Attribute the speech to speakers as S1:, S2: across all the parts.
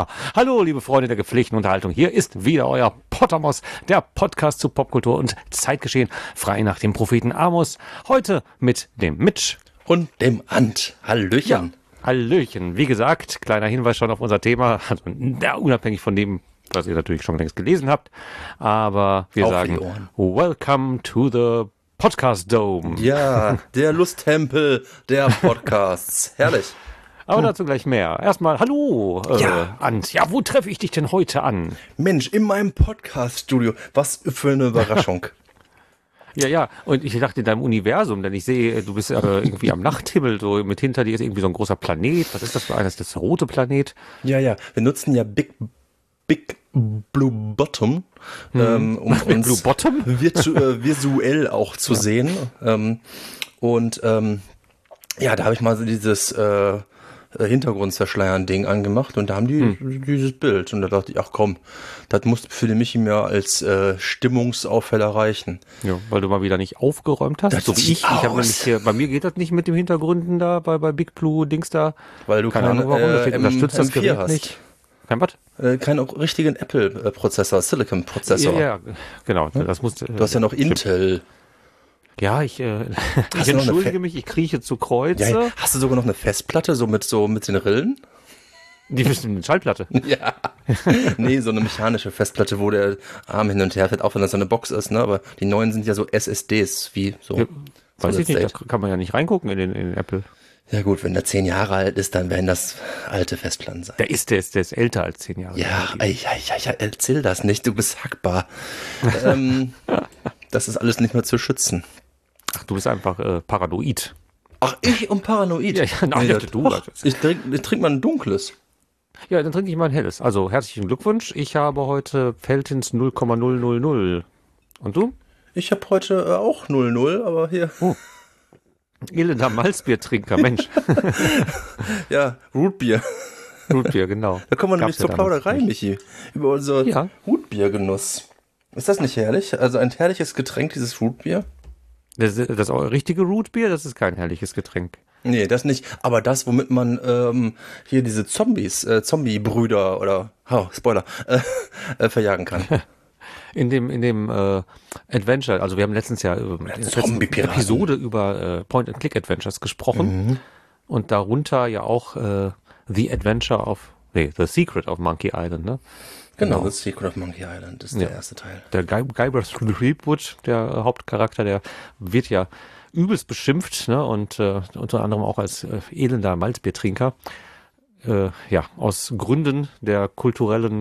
S1: Ja, hallo liebe Freunde der gepflegten Unterhaltung. Hier ist wieder euer Pottermos, der Podcast zu Popkultur und Zeitgeschehen, frei nach dem Propheten Amos. Heute mit dem Mitch.
S2: Und dem Ant. Hallöchen.
S1: Ja, Hallöchen. Wie gesagt, kleiner Hinweis schon auf unser Thema, also, unabhängig von dem, was ihr natürlich schon längst gelesen habt. Aber wir
S2: Auf
S1: sagen,
S2: die Ohren.
S1: Welcome to the Podcast Dome.
S2: Ja, der Lusttempel der Podcasts. Herrlich.
S1: Aber dazu gleich mehr. Erstmal, hallo,
S2: Ja.
S1: Ant. Ja, wo treffe ich dich denn heute an?
S2: Mensch, in meinem Podcast-Studio. Was für eine Überraschung.
S1: Ja, und ich dachte in deinem Universum, denn ich sehe, du bist irgendwie am Nachthimmel, so mit hinter dir ist irgendwie so ein großer Planet. Was ist das für einer? Ist das der rote Planet?
S2: Ja, wir nutzen ja Big Blue Bottom, um uns
S1: Blue Bottom?
S2: visuell auch zu sehen. Ja, da habe ich mal so dieses Hintergrundverschleiern-Ding angemacht und da haben die dieses Bild. Und da dachte ich, ach komm, das muss für den Michi mir als Stimmungsaufheller reichen.
S1: Ja, weil du mal wieder nicht aufgeräumt hast.
S2: Das
S1: So wie
S2: sieht
S1: ich. Ich habe
S2: aus.
S1: nämlich hier, bei mir geht das nicht mit dem Hintergründen da bei Big Blue Dings da.
S2: Weil du
S1: Keine
S2: keinen
S1: Ahnung warum, da steht, unterstützt das
S2: M4
S1: Gerät
S2: hast.
S1: nicht. Kein was?
S2: Keinen richtigen Apple-Prozessor, Silicon-Prozessor.
S1: Ja, genau. Das muss,
S2: Du hast ja noch Intel.
S1: Ja, ich
S2: du noch eine
S1: entschuldige mich, ich krieche zu Kreuze.
S2: Ja, hast du sogar noch eine Festplatte, so mit den Rillen?
S1: Die müssen eine Schallplatte.
S2: Ja. Nee, so eine mechanische Festplatte, wo der Arm hin und her fährt, auch wenn das so eine Box ist, ne? Aber die neuen sind ja so SSDs, wie so.
S1: Ja, weiß ich nicht, da
S2: Solid-State.
S1: kann man ja nicht reingucken in den Apple.
S2: Ja gut, wenn der 10 Jahre alt ist, dann werden das alte Festplatten sein.
S1: Der ist älter als 10 Jahre.
S2: Ja, erzähl das nicht, du bist hackbar. Das ist alles nicht mehr zu schützen.
S1: Ach, du bist einfach paranoid.
S2: Ach, ich und Paranoid.
S1: Ja, nein,
S2: Nee,
S1: du.
S2: ach, ich trink mal ein dunkles.
S1: Ja, dann trinke ich mal ein helles. Also, herzlichen Glückwunsch. Ich habe heute Feltins 0,000. Und du?
S2: Ich habe heute auch 00, aber hier.
S1: Elender Malzbiertrinker, Mensch.
S2: Ja, Rootbier.
S1: Rootbier, genau.
S2: Da kommen wir nämlich
S1: Gab's ja
S2: zur
S1: damals
S2: Plauderei,
S1: nicht.
S2: Michi. Über unser
S1: Ja.
S2: Rootbiergenuss. Ist das nicht herrlich? Also ein herrliches Getränk, dieses Rootbier?
S1: Das richtige Rootbier, das ist kein herrliches Getränk.
S2: Nee, das nicht. Aber das, womit man hier diese Zombie-Brüder oder, Spoiler, verjagen kann.
S1: In dem Adventure, also wir haben letztens ja in der letzten
S2: Zombie-Piraten.
S1: Episode über Point-and-Click-Adventures gesprochen und darunter ja auch The Secret of Monkey Island, ne?
S2: Genau, The Secret of Monkey Island ist der erste Teil.
S1: Der Guybrush Threepwood, der Hauptcharakter, der wird ja übelst beschimpft, ne? Und unter anderem auch als elender Malzbiertrinker. Aus Gründen der kulturellen,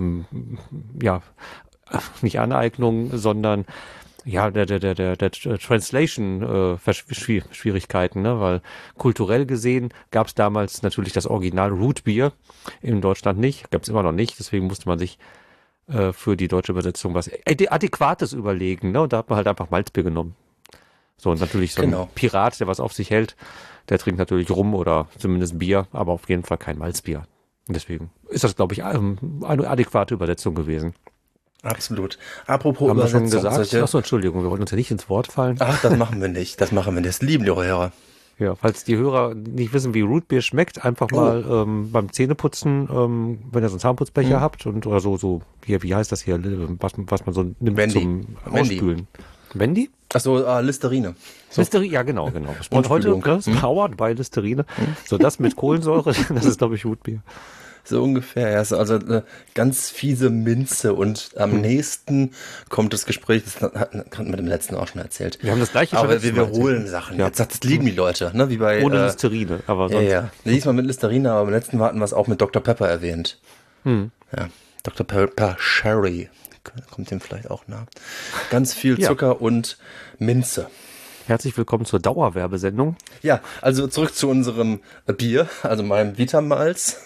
S1: nicht Aneignung, sondern der Translation Schwierigkeiten, ne? Weil kulturell gesehen gab es damals natürlich das Original Rootbier, in Deutschland nicht, gab es immer noch nicht, deswegen musste man sich für die deutsche Übersetzung was Adäquates überlegen, ne? Und da hat man halt einfach Malzbier genommen. So, und natürlich so ein Pirat, der was auf sich hält, der trinkt natürlich Rum oder zumindest Bier, aber auf jeden Fall kein Malzbier. Und deswegen ist das, glaube ich, eine adäquate Übersetzung gewesen.
S2: Absolut. Apropos
S1: Haben wir schon
S2: Übersetzung,
S1: gesagt? Achso, Entschuldigung, wir wollten uns ja nicht ins Wort fallen.
S2: Ach, das machen wir nicht. Das lieben die Hörer.
S1: Ja, falls die Hörer nicht wissen, wie Rootbier schmeckt, einfach mal beim Zähneputzen, wenn ihr so einen Zahnputzbecher habt oder so, wie heißt das hier, was man so nimmt
S2: Wendy.
S1: zum Ausspülen. Wendy?
S2: Achso, Listerine. So.
S1: Listerine, ja genau. Und heute powered by Listerine. So, das mit Kohlensäure, das ist, glaube ich, Rootbier.
S2: So ungefähr, ja. Also eine ganz fiese Minze und am nächsten kommt das Gespräch, das hatten wir dem letzten auch schon erzählt.
S1: Wir haben das gleiche schon
S2: Aber
S1: letztes
S2: wir
S1: Mal
S2: wiederholen
S1: erzählt.
S2: Sachen.
S1: Ja.
S2: Jetzt das lieben die Leute, ne? Wie bei
S1: Ohne Listerine, aber sonst.
S2: Ja. Diesmal mit Listerine, aber beim letzten Mal hatten wir es auch mit Dr. Pepper erwähnt. Ja. Dr. Pepper Sherry. Kommt dem vielleicht auch nah. Ganz viel Zucker und Minze.
S1: Herzlich willkommen zur Dauerwerbesendung.
S2: Ja, also zurück zu unserem Bier, also meinem Vitamalz.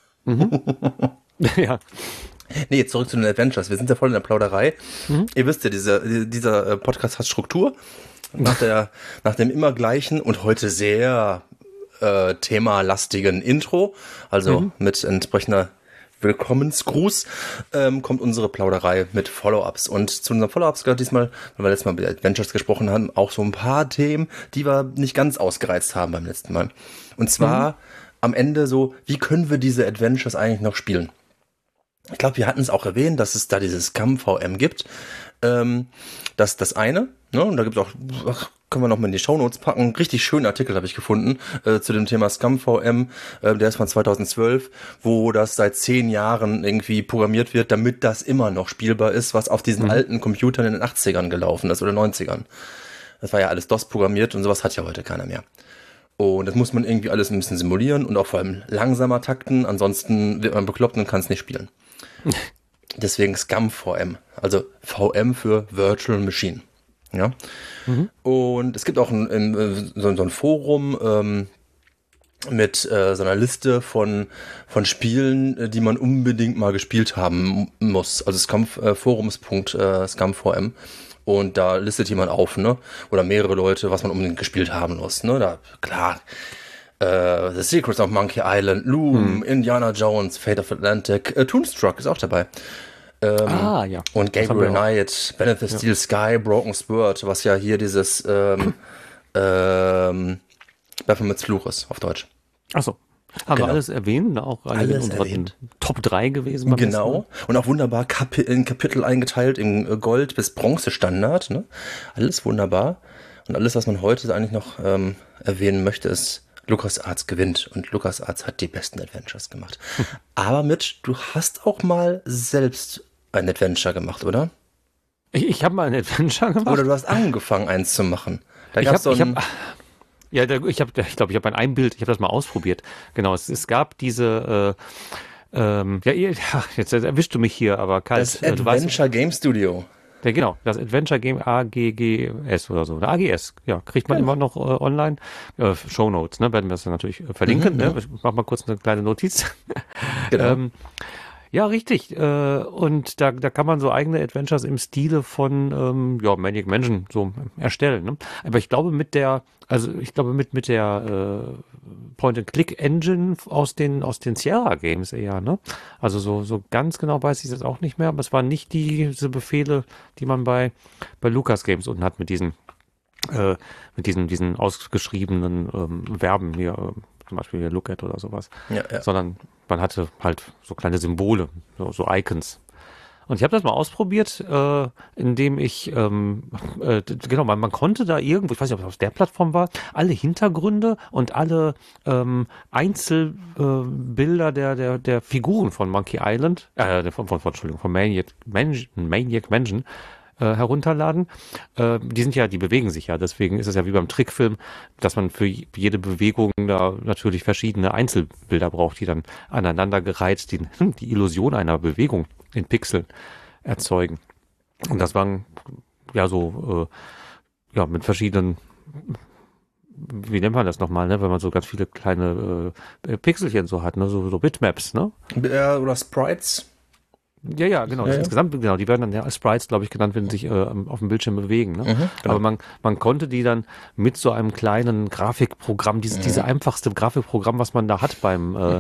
S1: Ja.
S2: Nee, zurück zu den Adventures. Wir sind ja voll in der Plauderei. Ihr wisst ja, dieser Podcast hat Struktur. Nach dem immer gleichen und heute sehr themalastigen Intro, also mit entsprechender Willkommensgruß, kommt unsere Plauderei mit Follow-ups. Und zu unseren Follow-ups gehört diesmal, weil wir letztes Mal über Adventures gesprochen haben, auch so ein paar Themen, die wir nicht ganz ausgereizt haben beim letzten Mal. Und zwar am Ende so, wie können wir diese Adventures eigentlich noch spielen? Ich glaube, wir hatten es auch erwähnt, dass es da dieses Scum VM gibt. Das ist das eine. Ne? Und da gibt es auch, können wir noch mal in die Shownotes packen, einen richtig schönen Artikel habe ich gefunden zu dem Thema Scum VM. Der ist von 2012, wo das seit 10 Jahren irgendwie programmiert wird, damit das immer noch spielbar ist, was auf diesen alten Computern in den 80ern gelaufen ist oder 90ern. Das war ja alles DOS programmiert und sowas hat ja heute keiner mehr. Und das muss man irgendwie alles ein bisschen simulieren und auch vor allem langsamer takten, ansonsten wird man bekloppt und kann es nicht spielen. Deswegen Scum VM, also VM für Virtual Machine. Ja. Und es gibt auch so ein Forum mit so einer Liste von Spielen, die man unbedingt mal gespielt haben muss. Also forums.scumvm. Und da listet jemand auf, ne? Oder mehrere Leute, was man unbedingt gespielt haben muss, ne? Da, klar. The Secrets of Monkey Island, Loom, Indiana Jones, Fate of Atlantic, Toonstruck ist auch dabei.
S1: Ja.
S2: Und Gabriel Knight, Benefit Steel Sky, Broken Sword, was ja hier dieses Baphomets Fluch ist, auf Deutsch.
S1: Achso. Haben wir alles erwähnt, auch
S2: alles erwähnt.
S1: Top 3 gewesen.
S2: Genau. Und auch wunderbar in Kapitel eingeteilt im Gold- bis Bronze-Standard. Ne? Alles wunderbar. Und alles, was man heute eigentlich noch erwähnen möchte, ist, LucasArts gewinnt. Und LucasArts hat die besten Adventures gemacht. Aber Mitch, du hast auch mal selbst ein Adventure gemacht, oder?
S1: Ich habe mal ein Adventure gemacht.
S2: Oder du hast angefangen, eins zu machen. Da
S1: ich habe ein Bild, ich habe das mal ausprobiert. Genau, es gab diese, jetzt erwischst du mich hier, aber kalt.
S2: Das Adventure Game Studio.
S1: Ja, genau, das Adventure Game AGGS oder so. AGS, ja, kriegt man immer noch online. Shownotes, ne, werden wir das dann natürlich verlinken. Ne? Ich mach mal kurz eine kleine Notiz.
S2: Genau.
S1: Ja, richtig. Und da kann man so eigene Adventures im Stile von Maniac Mansion so erstellen. Ne? Aber ich glaube mit der Point-and-Click-Engine aus den Sierra Games eher, ne? Also so ganz genau weiß ich das auch nicht mehr, aber es waren nicht diese Befehle, die man bei Lucas Games unten hat mit diesen ausgeschriebenen Verben hier, zum Beispiel hier Look at oder sowas.
S2: Ja.
S1: Sondern man hatte halt so kleine Symbole, so Icons. Und ich habe das mal ausprobiert, indem ich, man konnte da irgendwo, ich weiß nicht, ob es auf der Plattform war, alle Hintergründe und alle Einzelbilder der Figuren von Monkey Island, von Maniac Mansion, herunterladen. Die bewegen sich ja, deswegen ist es ja wie beim Trickfilm, dass man für jede Bewegung da natürlich verschiedene Einzelbilder braucht, die dann aneinandergereiht die Illusion einer Bewegung in Pixeln erzeugen. Und das waren mit verschiedenen, wie nennt man das nochmal, ne, wenn man so ganz viele kleine Pixelchen so hat, ne, so Bitmaps, ne?
S2: Oder Sprites.
S1: Ja, genau.
S2: Ja.
S1: Insgesamt, genau, die werden dann als Sprites, glaube ich, genannt, wenn sie sich auf dem Bildschirm bewegen. Ne?
S2: Genau.
S1: Aber man konnte die dann mit so einem kleinen Grafikprogramm, diese einfachste Grafikprogramm, was man da hat bei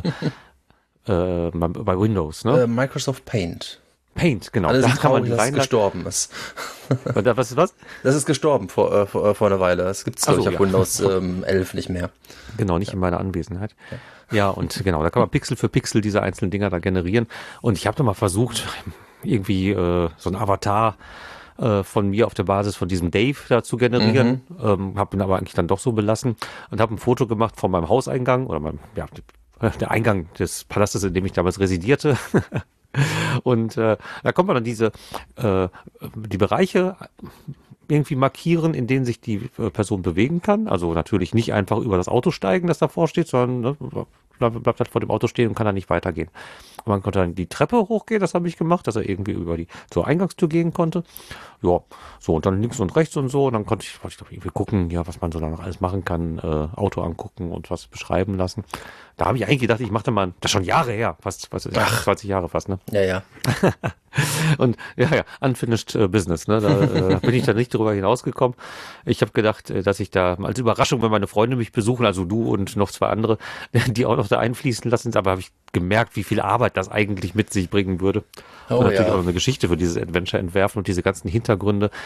S1: Windows, ne?
S2: Microsoft Paint.
S1: Paint, genau.
S2: Alles
S1: kann man
S2: traurig, dass es gestorben ist.
S1: Was?
S2: Das ist gestorben vor einer Weile. Es gibt es, glaube ich, auf Windows 11 nicht mehr.
S1: Genau, nicht in meiner Anwesenheit. Ja, und genau, da kann man Pixel für Pixel diese einzelnen Dinger da generieren. Und ich habe da mal versucht, irgendwie so ein Avatar von mir auf der Basis von diesem Dave da zu generieren. Habe ihn aber eigentlich dann doch so belassen und habe ein Foto gemacht von meinem Hauseingang oder der Eingang des Palastes, in dem ich damals residierte. Und da kommt man dann die Bereiche irgendwie markieren, in denen sich die Person bewegen kann. Also natürlich nicht einfach über das Auto steigen, das davor steht, sondern bleibt halt vor dem Auto stehen und kann dann nicht weitergehen. Und man konnte dann die Treppe hochgehen, das habe ich gemacht, dass er irgendwie zur Eingangstür gehen konnte. Ja, so und dann links und rechts und so. Und dann wollte ich doch irgendwie gucken, ja, was man so da noch alles machen kann, Auto angucken und was beschreiben lassen. Da habe ich eigentlich gedacht, ich mache da mal, das ist schon Jahre her, fast 20 Jahre fast, ne?
S2: Ja.
S1: Und unfinished business, ne? Da bin ich dann nicht drüber hinausgekommen. Ich habe gedacht, dass ich da als Überraschung, wenn meine Freunde mich besuchen, also du und noch 2 andere, die auch noch da einfließen lassen, aber habe ich gemerkt, wie viel Arbeit das eigentlich mit sich bringen würde. Und natürlich auch eine Geschichte für dieses Adventure entwerfen und diese ganzen Hintergründe.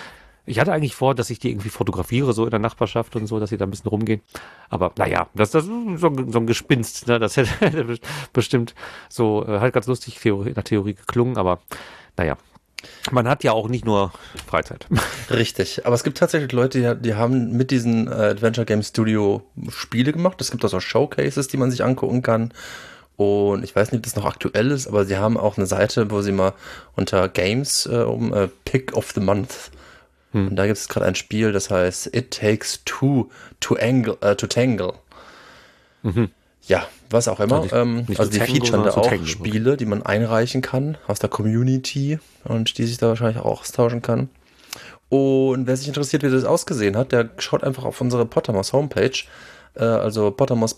S1: Ich hatte eigentlich vor, dass ich die irgendwie fotografiere, so in der Nachbarschaft und so, dass sie da ein bisschen rumgehen. Aber naja, das ist so ein Gespinst, ne? Das hätte bestimmt so halt ganz lustig in der Theorie geklungen, aber naja. Man hat ja auch nicht nur Freizeit.
S2: Richtig, aber es gibt tatsächlich Leute, die haben mit diesen Adventure Game Studio Spiele gemacht. Es gibt auch so Showcases, die man sich angucken kann. Und ich weiß nicht, ob das noch aktuell ist, aber sie haben auch eine Seite, wo sie mal unter Games Pick of the Month. Und da gibt es gerade ein Spiel, das heißt It Takes Two to Tangle. Ja, was auch immer. Also die featuren da auch Spiele, die man einreichen kann aus der Community und die sich da wahrscheinlich auch austauschen kann. Und wer sich interessiert, wie das ausgesehen hat, der schaut einfach auf unsere Pottermos Homepage, also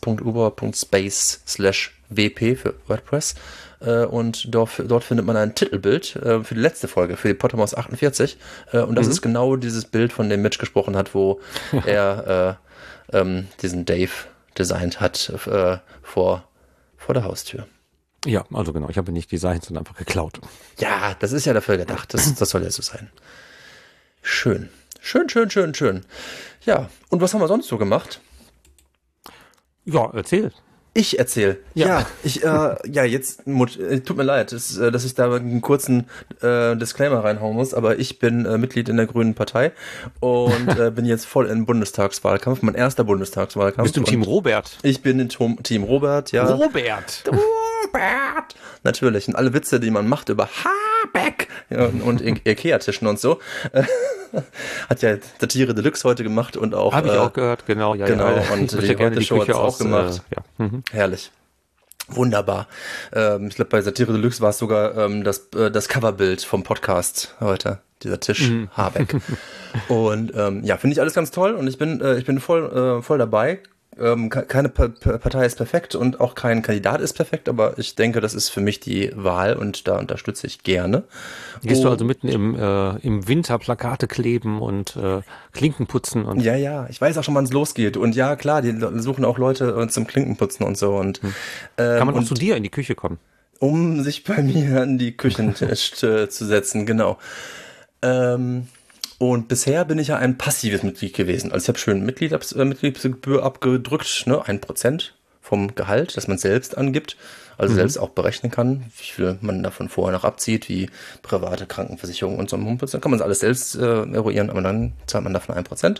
S2: pottermos.uber.space/wp für WordPress. Und dort findet man ein Titelbild für die letzte Folge, für die Pottermos 48. Und das ist genau dieses Bild, von dem Mitch gesprochen hat, wo er diesen Dave designt hat vor der Haustür.
S1: Ja, also genau, ich habe nicht designt, sondern einfach geklaut.
S2: Ja, das ist ja dafür gedacht. Das soll ja so sein. Schön. Schön. Ja, und was haben wir sonst so gemacht?
S1: Ja, erzähl.
S2: Ich erzähle.
S1: Ja.
S2: Jetzt tut mir leid, dass ich da einen kurzen Disclaimer reinhauen muss, aber ich bin Mitglied in der Grünen Partei und bin jetzt voll im Bundestagswahlkampf, mein erster Bundestagswahlkampf.
S1: Bist du im Team Robert?
S2: Ich bin im Team Robert, ja.
S1: Robert!
S2: Natürlich, und alle Witze, die man macht über Habeck und Ikea-Tischen und so, hat ja Satire Deluxe heute gemacht und auch...
S1: Habe ich auch gehört, genau. Ja,
S2: und die Heute-Show hat es auch gemacht. Herrlich. Wunderbar. Ich glaube, bei Satire Deluxe war es sogar das Coverbild vom Podcast heute, dieser Tisch Habeck. Und finde ich alles ganz toll und ich bin voll dabei. Keine Partei ist perfekt und auch kein Kandidat ist perfekt, aber ich denke, das ist für mich die Wahl und da unterstütze ich gerne.
S1: Gehst du also mitten im Winter Plakate kleben und Klinken putzen? Und
S2: ja, ich weiß auch schon, wann es losgeht. Und ja, klar, die suchen auch Leute zum Klinkenputzen und so. Und
S1: kann man auch zu dir in die Küche kommen?
S2: Um sich bei mir an die Küchentisch zu setzen, genau. Und bisher bin ich ja ein passives Mitglied gewesen. Also ich habe schön Mitgliedsgebühr abgedrückt, ne, 1% vom Gehalt, das man selbst angibt, also selbst auch berechnen kann, wie viel man davon vorher noch abzieht, wie private Krankenversicherung und so. Dann kann man das alles selbst eruieren, aber dann zahlt man davon 1%.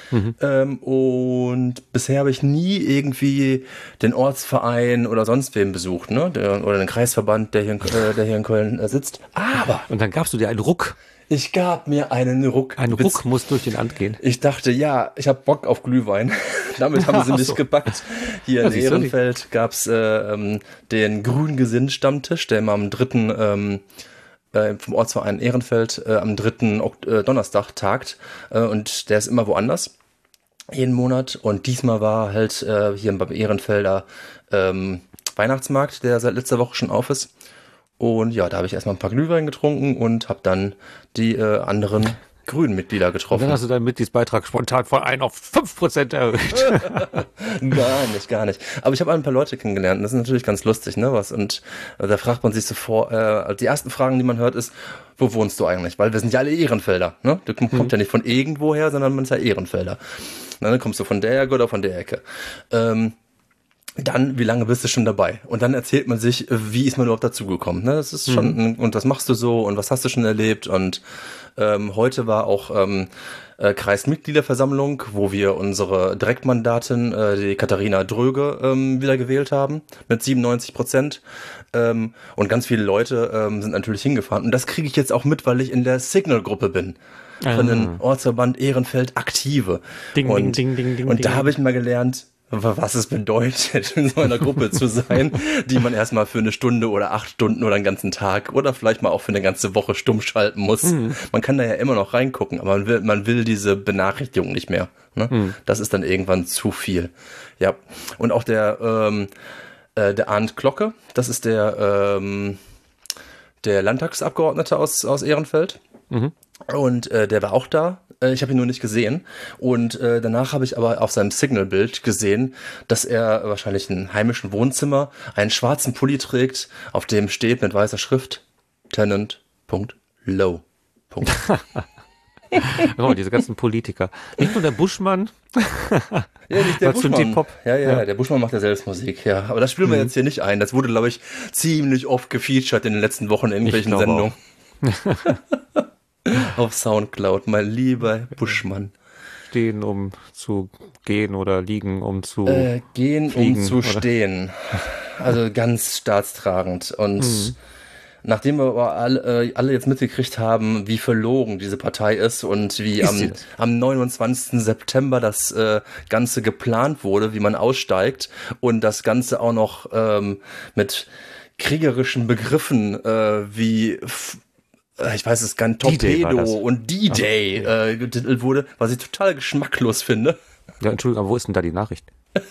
S2: Und bisher habe ich nie irgendwie den Ortsverein oder sonst wem besucht, ne, oder den Kreisverband, der hier in Köln sitzt. Aber
S1: und dann gabst du dir einen Ruck.
S2: Ich gab mir einen Ruck.
S1: Ein Ruck muss durch den Land gehen.
S2: Ich dachte, ja, ich habe Bock auf Glühwein. Damit haben sie mich gepackt. Hier in Ehrenfeld gab's den Grün-Gesinn-Stammtisch, der immer am 3. Vom Ortsverein Ehrenfeld am 3. Donnerstag tagt. Und der ist immer woanders. Jeden Monat. Und diesmal war halt hier beim Ehrenfelder Weihnachtsmarkt, der seit letzter Woche schon auf ist. Und ja, da habe ich erstmal ein paar Glühwein getrunken und habe dann die anderen grünen Mitglieder getroffen.
S1: Und dann hast du deinen Mitgliedsbeitrag spontan von 1 auf 5% erhöht.
S2: Gar nicht. Aber ich habe ein paar Leute kennengelernt. Das ist natürlich ganz lustig, ne? Und da fragt man sich sofort, die ersten Fragen, die man hört, ist, wo wohnst du eigentlich? Weil wir sind ja alle Ehrenfelder, ne? Du kommst ja nicht von irgendwoher, sondern man ist ja Ehrenfelder. Dann kommst du von der Ecke oder von der Ecke. Dann, wie lange bist du schon dabei? Und dann erzählt man sich, wie ist man überhaupt dazugekommen? Ne? Das ist schon, und was machst du so und was hast du schon erlebt? Und heute war auch Kreismitgliederversammlung, wo wir unsere Direktmandatin, die Katharina Dröge, wieder gewählt haben mit 97%. Und ganz viele Leute sind natürlich hingefahren. Und das kriege ich jetzt auch mit, weil ich in der Signal-Gruppe bin. Von dem Ortsverband Ehrenfeld Aktive. Und da habe ich mal gelernt, was es bedeutet, in so einer Gruppe zu sein, die man erstmal für eine Stunde oder 8 Stunden oder einen ganzen Tag oder vielleicht mal auch für eine ganze Woche stumm schalten muss. Man kann da ja immer noch reingucken, aber man will diese Benachrichtigung nicht mehr. Ne? Das ist dann irgendwann zu viel. Ja. Und auch der Arndt Glocke, das ist der Landtagsabgeordnete aus Ehrenfeld. Und der war auch da. Ich habe ihn nur nicht gesehen. Und danach habe ich aber auf seinem Signal-Bild gesehen, dass er wahrscheinlich in einem heimischen Wohnzimmer einen schwarzen Pulli trägt, auf dem steht mit weißer Schrift Tenant.low.
S1: Oh, diese ganzen Politiker. Nicht nur der Buschmann.
S2: Ja, nicht der
S1: Was für ein
S2: Buschmann.
S1: T-Pop.
S2: Ja, der Buschmann macht ja selbst Musik, ja. Aber das spielen wir jetzt hier nicht ein. Das wurde, glaube ich, ziemlich oft gefeatured in den letzten Wochen in irgendwelchen Sendungen. Auf Soundcloud, mein lieber Buschmann.
S1: Stehen, um zu gehen oder liegen, um zu
S2: gehen,
S1: fliegen,
S2: um zu
S1: oder?
S2: stehen. Also ganz staatstragend. Und nachdem wir aber alle jetzt mitgekriegt haben, wie verlogen diese Partei ist und wie am 29. September das Ganze geplant wurde, wie man aussteigt und das Ganze auch noch mit kriegerischen Begriffen wie ich weiß es gar nicht, Torpedo und D-Day getitelt wurde, was ich total geschmacklos finde.
S1: Ja, Entschuldigung, aber wo ist denn da die Nachricht?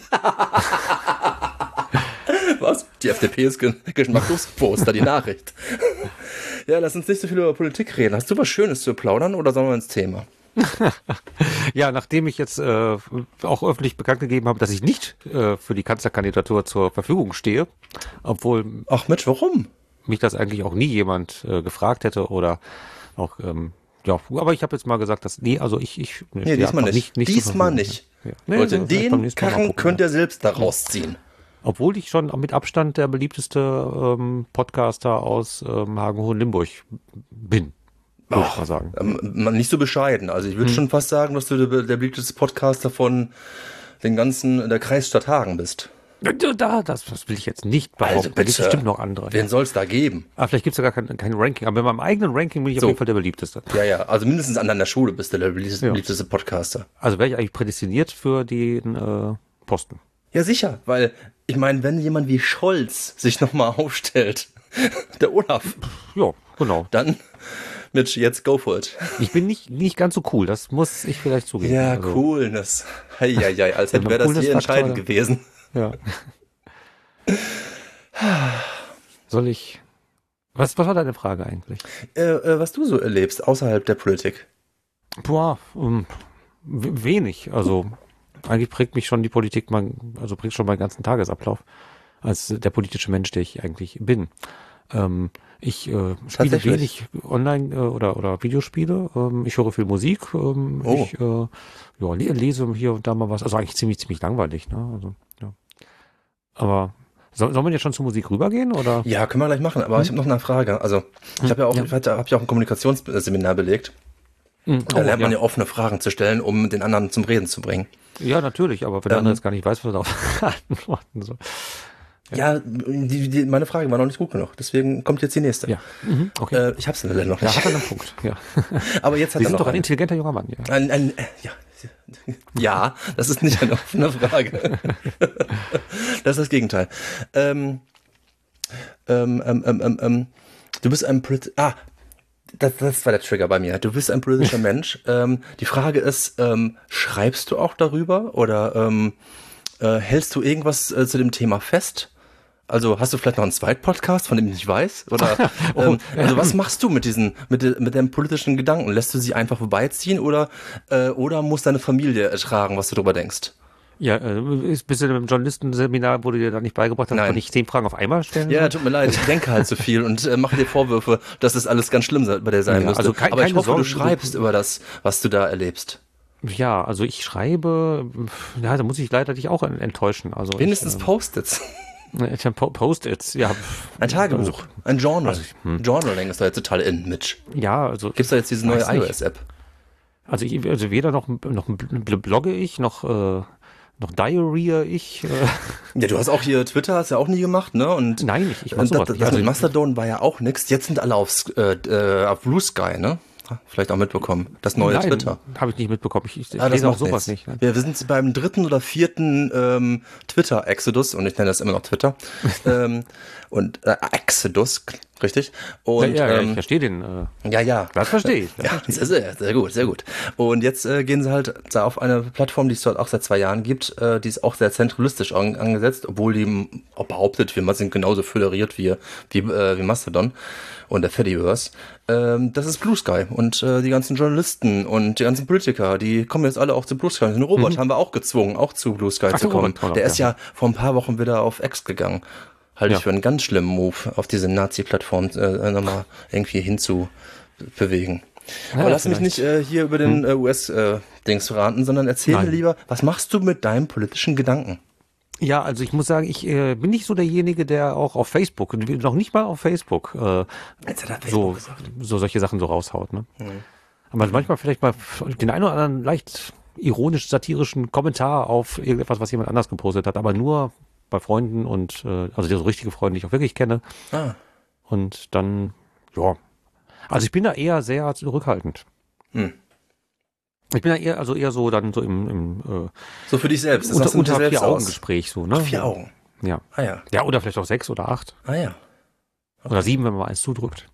S2: Was? Die FDP ist geschmacklos? Wo ist da die Nachricht? Ja, lass uns nicht so viel über Politik reden. Hast du was Schönes zu plaudern oder sollen wir ins Thema?
S1: Ja, nachdem ich jetzt auch öffentlich bekannt gegeben habe, dass ich nicht für die Kanzlerkandidatur zur Verfügung stehe, obwohl
S2: Ach Mensch, warum?
S1: mich das eigentlich auch nie jemand gefragt hätte oder auch, ja, aber ich habe jetzt mal gesagt, dass, also ich
S2: Nee, diesmal nicht. Diesmal nicht.
S1: Ja. Nee,
S2: Leute,
S1: vielleicht beim
S2: den
S1: nächsten Mal mal
S2: Karren
S1: gucken,
S2: könnt ihr selbst da rausziehen.
S1: Obwohl ich schon mit Abstand der beliebteste Podcaster aus Hagen-Hohenlimburg bin, würde ich mal sagen.
S2: Nicht so bescheiden. Also ich würde schon fast sagen, dass du der beliebteste Podcaster von der Kreisstadt Hagen bist.
S1: Das will ich jetzt nicht behaupten.
S2: Also
S1: Da gibt es
S2: bitte.
S1: bestimmt noch andere.
S2: Wen soll es da geben?
S1: Aber vielleicht gibt es ja gar kein Ranking. Aber in meinem eigenen Ranking bin ich
S2: So.
S1: auf jeden Fall der beliebteste.
S2: Ja, also mindestens an deiner Schule bist du der beliebteste Podcaster.
S1: Also wäre ich eigentlich prädestiniert für den Posten.
S2: Ja, sicher, weil ich meine, wenn jemand wie Scholz sich nochmal aufstellt, der Olaf,
S1: Ja, genau.
S2: dann Mitch, jetzt go for it.
S1: Ich bin nicht ganz so cool, das muss ich vielleicht zugeben.
S2: Ja,
S1: Also,
S2: Coolness. Heieiei, als
S1: Ja,
S2: wäre das
S1: Coolness
S2: hier
S1: Faktor,
S2: entscheidend
S1: ja.
S2: gewesen.
S1: Ja. Soll ich... Was war deine Frage eigentlich?
S2: Was du so erlebst außerhalb der Politik.
S1: Boah, wenig. Also eigentlich prägt mich schon die Politik, prägt schon meinen ganzen Tagesablauf als der politische Mensch, der ich eigentlich bin. Ich spiele
S2: Tatsächlich?
S1: wenig Online oder Videospiele. Ich höre viel Musik. Ich lese hier und da mal was. Also eigentlich ziemlich langweilig. Ne? Also, ja. Aber soll man jetzt schon zur Musik rübergehen? Oder?
S2: Ja, können wir gleich machen, aber ich habe noch eine Frage. Also, ich habe ja auch ein Kommunikationsseminar belegt. Da lernt man ja offene Fragen zu stellen, um den anderen zum Reden zu bringen.
S1: Ja, natürlich, aber wenn der andere jetzt gar nicht weiß, was er darauf antworten soll.
S2: Ja, meine Frage war noch nicht gut genug, deswegen kommt jetzt die nächste.
S1: Ja, okay.
S2: Ich hab's leider noch
S1: Ja,
S2: nicht.
S1: hat er einen Punkt. Ja.
S2: Aber jetzt hat
S1: Sie
S2: er
S1: sind
S2: noch
S1: doch ein
S2: einen.
S1: intelligenter junger Mann. Ja.
S2: Ja, das ist nicht eine offene Frage. Das ist das Gegenteil. Du bist ein das war der Trigger bei mir. Du bist ein politischer Mensch. Die Frage ist, schreibst du auch darüber oder hältst du irgendwas zu dem Thema fest? Also hast du vielleicht noch einen Zweitpodcast, von dem ich nicht weiß? Oder also was machst du mit deinem politischen Gedanken? Lässt du sie einfach vorbeiziehen oder muss deine Familie ertragen, was du darüber denkst?
S1: Ja, ist bisschen im Journalistenseminar wurde dir da nicht beigebracht, dass man nicht 10 Fragen auf einmal stellen
S2: Ja,
S1: soll?
S2: tut mir leid, ich denke halt zu viel und mache dir Vorwürfe, dass das alles ganz schlimm bei dir sein müsste.
S1: also
S2: Aber ich
S1: keine
S2: hoffe,
S1: Sorge,
S2: du schreibst über das, was du da erlebst.
S1: Ja, also ich schreibe, da muss ich leider dich auch enttäuschen. Also
S2: Wenigstens Post-its.
S1: Post-its, ja.
S2: Ein Tagebuch, ein Journal.
S1: Also
S2: Journaling ist da jetzt total in, Mitch.
S1: Ja, also.
S2: Gibt's da jetzt diese neue
S1: weiß nicht.
S2: iOS-App?
S1: Also weder noch blogge ich, noch diarrhea ich.
S2: Ja, du hast auch hier Twitter, hast ja auch nie gemacht, ne? Und
S1: Nein, ich mach sowas nicht.
S2: das
S1: Also,
S2: mit Mastodon war ja auch nix. Jetzt sind alle auf Blue Sky, ne? Vielleicht auch mitbekommen. Das neue Twitter.
S1: Habe ich nicht mitbekommen. Ich
S2: Das
S1: lese auch
S2: macht
S1: sowas
S2: nichts.
S1: nicht. Ne?
S2: Wir sind beim 3. oder 4. Twitter-Exodus und ich nenne das immer noch Twitter. Und Exodus, richtig? Und,
S1: Ja, ich verstehe den.
S2: Ja.
S1: Das verstehe ich.
S2: Ja, sehr gut, sehr gut. Und jetzt gehen sie halt da auf eine Plattform, die es dort auch seit 2 Jahren gibt, die ist auch sehr zentralistisch angesetzt, obwohl die auch behauptet, wir sind genauso föderiert wie Mastodon und der Fediverse. Das ist Blue Sky und die ganzen Journalisten und die ganzen Politiker, die kommen jetzt alle auch zu Blue Sky. Den Robert haben wir auch gezwungen, auch zu Blue Sky zu kommen.
S1: Robert,
S2: der ist ja vor ein paar Wochen wieder auf X gegangen. Halte ich für einen ganz schlimmen Move, auf diese Nazi-Plattform nochmal irgendwie hinzubewegen. Aber lass mich nicht hier über den US-Dings verraten, sondern erzähl mir lieber, was machst du mit deinem politischen Gedanken?
S1: Ja, also ich muss sagen, ich bin nicht so derjenige, der auch auf Facebook, noch nicht mal auf Facebook,
S2: Jetzt hat er Facebook gesagt.
S1: so solche Sachen so raushaut. Ne? Aber manchmal vielleicht mal den einen oder anderen leicht ironisch-satirischen Kommentar auf irgendetwas, was jemand anders gepostet hat, aber nur bei Freunden und also die so richtige Freunde, die ich auch wirklich kenne. Und dann, ja. Also ich bin da eher sehr zurückhaltend. Ich bin da eher so dann so im
S2: so für dich selbst. Das
S1: unter 4 Augen Gespräch so, ne?
S2: 4 Augen.
S1: Ja.
S2: Ah ja.
S1: Ja, oder vielleicht auch 6 oder 8.
S2: Ah ja.
S1: Oder 7, wenn man mal eins zudrückt.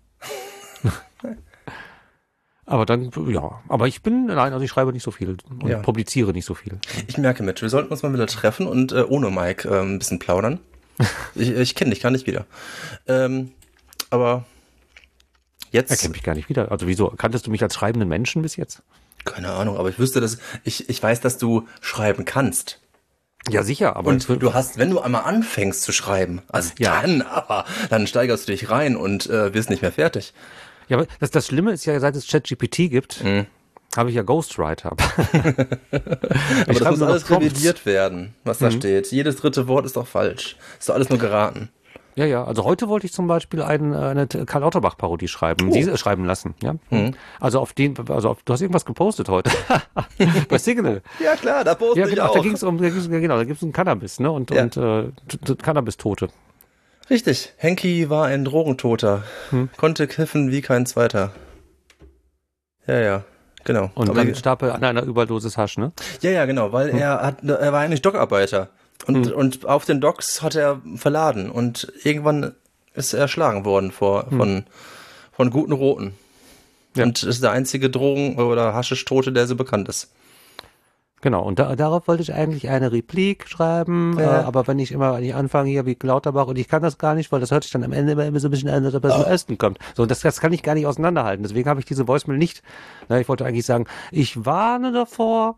S1: Aber dann, ja. Aber ich schreibe nicht so viel und publiziere nicht so viel.
S2: Ich merke mit, wir sollten uns mal wieder treffen und ohne Mike ein bisschen plaudern. Ich kenne dich gar nicht wieder. Aber jetzt...
S1: Er kennt mich gar nicht wieder. Also wieso? Kanntest du mich als schreibenden Menschen bis jetzt?
S2: Keine Ahnung, aber ich wüsste, dass ich weiß, dass du schreiben kannst.
S1: Ja, sicher, aber...
S2: Und du hast, wenn du einmal anfängst zu schreiben, also dann steigerst du dich rein und wirst nicht mehr fertig.
S1: Ja, aber das Schlimme ist ja, seit es ChatGPT gibt, habe ich ja Ghostwriter.
S2: Aber das muss alles revidiert werden, was da steht. Jedes dritte Wort ist doch falsch. Ist doch alles nur geraten.
S1: Ja, also heute wollte ich zum Beispiel eine Karl Lauterbach-Parodie schreiben, schreiben lassen. Ja? Also du hast irgendwas gepostet heute. Bei Signal.
S2: Ja klar, da poste ich auch.
S1: Da gibt's um Cannabis, ne? Und Cannabis-Tote.
S2: Richtig, Henki war ein Drogentoter, konnte kiffen wie kein zweiter. Ja, genau.
S1: Und dann starb er an einer Überdosis Hasch, ne?
S2: Ja, genau, weil er war eigentlich Dockarbeiter. Und auf den Docks hat er verladen und irgendwann ist er erschlagen worden von guten Roten. Ja. Und ist der einzige Drogen- oder Haschisch-Tote, der so bekannt ist.
S1: Genau, und darauf wollte ich eigentlich eine Replik schreiben, aber wenn ich anfange hier wie Lauterbach und ich kann das gar nicht, weil das hört sich dann am Ende immer so ein bisschen an, dass er aus dem Osten kommt. So, das kann ich gar nicht auseinanderhalten. Deswegen habe ich diese Voicemail nicht. Ich wollte eigentlich sagen, ich warne davor.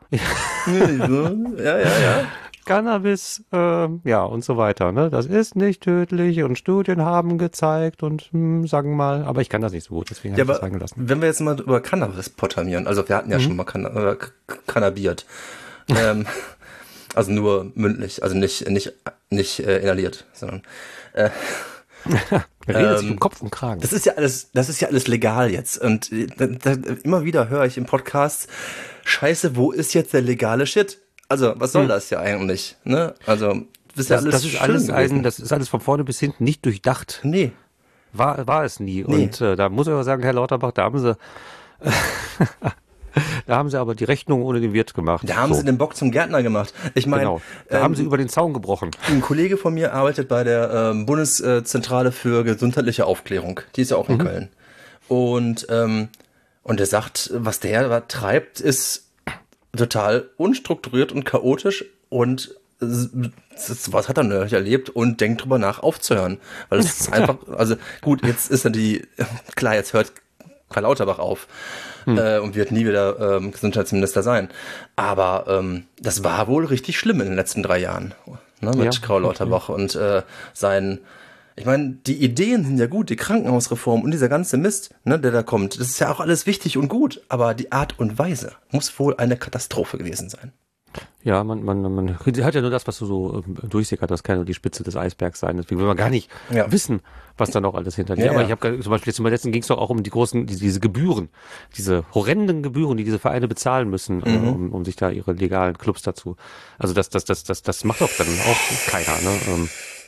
S2: Ja.
S1: Cannabis, und so weiter. Ne? Das ist nicht tödlich und Studien haben gezeigt und sagen mal, aber ich kann das nicht so gut, deswegen habe ich das reingelassen.
S2: Wenn wir jetzt mal über Cannabis potamieren, also wir hatten ja schon mal cannabiert, also nur mündlich, also nicht inhaliert, sondern
S1: Er redet sich um Kopf und Kragen.
S2: Das ist ja alles legal jetzt und immer wieder höre ich im Podcast, Scheiße, wo ist jetzt der legale Shit? Also, was soll das ja eigentlich, ne? Also, das ist alles von vorne bis hinten nicht durchdacht. Nee.
S1: War es nie. Nee. Und da muss ich aber sagen, Herr Lauterbach, da haben sie aber die Rechnung ohne den Wirt gemacht.
S2: Da haben sie den Bock zum Gärtner gemacht. Ich meine,
S1: genau. Da haben sie über den Zaun gebrochen.
S2: Ein Kollege von mir arbeitet bei der Bundeszentrale für gesundheitliche Aufklärung. Die ist ja auch in Köln. Und der sagt, was der treibt, ist total unstrukturiert und chaotisch und was hat er nicht erlebt und denkt drüber nach aufzuhören. Weil es ist einfach, also gut, jetzt ist klar, jetzt hört Karl Lauterbach auf und wird nie wieder Gesundheitsminister sein. Aber das war wohl richtig schlimm in den letzten 3 Jahren, ne, mit Karl Lauterbach und ich meine, die Ideen sind ja gut, die Krankenhausreform und dieser ganze Mist, ne, der da kommt, das ist ja auch alles wichtig und gut, aber die Art und Weise muss wohl eine Katastrophe gewesen sein.
S1: Ja, man hört ja nur das, was du so durchsickert, das kann nur die Spitze des Eisbergs sein, deswegen will man gar nicht wissen, was da noch alles hinter liegt. Aber ich habe zum Beispiel letztens ging es doch auch um die großen, diese Gebühren, diese horrenden Gebühren, die diese Vereine bezahlen müssen, um sich da ihre legalen Clubs dazu. Also das macht doch dann auch keiner, ne?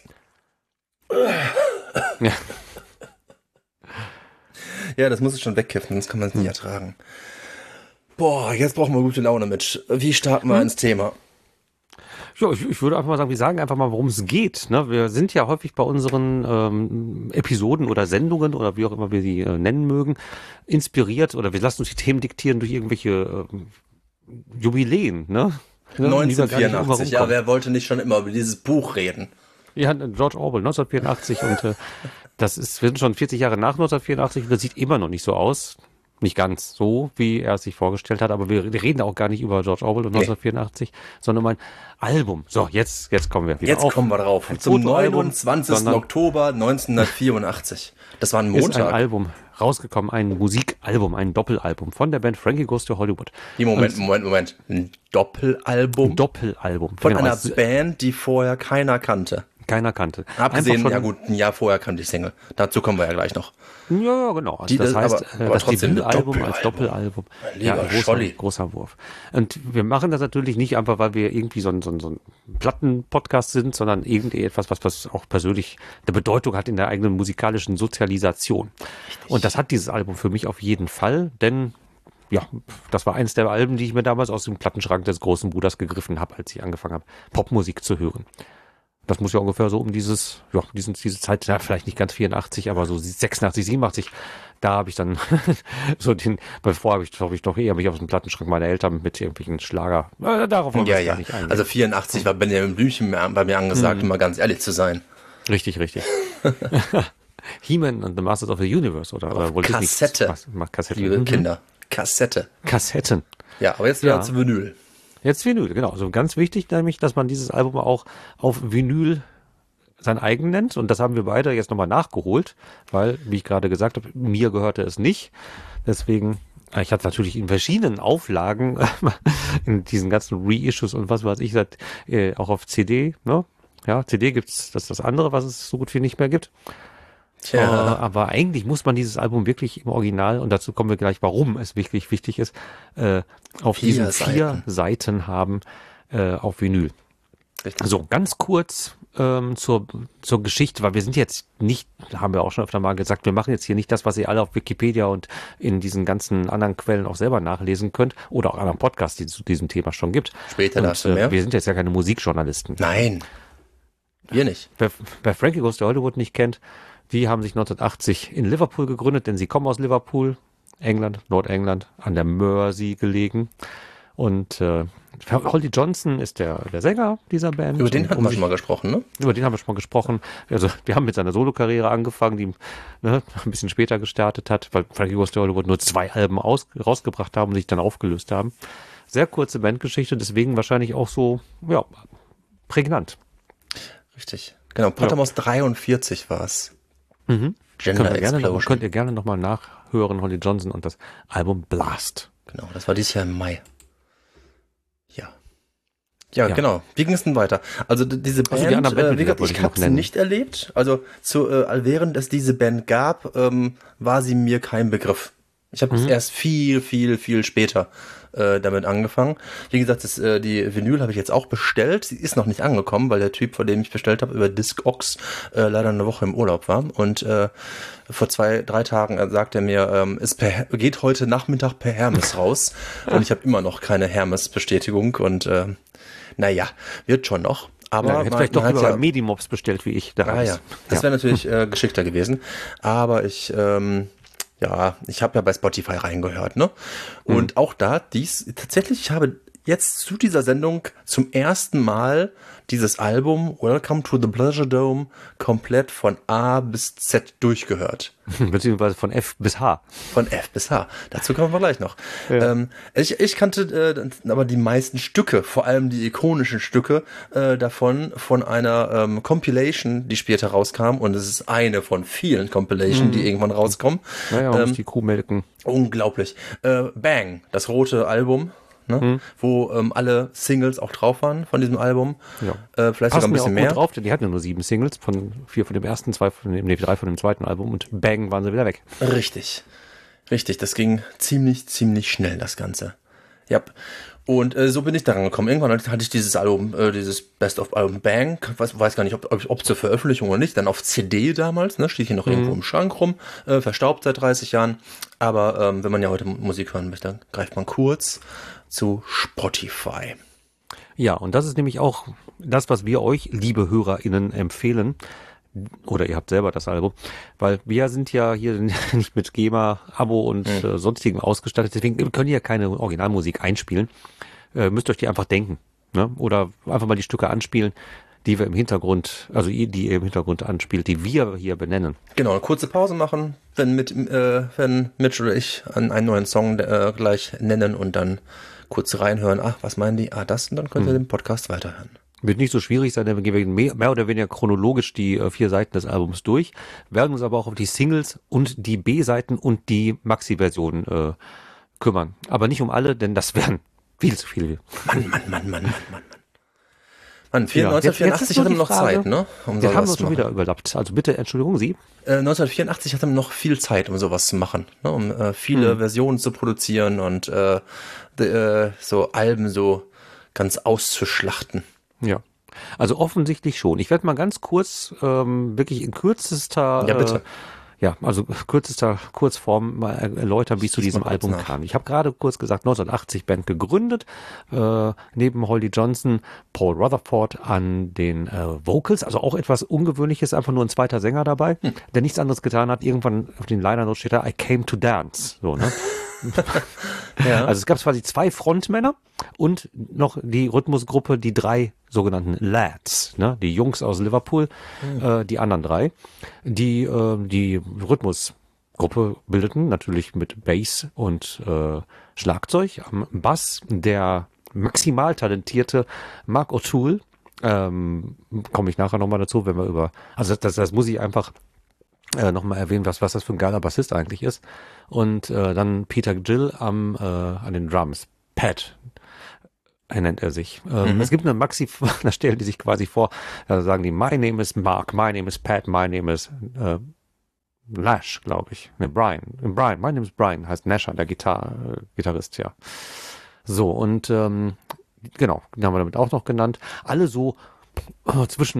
S2: Ja, das muss ich schon wegkiffen, sonst kann man es nicht ertragen. Boah, jetzt brauchen wir gute Laune, Mitch. Wie starten wir ins Thema?
S1: Ja, ich würde einfach mal sagen, wir sagen einfach mal, worum es geht. Ne? Wir sind ja häufig bei unseren Episoden oder Sendungen oder wie auch immer wir sie nennen mögen, inspiriert oder wir lassen uns die Themen diktieren durch irgendwelche Jubiläen. Ne?
S2: 1984, ja, wer wollte nicht schon immer über dieses Buch reden?
S1: Ja, George Orwell, 1984 und wir sind schon 40 Jahre nach 1984 und das sieht immer noch nicht so aus. Nicht ganz so, wie er es sich vorgestellt hat, aber wir reden auch gar nicht über George Orwell und 1984, sondern um ein Album. So, jetzt kommen wir wieder
S2: Jetzt kommen wir drauf. Zum 29. Oktober 1984. Das war ein Montag.
S1: Ist ein Album rausgekommen, ein Musikalbum, ein Doppelalbum von der Band Frankie Goes to Hollywood.
S2: Moment. Ein Doppelalbum?
S1: Ein Doppelalbum.
S2: Von einer Band, die vorher keiner kannte.
S1: Keiner kannte.
S2: Abgesehen, ja gut, ein Jahr vorher kannte ich Single. Dazu kommen wir ja gleich noch.
S1: Ja, genau. Also das heißt,
S2: aber
S1: das
S2: trotzdem
S1: Debütalbum als Doppelalbum.
S2: Ja,
S1: großer Wurf. Und wir machen das natürlich nicht einfach, weil wir irgendwie so ein Plattenpodcast sind, sondern irgendwie etwas, was auch persönlich eine Bedeutung hat in der eigenen musikalischen Sozialisation. Richtig. Und das hat dieses Album für mich auf jeden Fall, denn ja, das war eines der Alben, die ich mir damals aus dem Plattenschrank des großen Bruders gegriffen habe, als ich angefangen habe, Popmusik zu hören. Das muss ja ungefähr so um diese Zeit, ja, vielleicht nicht ganz 84, aber so 86, 87, da habe ich dann bevor habe ich doch eher mich aus dem Plattenschrank meiner Eltern mit irgendwelchen Schlager, darauf wollen wir gar nicht eingehen.
S2: Also 84 war Benjamin Blümchen bei mir angesagt, um mal ganz ehrlich zu sein.
S1: Richtig. He-Man and the Masters of the Universe, oder wollte ich nicht?
S2: Kassette. Liebe Kinder,
S1: Kassetten.
S2: Ja, aber jetzt wieder zu Vinyl.
S1: Jetzt Vinyl, genau. Also ganz wichtig nämlich, dass man dieses Album auch auf Vinyl sein eigen nennt. Und das haben wir beide jetzt nochmal nachgeholt, weil, wie ich gerade gesagt habe, mir gehörte es nicht. Deswegen, ich hatte natürlich in verschiedenen Auflagen, in diesen ganzen Reissues und was weiß ich, auch auf CD. Ne? Ja, CD gibt's, das ist das andere, was es so gut wie nicht mehr gibt. Ja. Aber eigentlich muss man dieses Album wirklich im Original, und dazu kommen wir gleich, warum es wirklich wichtig ist, auf diesen 4 Seiten haben auf Vinyl. Richtig. So, ganz kurz zur Geschichte, weil wir sind jetzt nicht, haben wir auch schon öfter mal gesagt, wir machen jetzt hier nicht das, was ihr alle auf Wikipedia und in diesen ganzen anderen Quellen auch selber nachlesen könnt oder auch anderen Podcasts, die es zu diesem Thema schon gibt.
S2: Später dazu mehr.
S1: Wir sind jetzt ja keine Musikjournalisten.
S2: Nein, wir nicht.
S1: Wer Frankie Goes to Hollywood nicht kennt, die haben sich 1980 in Liverpool gegründet, denn sie kommen aus Liverpool, England, Nordengland, an der Mersey gelegen. Und Holly Johnson ist der Sänger dieser Band.
S2: Über den hatten wir schon mal gesprochen, ne?
S1: Über den haben wir schon mal gesprochen. Also wir haben mit seiner Solokarriere angefangen, die ein bisschen später gestartet hat, weil Frankie Goes to Hollywood nur 2 Alben rausgebracht haben und sich dann aufgelöst haben. Sehr kurze Bandgeschichte, deswegen wahrscheinlich auch so, ja, prägnant.
S2: Richtig. Genau, Potamos 43 war es. Gender Explosion.
S1: Könnt ihr gerne nochmal nachhören, Holly Johnson und das Album Blast.
S2: Genau, das war dieses Jahr im Mai. Ja, genau. Wie ging es denn weiter? Also diese Band, ich habe sie nicht erlebt. Also während es diese Band gab, war sie mir kein Begriff. Ich habe erst viel später damit angefangen. Wie gesagt, die Vinyl habe ich jetzt auch bestellt. Sie ist noch nicht angekommen, weil der Typ, von dem ich bestellt habe, über Discogs leider eine Woche im Urlaub war. Und vor 2-3 Tagen sagt er mir, es geht heute Nachmittag per Hermes raus. Und ich habe immer noch keine Hermes-Bestätigung. Und naja, wird schon noch. Aber
S1: ja, hätte vielleicht doch über Medimobs bestellt, wie ich.
S2: Das wäre natürlich geschickter gewesen. Aber ich habe ja bei Spotify reingehört, ne? Und auch da, ich habe jetzt zu dieser Sendung zum ersten Mal dieses Album Welcome to the Pleasure Dome komplett von A bis Z durchgehört.
S1: Beziehungsweise von F bis H.
S2: Von F bis H. Dazu kommen wir gleich noch. Ja. Ich kannte aber die meisten Stücke, vor allem die ikonischen Stücke davon, von einer Compilation, die später rauskam. Und es ist eine von vielen Compilations, die irgendwann rauskommen.
S1: Naja, man muss die Kuh melken.
S2: Unglaublich. Bang, das rote Album. Ne? Wo alle Singles auch drauf waren von diesem Album. Ja. Vielleicht sogar ein bisschen mehr.
S1: Drauf, denn die hatten ja nur 7 Singles, 4 von dem ersten, 3 von dem zweiten Album und bang, waren sie wieder weg.
S2: Richtig, das ging ziemlich schnell, das Ganze. Ja. Und so bin ich daran gekommen. Irgendwann hatte ich dieses Album, dieses Best-of-Album Bang, weiß gar nicht, ob zur Veröffentlichung oder nicht, dann auf CD damals, ne, steht hier noch irgendwo im Schrank rum, verstaubt seit 30 Jahren. Aber wenn man ja heute Musik hören möchte, greift man kurz zu Spotify.
S1: Ja, und das ist nämlich auch das, was wir euch, liebe HörerInnen, empfehlen. Oder ihr habt selber das Album, weil wir sind ja hier nicht mit GEMA, Abo und sonstigem ausgestattet, deswegen können ihr keine Originalmusik einspielen. Müsst euch die einfach denken, ne? Oder einfach mal die Stücke anspielen. die wir im Hintergrund, also die ihr im Hintergrund anspielt, die wir hier benennen.
S2: Genau, eine kurze Pause machen, wenn Mitch oder ich einen neuen Song gleich nennen und dann kurz reinhören. Ach, was meinen die? Ah, das, und dann könnt ihr den Podcast weiterhören.
S1: Wird nicht so schwierig sein, denn wir gehen mehr oder weniger chronologisch die 4 Seiten des Albums durch, werden uns aber auch auf die Singles und die B-Seiten und die Maxi-Version kümmern. Aber nicht um alle, denn das wären viel zu viele.
S2: Mann, 1984 hatte man noch Zeit, ne?
S1: Wir haben uns schon wieder überlappt. Also bitte, Entschuldigung, Sie?
S2: 1984 hatte man noch viel Zeit, um sowas zu machen, ne? Um viele Versionen zu produzieren und so Alben so ganz auszuschlachten.
S1: Ja, also offensichtlich schon. Ich werde mal ganz kurz, wirklich in kürzester,
S2: Ja, bitte.
S1: kürzester Kurzform mal erläutern, wie es zu diesem Album kam. Ich habe gerade kurz gesagt, 1980 Band gegründet, neben Holly Johnson, Paul Rutherford an den Vocals, also auch etwas Ungewöhnliches, einfach nur ein zweiter Sänger dabei, der nichts anderes getan hat. Irgendwann auf den Liner Notes steht da, I came to dance, so, ne? Ja. Also es gab quasi 2 Frontmänner und noch die Rhythmusgruppe, die 3 sogenannten Lads, ne? Die Jungs aus Liverpool, die anderen 3, die Rhythmusgruppe bildeten, natürlich mit Bass und Schlagzeug. Am Bass der maximal talentierte Mark O'Toole, komme ich nachher nochmal dazu, wenn wir das muss ich einfach nochmal erwähnen, was das für ein geiler Bassist eigentlich ist. Und dann Peter Gill an den Drums. Pat nennt er sich. Es gibt eine Maxi, da stellen die sich quasi vor, da sagen die, my name is Mark, my name is Pat, my name is Nash, glaube ich. Ne, Brian, my name is Brian, heißt Nasher, der Gitarrist, ja. So, und genau, den haben wir damit auch noch genannt. Alle so zwischen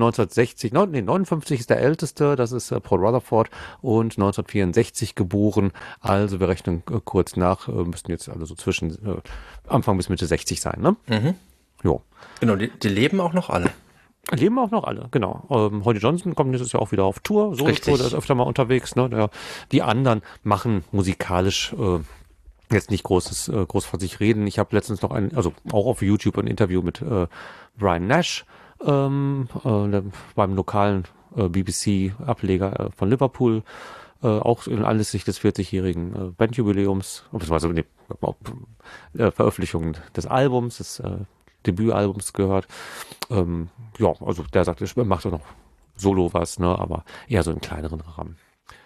S1: 59 ist der älteste, das ist Paul Rutherford, und 1964 geboren, also wir rechnen kurz nach, müssten jetzt also so zwischen Anfang bis Mitte 60 sein, ne?
S2: Mhm.
S1: Jo.
S2: Genau, die leben auch noch alle.
S1: Leben auch noch alle, genau. Holly Johnson kommt nächstes Jahr auch wieder auf Tour, so ist der ist öfter mal unterwegs, ne? Die anderen machen musikalisch jetzt nicht groß von sich reden. Ich habe letztens noch auch auf YouTube ein Interview mit Brian Nash, beim lokalen BBC-Ableger von Liverpool, auch in anlässlich des 40-jährigen Bandjubiläums, beziehungsweise Veröffentlichung des Albums, des Debütalbums gehört. Ja, also der sagt, er macht auch noch solo was, ne, aber eher so in kleineren Rahmen.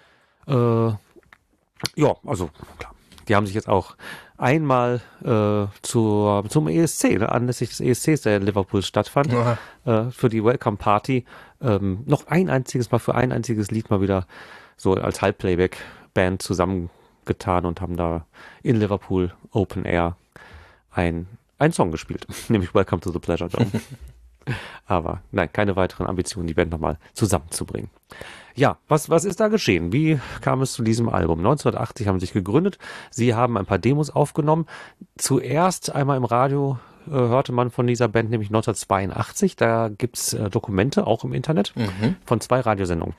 S1: Ja, also klar. Die haben sich jetzt auch einmal zum ESC, ne, anlässlich des ESCs, der in Liverpool stattfand, für die Welcome Party, noch ein einziges Lied mal wieder so als Halbplayback-Band zusammengetan und haben da in Liverpool Open Air einen Song gespielt, nämlich Welcome to the Pleasure Dome. Aber nein, keine weiteren Ambitionen, die Band nochmal zusammenzubringen. Ja, was ist da geschehen? Wie kam es zu diesem Album? 1980 haben sie sich gegründet. Sie haben ein paar Demos aufgenommen. Zuerst einmal im Radio hörte man von dieser Band, nämlich 1982. Da gibt's Dokumente, auch im Internet, von 2 Radiosendungen.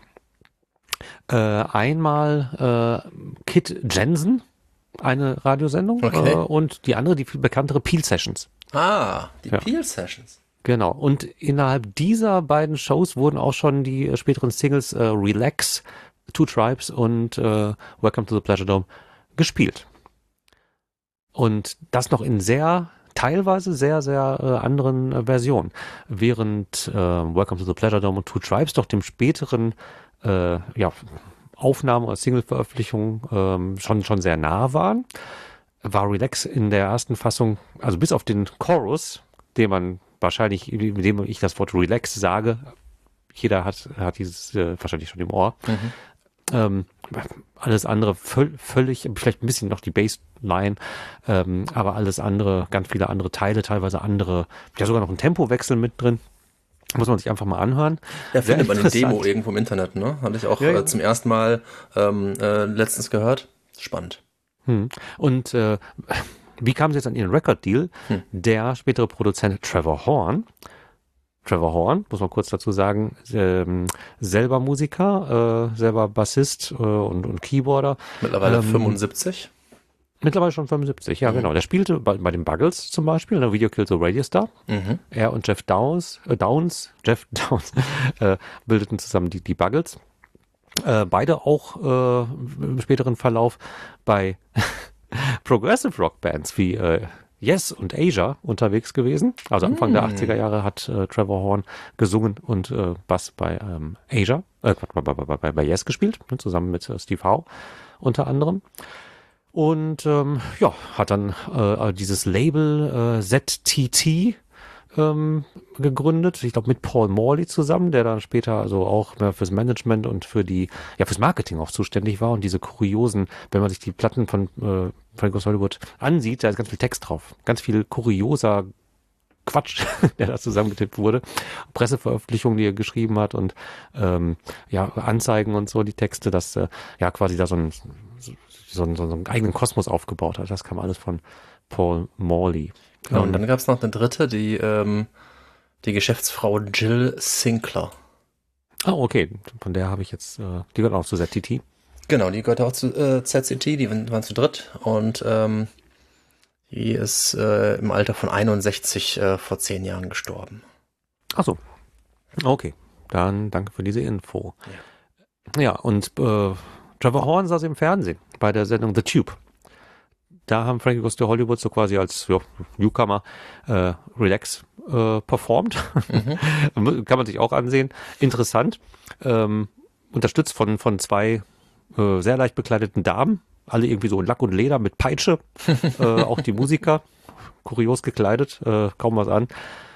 S1: Einmal Kid Jensen, eine Radiosendung, und die andere, die viel bekanntere Peel Sessions.
S2: Ah, die Peel Sessions.
S1: Genau, und innerhalb dieser beiden Shows wurden auch schon die späteren Singles Relax, Two Tribes und Welcome to the Pleasure Dome gespielt. Und das noch in teilweise sehr, sehr anderen Versionen. Während Welcome to the Pleasure Dome und Two Tribes doch dem späteren Aufnahmen oder Single-Veröffentlichungen schon sehr nah waren, war Relax in der ersten Fassung, also bis auf den Chorus, den man wahrscheinlich, mit dem ich das Wort Relax sage, jeder hat dieses wahrscheinlich schon im Ohr. Alles andere völlig, vielleicht ein bisschen noch die Bassline, aber alles andere, ganz viele andere Teile, teilweise andere, ja sogar noch ein Tempowechsel mit drin. Muss man sich einfach mal anhören.
S2: Ja, findet man eine Demo irgendwo im Internet, ne? Hatte ich auch zum ersten Mal letztens gehört. Spannend.
S1: Und wie kam es jetzt an ihren Record-Deal? Der spätere Produzent Trevor Horn, muss man kurz dazu sagen, selber Musiker, selber Bassist und Keyboarder.
S2: Mittlerweile 75.
S1: Mittlerweile schon 75, ja genau. Der spielte bei den Buggles zum Beispiel, in der Video Killed the Radio Star. Er und Jeff Downs bildeten zusammen die Buggles. Beide auch im späteren Verlauf bei Progressive Rock Bands wie Yes und Asia unterwegs gewesen. Also Anfang der 80er Jahre hat Trevor Horn gesungen und Bass bei Asia, bei Yes gespielt, ne, zusammen mit Steve Howe unter anderem. Und hat dann dieses Label ZTT gegründet, ich glaube mit Paul Morley zusammen, der dann später also auch mehr fürs Management und fürs Marketing auch zuständig war. Und diese kuriosen, wenn man sich die Platten von Frank Goes Hollywood ansieht, da ist ganz viel Text drauf, ganz viel kurioser Quatsch, der da zusammengetippt wurde. Presseveröffentlichungen, die er geschrieben hat und Anzeigen und so, die Texte, dass quasi da so einen eigenen Kosmos aufgebaut hat. Das kam alles von Paul Morley.
S2: Genau, und dann gab es noch eine dritte, die Geschäftsfrau Jill Sinclair.
S1: Ah, okay. Von der habe ich jetzt, die gehört auch zu ZTT.
S2: Genau, die gehört auch zu ZTT, die waren zu dritt und die ist im Alter von 61 vor 10 Jahren gestorben.
S1: Ach so. Okay. Dann danke für diese Info. Ja, und Trevor Horn saß im Fernsehen bei der Sendung The Tube. Da haben Frankie Goes to Hollywood so quasi als Newcomer Relax performt. Kann man sich auch ansehen. Interessant. Unterstützt von zwei sehr leicht bekleideten Damen. Alle irgendwie so in Lack und Leder mit Peitsche. Auch die Musiker. Kurios gekleidet. Kaum was an.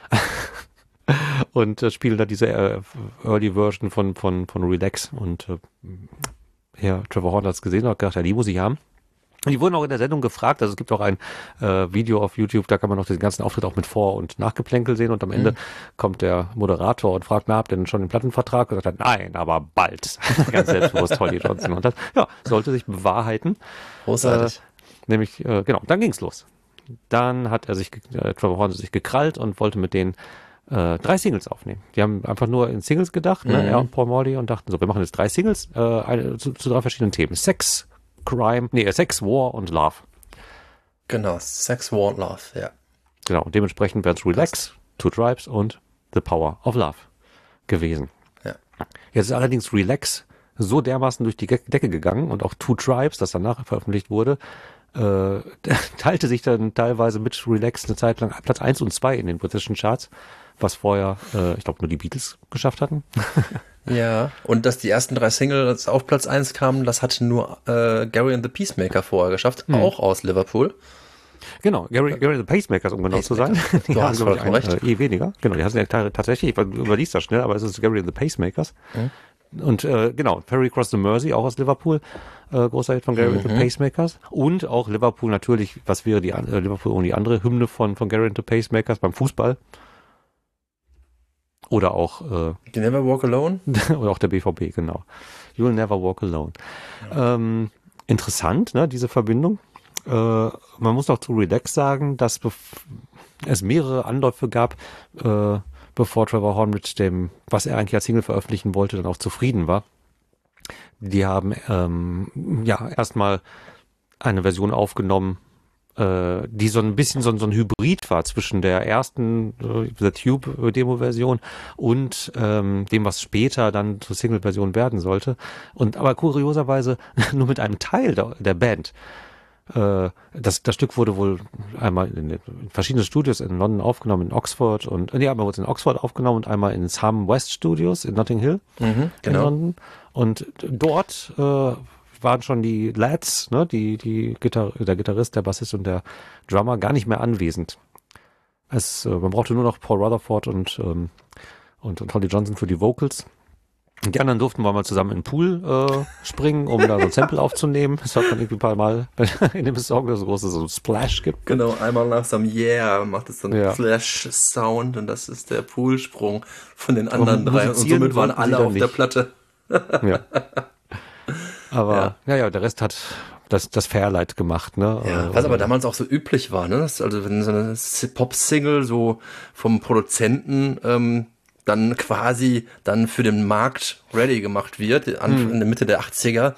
S1: Und spielen da diese Early Version von Relax. Und Trevor Horn hat es gesehen und hat gedacht, ja, die muss ich haben. Und die wurden auch in der Sendung gefragt, also es gibt auch ein Video auf YouTube, da kann man noch den ganzen Auftritt auch mit Vor- und Nachgeplänkel sehen und am Ende kommt der Moderator und fragt, habt ihr denn schon den Plattenvertrag? Und sagt, nein, aber bald. Ganz selbstbewusst Holly Johnson. Und das, sollte sich bewahrheiten.
S2: Großartig.
S1: Dann ging's los. Dann hat Trevor Horn sich gekrallt und wollte mit denen 3 Singles aufnehmen. Die haben einfach nur in Singles gedacht, er und Paul Morley, und dachten so, wir machen jetzt 3 Singles zu 3 verschiedenen Themen. Sex, War und Love.
S2: Genau, Sex, War und Love, ja.
S1: Genau, und dementsprechend wären es Relax, Two Tribes und The Power of Love gewesen.
S2: Ja.
S1: Jetzt ist allerdings Relax so dermaßen durch die Decke gegangen und auch Two Tribes, das danach veröffentlicht wurde, teilte sich dann teilweise mit Relax eine Zeit lang Platz 1 und 2 in den britischen Charts, was vorher, ich glaube, nur die Beatles geschafft hatten.
S2: Ja, und dass die ersten 3 Singles auf Platz 1 kamen, das hatte nur Gary and the Peacemaker vorher geschafft, auch aus Liverpool.
S1: Genau, Gary and the Pacemakers, um genau zu sein.
S2: Du hast vollkommen recht.
S1: Weniger. Genau, die hatten ja tatsächlich, ich überließ das schnell, aber es ist Gary and the Pacemakers. Und Ferry Across the Mersey, auch aus Liverpool, großer Hit von Gary and the Pacemakers. Und auch Liverpool natürlich, was wäre die Liverpool ohne die andere Hymne von Gary and the Pacemakers beim Fußball? Oder auch
S2: You Never Walk Alone?
S1: oder auch der BVB, genau. You'll Never Walk Alone. Ja. Interessant, ne, diese Verbindung. Man muss noch zu Relax sagen, dass es mehrere Anläufe gab, bevor Trevor Horn mit dem, was er eigentlich als Single veröffentlichen wollte, dann auch zufrieden war. Die haben erstmal eine Version aufgenommen, die so ein bisschen so ein Hybrid war zwischen der ersten The Tube Demo-Version und dem, was später dann zur Single-Version werden sollte. Aber kurioserweise nur mit einem Teil der Band. Das Stück wurde wohl einmal in verschiedenen Studios in London aufgenommen, in Oxford einmal wurde es in Oxford aufgenommen und einmal in Sam West Studios in Notting Hill in London. Und dort waren schon die Lads, ne, der Gitarrist, der Bassist und der Drummer gar nicht mehr anwesend. Man brauchte nur noch Paul Rutherford und Holly Johnson für die Vocals. Und die anderen durften mal zusammen in den Pool springen, um da so ein Sample aufzunehmen. Das hat man irgendwie ein paar Mal in dem Song, so großes so Splash gibt.
S2: Genau, einmal nach so einem Yeah macht es dann Flash-Sound und das ist der Poolsprung von den anderen 3 und somit waren alle auf der Platte.
S1: Ja. Aber der Rest hat das Fairlight gemacht, ne?
S2: Ja, was aber damals auch so üblich war, ne? Also wenn so eine Pop-Single so vom Produzenten dann quasi dann für den Markt ready gemacht wird, in der Mitte der 80er,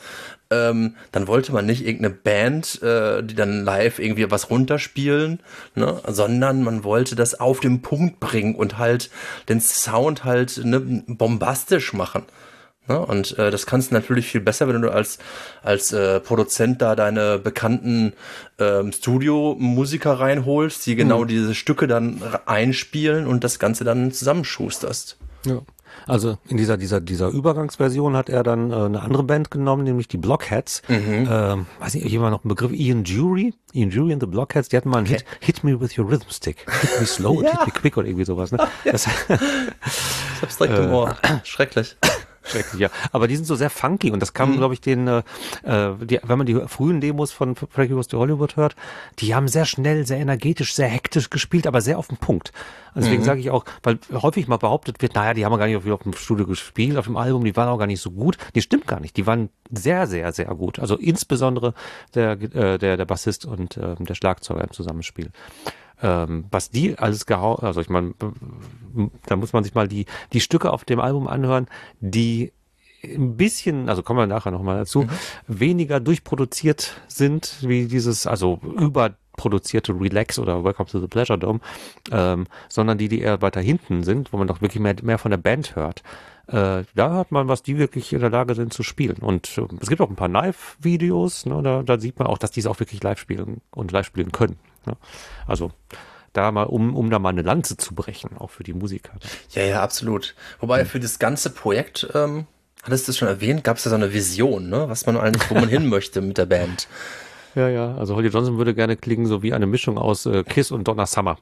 S2: dann wollte man nicht irgendeine Band, die dann live irgendwie was runterspielen, ne, sondern man wollte das auf den Punkt bringen und halt den Sound halt, ne, bombastisch machen. Ne? Und das kannst du natürlich viel besser, wenn du als Produzent da deine bekannten Studio-Musiker reinholst, die genau diese Stücke dann einspielen und das Ganze dann zusammenschusterst.
S1: Ja. Also in dieser Übergangsversion hat er dann eine andere Band genommen, nämlich die Blockheads. Weiß nicht, jemand noch einen Begriff? Ian Jury and the Blockheads, die hatten mal einen Hit Me With Your Rhythm Stick. Hit Me Slow and Hit Me Quick oder irgendwie sowas. Ne?
S2: Ich hab's direkt im Ohr. Schrecklich.
S1: Schrecklich, ja. Aber die sind so sehr funky und das kam, glaube ich, wenn man die frühen Demos von Frankie Goes to Hollywood hört, die haben sehr schnell, sehr energetisch, sehr hektisch gespielt, aber sehr auf den Punkt. Also deswegen sage ich auch, weil häufig mal behauptet wird, naja, die haben wir gar nicht auf dem Studio gespielt, auf dem Album, die waren auch gar nicht so gut. Die stimmt gar nicht. Die waren sehr, sehr, sehr gut. Also insbesondere der Bassist und der Schlagzeuger im Zusammenspiel. Was die alles also ich meine, da muss man sich mal die Stücke auf dem Album anhören, die ein bisschen, also kommen wir nachher nochmal dazu, weniger durchproduziert sind, wie dieses, also überproduzierte Relax oder Welcome to the Pleasure Dome, sondern die eher weiter hinten sind, wo man doch wirklich mehr von der Band hört. Da hört man, was die wirklich in der Lage sind zu spielen. Und es gibt auch ein paar Live-Videos, ne, da sieht man auch, dass die es auch wirklich live spielen können. Ne? Also da mal, um da mal eine Lanze zu brechen, auch für die Musiker.
S2: Ja, absolut. Wobei für das ganze Projekt, hattest du es schon erwähnt, gab es ja so eine Vision, ne, wo man hin möchte mit der Band.
S1: Ja, also Holly Johnson würde gerne klingen so wie eine Mischung aus Kiss und Donna Summer.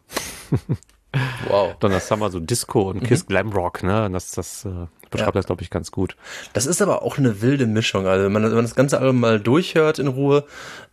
S2: Wow.
S1: Donna Summer, so Disco und Kiss Glamrock, ne? Das beschreibt das, glaube ich, ganz gut.
S2: Das ist aber auch eine wilde Mischung. Also wenn man das ganze Album mal durchhört in Ruhe,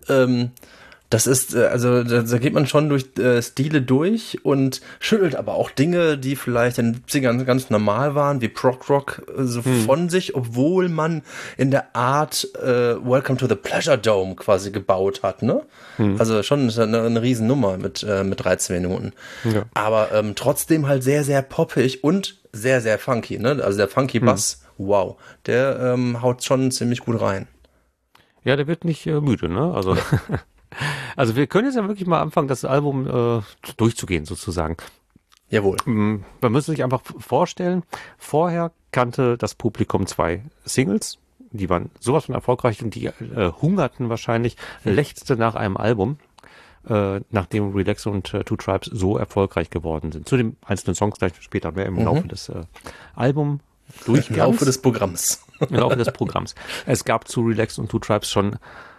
S2: das ist, also da geht man schon durch Stile durch und schüttelt aber auch Dinge, die vielleicht in den 70ern ganz normal waren, wie Prog-Rock, von sich, obwohl man in der Art Welcome to the Pleasure Dome quasi gebaut hat, ne? Also schon eine Riesennummer mit 13 Minuten. Ja. Aber trotzdem halt sehr, sehr poppig und sehr, sehr funky, ne? Also der funky Bass, wow, der haut schon ziemlich gut rein.
S1: Ja, der wird nicht müde, ne? Also Also wir können jetzt ja wirklich mal anfangen, das Album durchzugehen sozusagen.
S2: Jawohl.
S1: Man müsste sich einfach vorstellen, vorher kannte das Publikum 2 Singles, die waren sowas von erfolgreich und die hungerten wahrscheinlich, lechzte nach einem Album, nachdem Relax und Two Tribes so erfolgreich geworden sind. Zu den einzelnen Songs gleich später mehr im Laufe des Albums.
S2: Im Laufe des Programms.
S1: Im Laufe des Programms. Es gab zu Relax und Two Tribes schon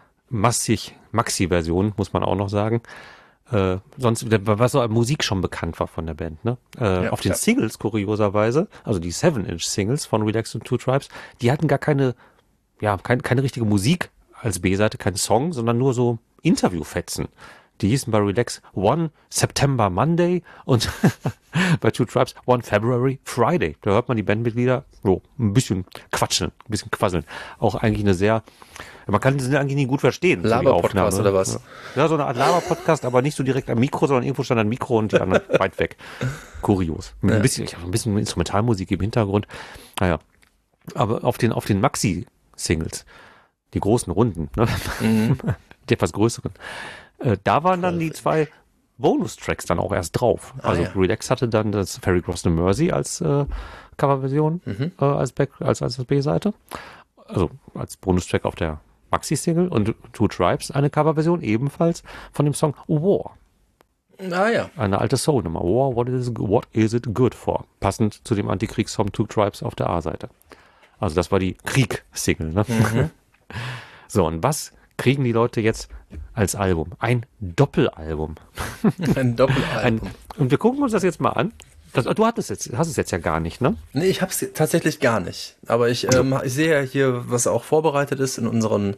S1: Maxi-Version, muss man auch noch sagen. Sonst, was so an Musik schon bekannt war von der Band, ne? Auf den Singles, kurioserweise, also die 7-Inch-Singles von Relax und Two Tribes, die hatten gar keine richtige Musik als B-Seite, kein Song, sondern nur so Interviewfetzen. Die hießen bei Relax One September Monday und bei Two Tribes One February Friday. Da hört man die Bandmitglieder so ein bisschen quatschen, ein bisschen quasseln. Auch eigentlich eine sehr, man kann sie eigentlich nie gut verstehen.
S2: Laber-Podcast oder was?
S1: Ja, so eine Art Laber-Podcast, aber nicht so direkt am Mikro, sondern irgendwo stand ein Mikro und die anderen weit weg. Kurios. Mit ein bisschen Instrumentalmusik im Hintergrund. Naja. Aber auf den Maxi-Singles, die großen Runden, ne? Die etwas größeren, da waren dann die 2 Bonus-Tracks dann auch erst drauf. Also Relax hatte dann das Ferry Cross No Mercy als Coverversion, als B-Seite. Also als Bonustrack auf der Maxi-Single und Two Tribes eine Coverversion ebenfalls von dem Song War. Eine alte Soul-Nummer. War, what is it good for? Passend zu dem Antikriegssong Two Tribes auf der A-Seite. Also das war die Krieg-Single, ne? So, und was kriegen die Leute jetzt als Album? Ein Doppelalbum.
S2: Ein Doppelalbum.
S1: Und wir gucken uns das jetzt mal an. Du hast es jetzt ja gar nicht, ne?
S2: Nee, ich hab's tatsächlich gar nicht. Aber ich sehe ja hier, was auch vorbereitet ist in unserem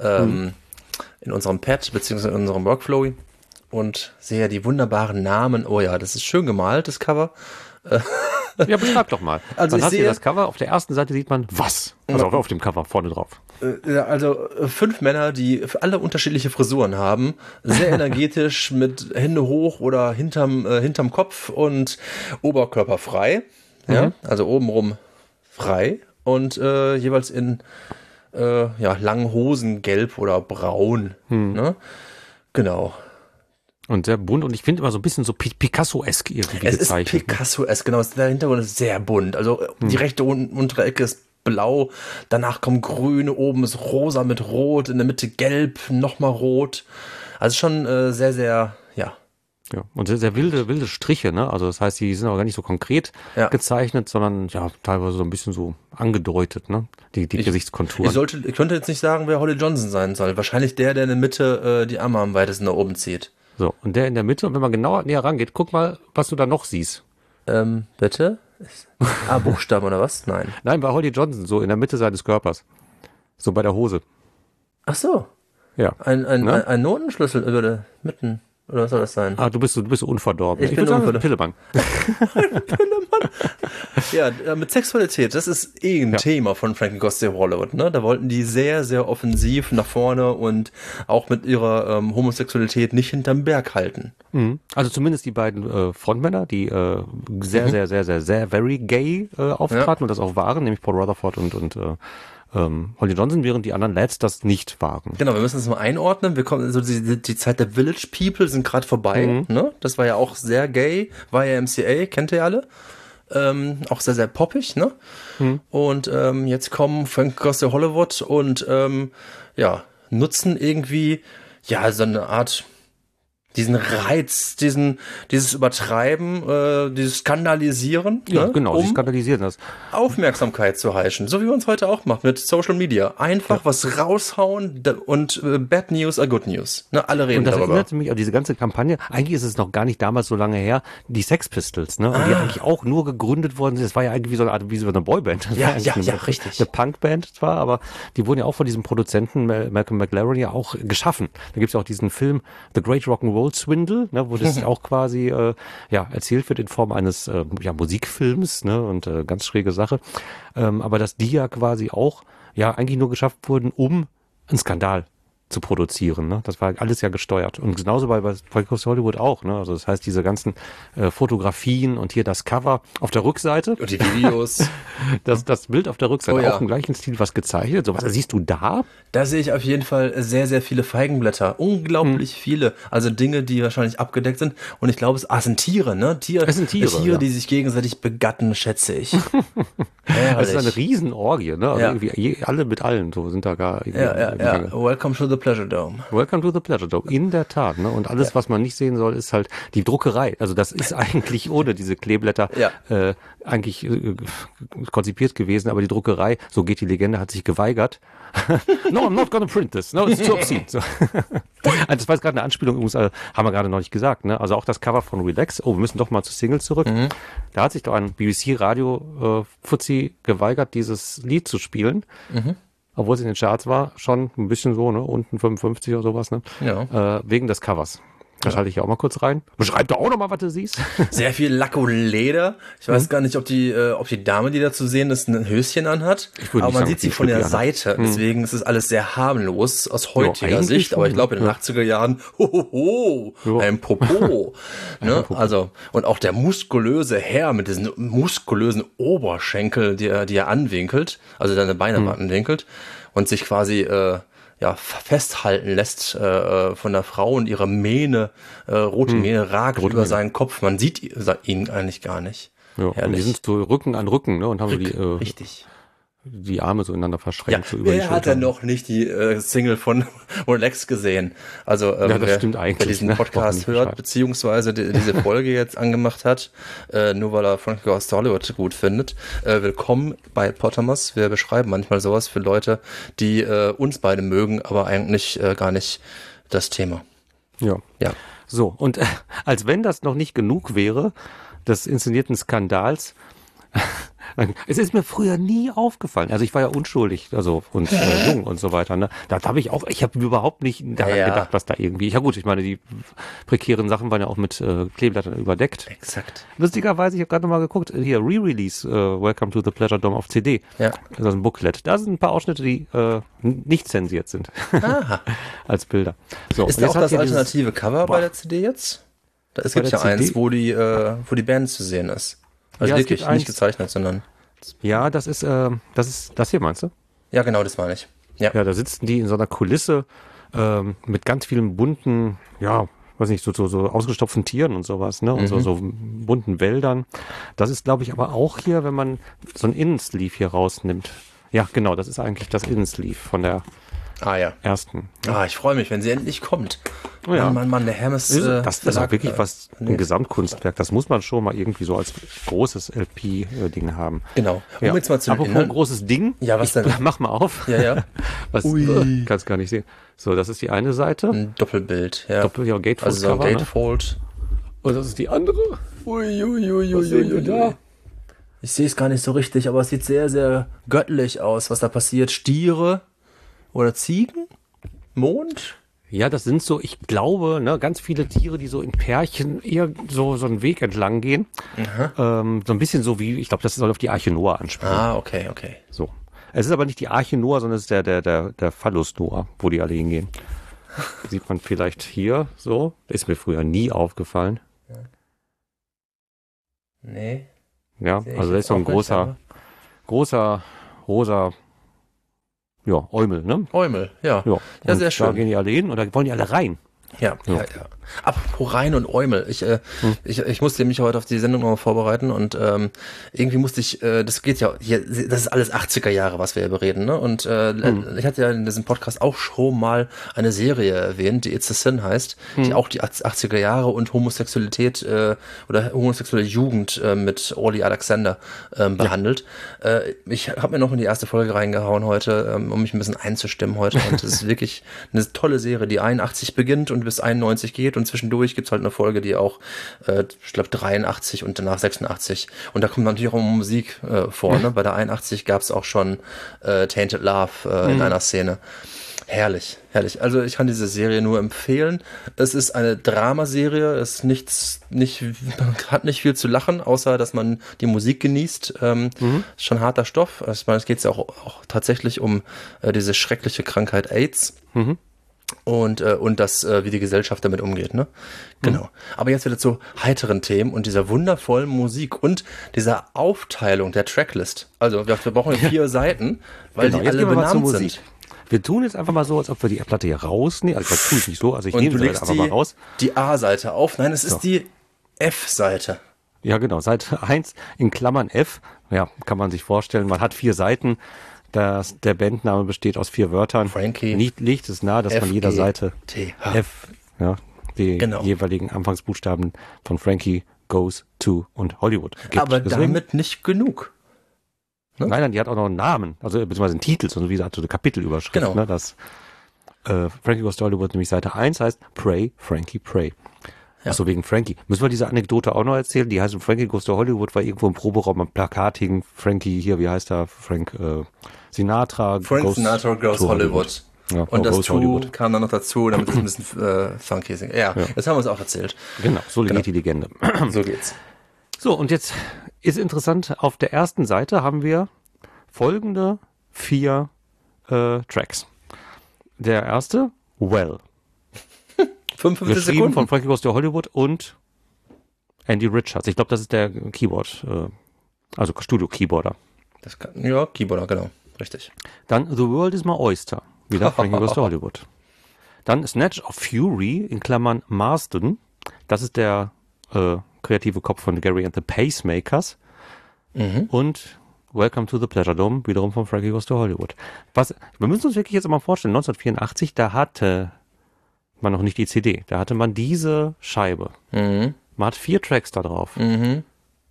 S2: Pad, beziehungsweise in unserem Workflow und sehe ja die wunderbaren Namen. Oh ja, das ist schön gemalt, das Cover.
S1: Ja, beschreib doch mal.
S2: Also
S1: dann hast du das Cover, auf der ersten Seite sieht man was? Also auf dem Cover, vorne drauf.
S2: Also 5 Männer, die alle unterschiedliche Frisuren haben, sehr energetisch mit Hände hoch oder hinterm Kopf und Oberkörper frei. Ja, also obenrum frei und jeweils in langen Hosen gelb oder braun. Ne? Genau.
S1: Und sehr bunt und ich finde immer so ein bisschen so Picasso-esk irgendwie gezeichnet.
S2: Es ist Picasso-esk, genau. Der Hintergrund ist sehr bunt. Also die rechte untere Ecke ist blau, danach kommt grün, oben ist rosa mit rot, in der Mitte gelb, nochmal rot. Also schon sehr, sehr, ja.
S1: Ja, und sehr, sehr wilde Striche, ne? Also das heißt, die sind auch gar nicht so konkret gezeichnet, sondern ja, teilweise so ein bisschen so angedeutet, ne? Die Gesichtskonturen.
S2: Ich könnte jetzt nicht sagen, wer Holly Johnson sein soll. Wahrscheinlich der in der Mitte die Arme am weitesten nach oben zieht.
S1: So, und der in der Mitte, und wenn man genauer näher rangeht, guck mal, was du da noch siehst.
S2: Bitte? Buchstaben oder was? Nein.
S1: Nein, bei Holly Johnson, so in der Mitte seines Körpers. So bei der Hose.
S2: Ach so.
S1: Ja.
S2: Ein Notenschlüssel über der Mitten. Oder was soll das sein?
S1: Du bist so unverdorben.
S2: Ich bin unverdorben.
S1: Pillemann.
S2: Ja, mit Sexualität, das ist ein Thema von Frankie Goes to Hollywood, ne? Da wollten die sehr, sehr offensiv nach vorne und auch mit ihrer Homosexualität nicht hinterm Berg halten.
S1: Mhm. Also zumindest die beiden Frontmänner, die sehr very gay auftraten und das auch waren, nämlich Paul Rutherford und Holly Johnson, während die anderen Lads das nicht waren.
S2: Genau, wir müssen das mal einordnen. Wir kommen, also die Zeit der Village People sind gerade vorbei. Ne? Das war ja auch sehr gay. YMCA, kennt ihr alle. Auch sehr, sehr poppig. Ne? Und jetzt kommen Frank Goes to Hollywood und nutzen irgendwie so eine Art diesen Reiz, dieses Übertreiben, dieses Skandalisieren.
S1: Ja,
S2: ne?
S1: genau, sie skandalisieren das.
S2: Aufmerksamkeit zu heischen, so wie man es heute auch macht mit Social Media. Einfach was raushauen und Bad News are Good News. Ne? Alle reden
S1: und das
S2: darüber.
S1: erinnert mich an diese ganze Kampagne, eigentlich ist es noch gar nicht damals so lange her, die Sex Pistols, ne? Und die eigentlich auch nur gegründet worden sind. Das war ja eigentlich wie so eine Boyband.
S2: Richtig.
S1: Eine Punkband zwar, aber die wurden ja auch von diesem Produzenten Malcolm McLaren ja auch geschaffen. Da gibt's ja auch diesen Film The Great Rock'n'Roll Swindle, ne, wo das auch quasi erzählt wird in Form eines Musikfilms, ne, und ganz schräge Sache. Aber dass die ja quasi auch eigentlich nur geschafft wurden, um einen Skandal zu produzieren, ne? Das war alles ja gesteuert. Und genauso bei Hollywood auch, ne? Also das heißt, diese ganzen Fotografien und hier das Cover auf der Rückseite.
S2: Und die Videos.
S1: Das Bild auf der Rückseite auch im gleichen Stil was gezeichnet. So, was siehst du da?
S2: Da sehe ich auf jeden Fall sehr, sehr viele Feigenblätter. Unglaublich viele. Also Dinge, die wahrscheinlich abgedeckt sind. Und ich glaube, es sind Tiere, ne?
S1: Es sind Tiere,
S2: die sich gegenseitig begatten, schätze ich.
S1: Es ist eine Riesenorgie, ne? Also irgendwie alle mit allen, so sind da gar
S2: Welcome to the Pleasure Dome.
S1: Welcome to the Pleasure Dome, in der Tat, ne? Und alles, was man nicht sehen soll, ist halt die Druckerei. Also das ist eigentlich ohne diese Kleeblätter eigentlich konzipiert gewesen, aber die Druckerei, so geht die Legende, hat sich geweigert. No, I'm not gonna print this. No, it's too obscene. So. Also das war jetzt gerade eine Anspielung, übrigens, haben wir gerade noch nicht gesagt, ne? Also auch das Cover von Relax. Oh, wir müssen doch mal zu Single zurück. Da hat sich doch ein BBC-Radio Fuzzi geweigert, dieses Lied zu spielen. Obwohl es in den Charts war, schon ein bisschen so, ne, unten 55 oder sowas, ne? Ja. Wegen des Covers. Das halte ich ja auch mal kurz rein. Beschreib doch auch noch mal, was du siehst.
S2: Sehr viel Lack und Leder. Ich weiß gar nicht, ob die Dame, die da zu sehen ist, ein Höschen anhat. Aber man sieht sie von der Seite. Deswegen ist es alles sehr harmlos aus heutiger Sicht. Aber ich glaube, in den 80er Jahren, ein Popo. Ne? Also, und auch der muskulöse Herr mit diesen muskulösen Oberschenkel, die er anwinkelt, also seine Beine anwinkelt und sich quasi festhalten lässt von der Frau und ihre Mähne, rote Mähne ragt über seinen Kopf. Man sieht ihn eigentlich gar nicht.
S1: Ja, und die sind so Rücken an Rücken, ne, und haben
S2: richtig.
S1: Die Arme so ineinander verschränkt.
S2: Ja, wer hat denn noch nicht die Single von Relax gesehen? Also
S1: wer
S2: diesen Podcast hört, beziehungsweise diese Folge jetzt angemacht hat, nur weil er Frank Goes to Hollywood gut findet. Willkommen bei Pottermos. Wir beschreiben manchmal sowas für Leute, die uns beide mögen, aber eigentlich gar nicht das Thema.
S1: Ja. So, und als wenn das noch nicht genug wäre, des inszenierten Skandals, es ist mir früher nie aufgefallen. Also ich war ja unschuldig, also und jung und so weiter. Ne? Da habe ich habe überhaupt nicht daran gedacht, was da irgendwie. Ja gut, ich meine, die prekären Sachen waren ja auch mit Kleeblättern überdeckt.
S2: Exakt.
S1: Lustigerweise, ich habe gerade nochmal geguckt, hier Re-Release, Welcome to the Pleasure Dome auf CD. Ja. Das ist ein Booklet. Da sind ein paar Ausschnitte, die nicht zensiert sind. Als Bilder. So,
S2: ist da auch das alternative Cover bei der CD jetzt? Es gibt ja eins, wo die Band zu sehen ist. Also
S1: ja,
S2: wirklich nicht gezeichnet, sondern...
S1: Ja, das ist das hier, meinst du?
S2: Ja, genau, das meine ich. Ja.
S1: Ja, da sitzen die in so einer Kulisse mit ganz vielen bunten, ja, weiß nicht, so ausgestopften Tieren und sowas, ne? Und so bunten Wäldern. Das ist, glaube ich, aber auch hier, wenn man so ein Innensleeve hier rausnimmt. Ja, genau, das ist eigentlich das Innensleeve von der ersten.
S2: Ich freue mich, wenn sie endlich kommt.
S1: Oh ja.
S2: Mann, der Hermes
S1: das ist auch wirklich ein Gesamtkunstwerk. Das muss man schon mal irgendwie so als großes LP-Ding haben.
S2: Genau.
S1: Ja.
S2: Jetzt mal zu
S1: Apropos ein großes Ding.
S2: Ja, was denn?
S1: Mach mal auf.
S2: Ja.
S1: Kannst gar nicht sehen. So, das ist die eine Seite.
S2: Ein Doppelbild, ja.
S1: Gatefold.
S2: Also so ein Gatefold.
S1: Und das ist die andere.
S2: Da? Ich sehe es gar nicht so richtig, aber es sieht sehr, sehr göttlich aus, was da passiert. Stiere oder Ziegen? Mond?
S1: Ja, das sind so, ich glaube, ne, ganz viele Tiere, die so in Pärchen eher so einen Weg entlang gehen. So ein bisschen so wie, ich glaube, das soll auf die Arche Noah anspielen.
S2: Okay.
S1: So. Es ist aber nicht die Arche Noah, sondern es ist der Phallus Noah, wo die alle hingehen. Sieht man vielleicht hier so. Ist mir früher nie aufgefallen.
S2: Ja. Nee.
S1: Ja, also da ist so ein großer, rosa, Eumel, ne?
S2: Eumel, ja.
S1: Ja,
S2: sehr schön.
S1: Da gehen die alle hin und da wollen die alle rein.
S2: Ja. Apropos Rhein und Eumel. Ich musste mich heute auf die Sendung noch vorbereiten und irgendwie musste ich, das geht ja, hier, das ist alles 80er Jahre, was wir hier bereden, ne? Und ich hatte ja in diesem Podcast auch schon mal eine Serie erwähnt, die It's a Sin heißt, die auch die 80er Jahre und Homosexualität oder homosexuelle Jugend mit Orly Alexander behandelt. Ich habe mir noch in die erste Folge reingehauen heute, um mich ein bisschen einzustimmen heute. Und es ist wirklich eine tolle Serie, die 81 beginnt und bis 91 geht und zwischendurch gibt's halt eine Folge, die auch, ich glaube 83 und danach 86 und da kommt natürlich auch Musik vor, ne? Bei der 81 gab's auch schon Tainted Love in einer Szene. Herrlich. Also ich kann diese Serie nur empfehlen. Es ist eine Dramaserie, es hat nicht viel zu lachen, außer dass man die Musik genießt. Ist schon harter Stoff. Ich meine, es geht ja auch tatsächlich um diese schreckliche Krankheit AIDS. Und das, wie die Gesellschaft damit umgeht, ne? Genau. Aber jetzt wieder zu heiteren Themen und dieser wundervollen Musik und dieser Aufteilung der Tracklist. Also wir brauchen 4 Seiten, weil die alle benannt sind.
S1: Wir tun jetzt einfach mal so, als ob wir die Platte hier rausnehmen. Also das tue ich nicht so, also ich nehme sie einfach mal raus.
S2: Die A-Seite auf. Nein, es ist die F-Seite.
S1: Ja, genau. Seite 1 in Klammern F. Ja, kann man sich vorstellen. Man hat 4 Seiten. Der Bandname besteht aus 4 Wörtern.
S2: Frankie.
S1: Liegt es nahe, dass man jeder Seite F, die jeweiligen Anfangsbuchstaben von Frankie Goes to und Hollywood gibt.
S2: Aber damit nicht genug.
S1: Ne? Nein, die hat auch noch einen Namen, also beziehungsweise einen Titel, so wie so eine Kapitelüberschrift.
S2: Genau.
S1: Ne, das Frankie Goes to Hollywood, nämlich Seite 1 heißt Pray, Frankie, Pray. Ja. Achso, wegen Frankie. Müssen wir diese Anekdote auch noch erzählen? Die heißt Frankie Goes to Hollywood, war irgendwo im Proberaum am Plakat hing Frankie hier, wie heißt er? Frank Sinatra.
S2: Sinatra Goes Hollywood.
S1: Ja,
S2: und das To kam dann noch dazu, damit es ein bisschen funky ist. Ja, das haben wir uns auch erzählt.
S1: Genau, so geht die Legende.
S2: So geht's.
S1: So, und jetzt ist interessant, auf der ersten Seite haben wir folgende 4 Tracks. Der erste, Well.
S2: 55
S1: Sekunden. Geschrieben von Frankie Goes to Hollywood und Andy Richards. Ich glaube, das ist der Keyboard, also Studio-Keyboarder.
S2: Keyboarder, genau. Richtig.
S1: Dann The World is My Oyster. Wieder Frankie Goes to Hollywood. Dann Snatch of Fury, in Klammern Marsden. Das ist der kreative Kopf von Gary and the Pacemakers. Und Welcome to the Pleasure Dome, wiederum von Frankie Goes to Hollywood. Wir müssen uns wirklich jetzt mal vorstellen, 1984, da hatte man noch nicht die CD, da hatte man diese Scheibe. Man hat 4 Tracks da drauf. Man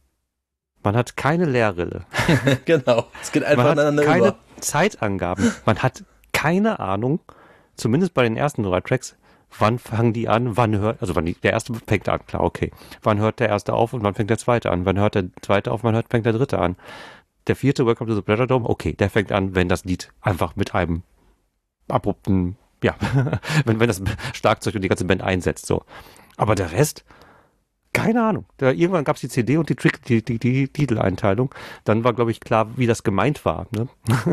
S1: hat keine Leerrille.
S2: Genau, es geht einfach
S1: aneinander über. Man hat keine
S2: über.
S1: Zeitangaben. Man hat keine Ahnung, zumindest bei den ersten 3 Tracks, wann fangen die an, der erste fängt an, klar, okay. Wann hört der erste auf und wann fängt der zweite an? Wann hört der zweite auf, wann fängt der dritte an? Der 4. Welcome to the Pleasure Dome, okay, der fängt an, wenn das Lied einfach mit einem abrupten, wenn das Schlagzeug und die ganze Band einsetzt, so. Aber der Rest, keine Ahnung. Irgendwann gab es die CD und die Titeleinteilung. Dann war, glaube ich, klar, wie das gemeint war. Ne?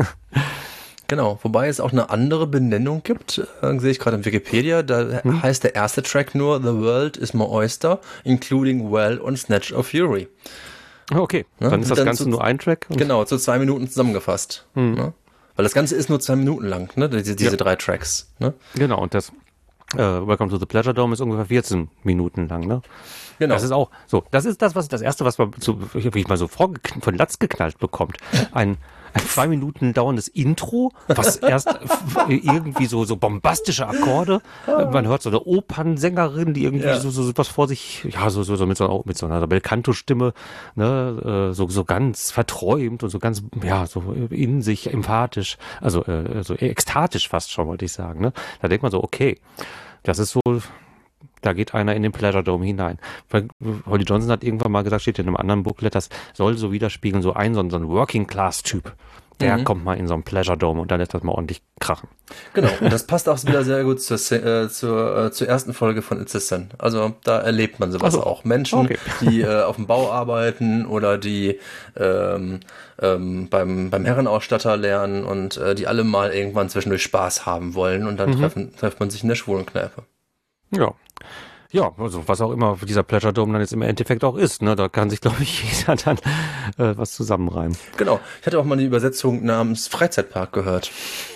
S2: Genau, wobei es auch eine andere Benennung gibt, sehe ich gerade in Wikipedia, da heißt der erste Track nur The World is My Oyster, including Well und Snatch of Fury.
S1: Okay, dann ist das Ganze nur ein Track.
S2: Genau, zu 2 Minuten zusammengefasst. Ne? Weil das Ganze ist nur 2 Minuten lang, ne? Diese 3 Tracks, ne?
S1: Genau, und das Welcome to the Pleasure Dome ist ungefähr 14 Minuten lang, ne?
S2: Genau.
S1: Das ist auch so. Das ist das Erste, was man wie ich mal so von Latz geknallt bekommt. Ein 2 Minuten dauerndes Intro, was erst irgendwie so bombastische Akkorde. Man hört so eine Opernsängerin, die irgendwie so was vor sich, ja, so mit so einer Belcanto-Stimme, ne, so ganz verträumt und so ganz, ja, so in sich emphatisch, also so ekstatisch fast schon, wollte ich sagen, ne? Da denkt man so, okay, das ist so, da geht einer in den Pleasure Dome hinein. Weil Holly Johnson hat irgendwann mal gesagt, steht in einem anderen Booklet, das soll so widerspiegeln, so ein Working-Class-Typ. Der kommt mal in so einen Pleasure Dome und dann lässt das mal ordentlich krachen.
S2: Genau, und das passt auch wieder sehr gut zur ersten Folge von It's a Sin. Also da erlebt man sowas auch. Menschen, die auf dem Bau arbeiten oder die beim Herrenausstatter lernen und die alle mal irgendwann zwischendurch Spaß haben wollen und dann trifft man sich in der Schwulenkneipe.
S1: Ja. Ja, also was auch immer dieser Pleasure Dome dann jetzt im Endeffekt auch ist, ne? Da kann sich, glaube ich, jeder dann was zusammenreimen.
S2: Genau. Ich hatte auch mal die Übersetzung namens Freizeitpark gehört.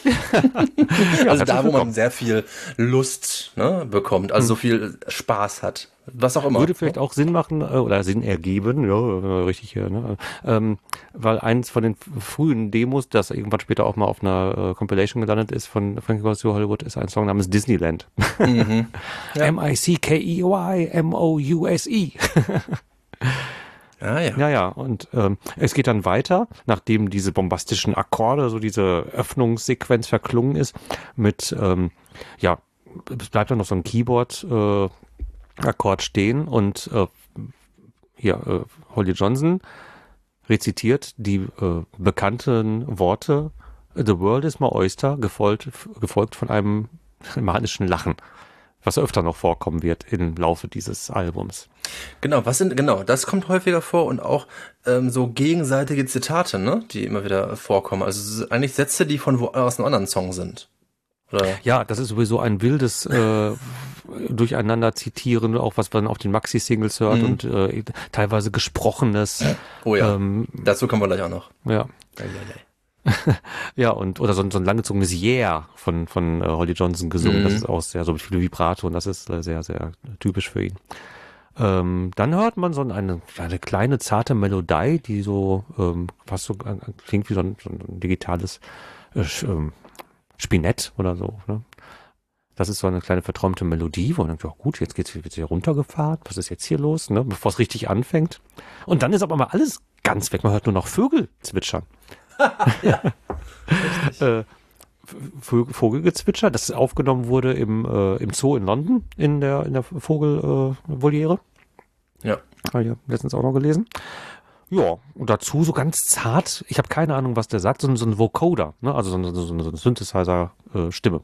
S1: Ja,
S2: also da, wo man sehr viel Lust, ne, bekommt, also so viel Spaß hat. Was auch immer.
S1: Würde vielleicht auch Sinn machen oder Sinn ergeben, ja, richtig, ne? Weil eins von den frühen Demos, das irgendwann später auch mal auf einer Compilation gelandet ist von Frankie Goes to Hollywood, ist ein Song namens Disneyland. Mhm. Ja. M-I-C-K-E-Y M-O-U-S-E.
S2: Ah, ja.
S1: Ja, und es geht dann weiter, nachdem diese bombastischen Akkorde, so diese Öffnungssequenz verklungen ist, mit, es bleibt dann noch so ein Keyboard, Akkord stehen und Holly Johnson rezitiert die bekannten Worte The world is my oyster, gefolgt von einem manischen Lachen, was öfter noch vorkommen wird im Laufe dieses Albums.
S2: Genau, das kommt häufiger vor und auch so gegenseitige Zitate, ne, die immer wieder vorkommen. Also eigentlich Sätze, die aus einem anderen Song sind. Oder?
S1: Ja, das ist sowieso ein wildes Durcheinander zitieren, auch was man auf den Maxi-Singles hört und teilweise Gesprochenes.
S2: Oh ja, dazu kommen wir gleich auch noch.
S1: Ja. Ja, oder so ein langgezogenes Yeah von Holly Johnson gesungen. Das ist auch sehr, so mit viel Vibrato und das ist sehr, sehr typisch für ihn. Dann hört man so eine kleine, zarte Melodie, die so fast so klingt wie so ein digitales Spinett oder so, ne? Das ist so eine kleine verträumte Melodie, wo man denkt, ja gut, jetzt wird hier runtergefahren, was ist jetzt hier los, ne? Bevor es richtig anfängt. Und dann ist aber mal alles ganz weg, man hört nur noch Vögel zwitschern.
S2: Ja,
S1: Vogelgezwitscher, das aufgenommen wurde im Zoo in London, in der Vogelvoliere.
S2: Ja.
S1: Habe ich letztens auch noch gelesen. Ja, und dazu so ganz zart, ich habe keine Ahnung, was der sagt, so ein Vocoder, ne? Also so eine Synthesizer-Stimme.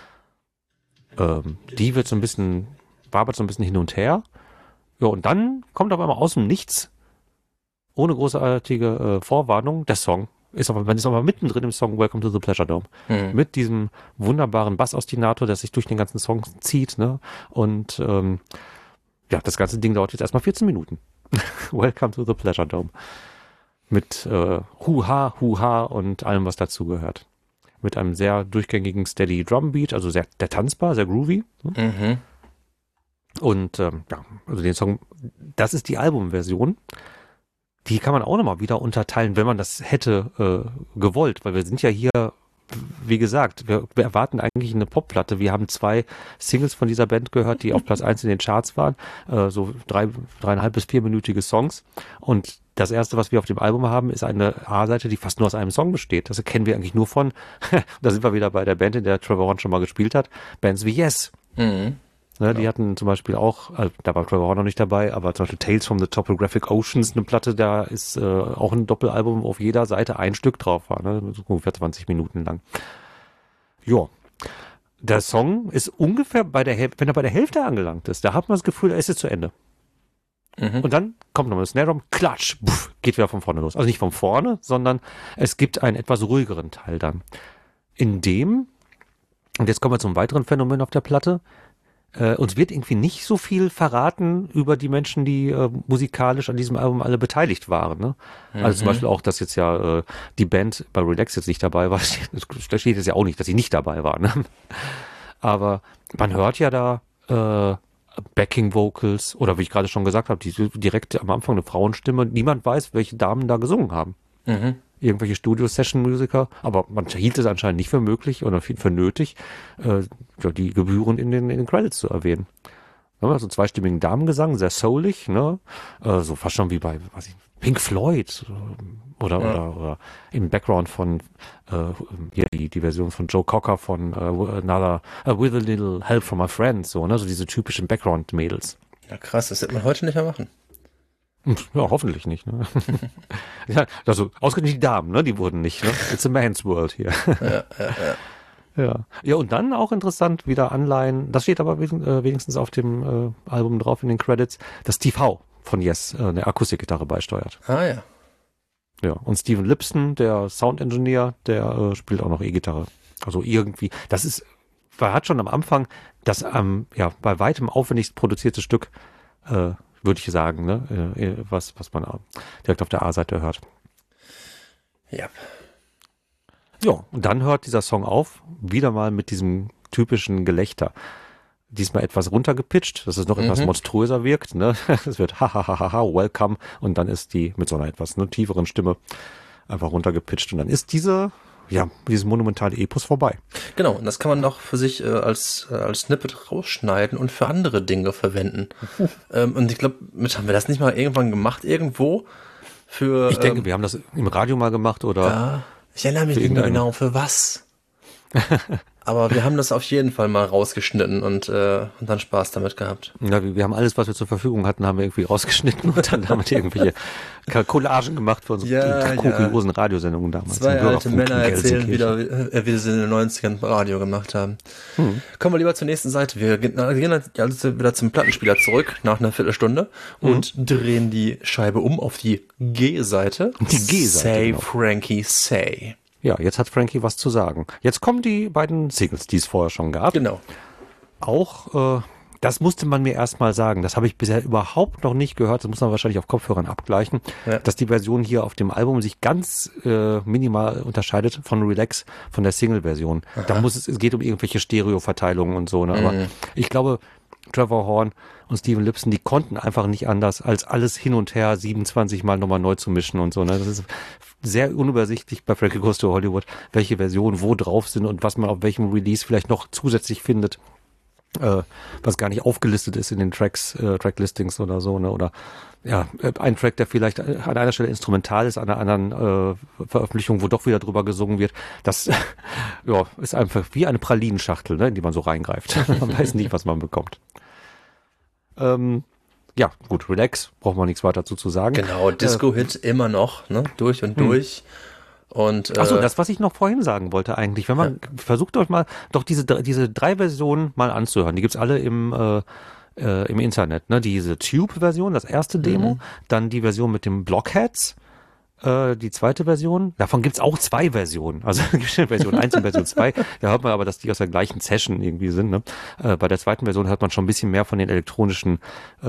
S1: Die wird wabert so ein bisschen hin und her. Ja, und dann kommt auf einmal aus dem Nichts, ohne großartige Vorwarnung, der Song. Man ist aber mittendrin im Song Welcome to the Pleasure Dome. Mit diesem wunderbaren Bassostinator, der sich durch den ganzen Song zieht, ne? Und das ganze Ding dauert jetzt erstmal 14 Minuten. Welcome to the Pleasure Dome. Mit Hu-Ha und allem, was dazugehört. Mit einem sehr durchgängigen Steady Drum Beat, also sehr tanzbar, sehr groovy. Ne? Und also den Song, das ist die Albumversion. Die kann man auch nochmal wieder unterteilen, wenn man das hätte gewollt, weil wir sind ja hier, wie gesagt, wir erwarten eigentlich eine Popplatte. Wir haben 2 Singles von dieser Band gehört, die auf Platz 1 in den Charts waren, so 3,5 bis 4-minütige Songs. Und das erste, was wir auf dem Album haben, ist eine A-Seite, die fast nur aus einem Song besteht. Das kennen wir eigentlich nur von, da sind wir wieder bei der Band, in der Trevor Horn schon mal gespielt hat, Bands wie Yes. Ne, die hatten zum Beispiel auch, da war Trevor Horn noch nicht dabei, aber zum Beispiel Tales from the Topographic Oceans, eine Platte, da ist auch ein Doppelalbum, wo auf jeder Seite ein Stück drauf war, ne, so ungefähr 20 Minuten lang. Ja, der Song ist ungefähr wenn er bei der Hälfte angelangt ist, da hat man das Gefühl, er ist jetzt zu Ende. Und dann kommt nochmal das Snare Drum, klatsch, puff, geht wieder von vorne los. Also nicht von vorne, sondern es gibt einen etwas ruhigeren Teil dann. In dem, und jetzt kommen wir zum weiteren Phänomen auf der Platte, uns wird irgendwie nicht so viel verraten über die Menschen, die musikalisch an diesem Album alle beteiligt waren. Ne? Also zum Beispiel auch, dass jetzt ja die Band bei Relax jetzt nicht dabei war. Da steht jetzt ja auch nicht, dass sie nicht dabei war. Ne? Aber man hört ja da Backing Vocals oder wie ich gerade schon gesagt habe, direkt am Anfang eine Frauenstimme. Niemand weiß, welche Damen da gesungen haben. Irgendwelche Studio-Session-Musiker, aber man hielt es anscheinend nicht für möglich oder für nötig, die Gebühren in den Credits zu erwähnen. Ja, so zweistimmigen Damengesang, sehr soulig, ne? So fast schon wie bei, Pink Floyd oder im Background von hier die Version von Joe Cocker von With a Little Help from My Friends, so, ne? So diese typischen Background-Mädels.
S2: Ja, krass, das wird man heute nicht mehr machen.
S1: Ja, hoffentlich nicht. Ne? Ja, also ausgerechnet die Damen, ne? Die wurden nicht. Ne? It's a man's world hier. Ja, und dann auch interessant, wieder Anleihen, das steht aber wenigstens auf dem Album drauf in den Credits, dass Steve Howe von Yes eine Akustikgitarre beisteuert.
S2: Ah ja.
S1: Ja, und Steven Lipson, der Sound-Engineer, der spielt auch noch E-Gitarre. Also irgendwie, hat schon am Anfang das bei weitem aufwendigst produzierte Stück, würde ich sagen, ne, was man direkt auf der A-Seite hört.
S2: Ja.
S1: Ja, und dann hört dieser Song auf, wieder mal mit diesem typischen Gelächter. Diesmal etwas runtergepitcht, dass es noch etwas monströser wirkt, ne? Es wird welcome, und dann ist die mit so einer etwas tieferen Stimme einfach runtergepitcht, und dann ist dieses monumentale Epos vorbei.
S2: Genau, und das kann man auch für sich als Snippet rausschneiden und für andere Dinge verwenden. Und ich glaube, haben wir das nicht mal irgendwann gemacht, irgendwo?
S1: Ich denke, wir haben das im Radio mal gemacht, oder?
S2: Ja, ich erinnere mich nicht mehr genau, für was. Aber wir haben das auf jeden Fall mal rausgeschnitten und dann Spaß damit gehabt.
S1: Ja, wir haben alles, was wir zur Verfügung hatten, haben wir irgendwie rausgeschnitten und dann haben wir irgendwelche Collagen gemacht für unsere kuriosen Radiosendungen damals.
S2: Zwei alte Männer erzählen wieder, wie sie in den 90ern Radio gemacht haben. Kommen wir lieber zur nächsten Seite. Wir gehen also wieder zum Plattenspieler zurück nach einer Viertelstunde und drehen die Scheibe um auf die G-Seite.
S1: Die G-Seite.
S2: Say,
S1: genau.
S2: Frankie, say.
S1: Ja, jetzt hat Frankie was zu sagen. Jetzt kommen die beiden Singles, die es vorher schon gab.
S2: Genau.
S1: Auch, das musste man mir erstmal sagen. Das habe ich bisher überhaupt noch nicht gehört. Das muss man wahrscheinlich auf Kopfhörern abgleichen. Ja. Dass die Version hier auf dem Album sich ganz minimal unterscheidet von Relax, von der Single-Version. Da es geht um irgendwelche Stereo-Verteilungen und so. Ne? Aber ich glaube, Trevor Horn und Steven Lipson, die konnten einfach nicht anders, als alles hin und her 27 Mal nochmal neu zu mischen und so. Ne? Das ist sehr unübersichtlich bei Frankie Goes to Hollywood, welche Versionen wo drauf sind und was man auf welchem Release vielleicht noch zusätzlich findet, was gar nicht aufgelistet ist in den Tracklistings oder so. Ne? Oder ja, ein Track, der vielleicht an einer Stelle instrumental ist, an einer anderen Veröffentlichung, wo doch wieder drüber gesungen wird. Das ist einfach wie eine Pralinenschachtel, ne, in die man so reingreift. Man weiß nicht, was man bekommt. Ja, gut, Relax, braucht man nichts weiter dazu zu sagen.
S2: Genau, Disco-Hit immer noch, ne? Durch und durch. Und,
S1: achso, das, was ich noch vorhin sagen wollte eigentlich, wenn man versucht euch mal doch diese 3 Versionen mal anzuhören, die gibt's alle im Internet, ne? Diese Tube-Version, das erste Demo, dann die Version mit den Blockheads, die zweite Version, davon gibt's auch 2 Versionen, also Version 1 und Version 2, da hört man aber, dass die aus der gleichen Session irgendwie sind, ne? Bei der zweiten Version hört man schon ein bisschen mehr von den elektronischen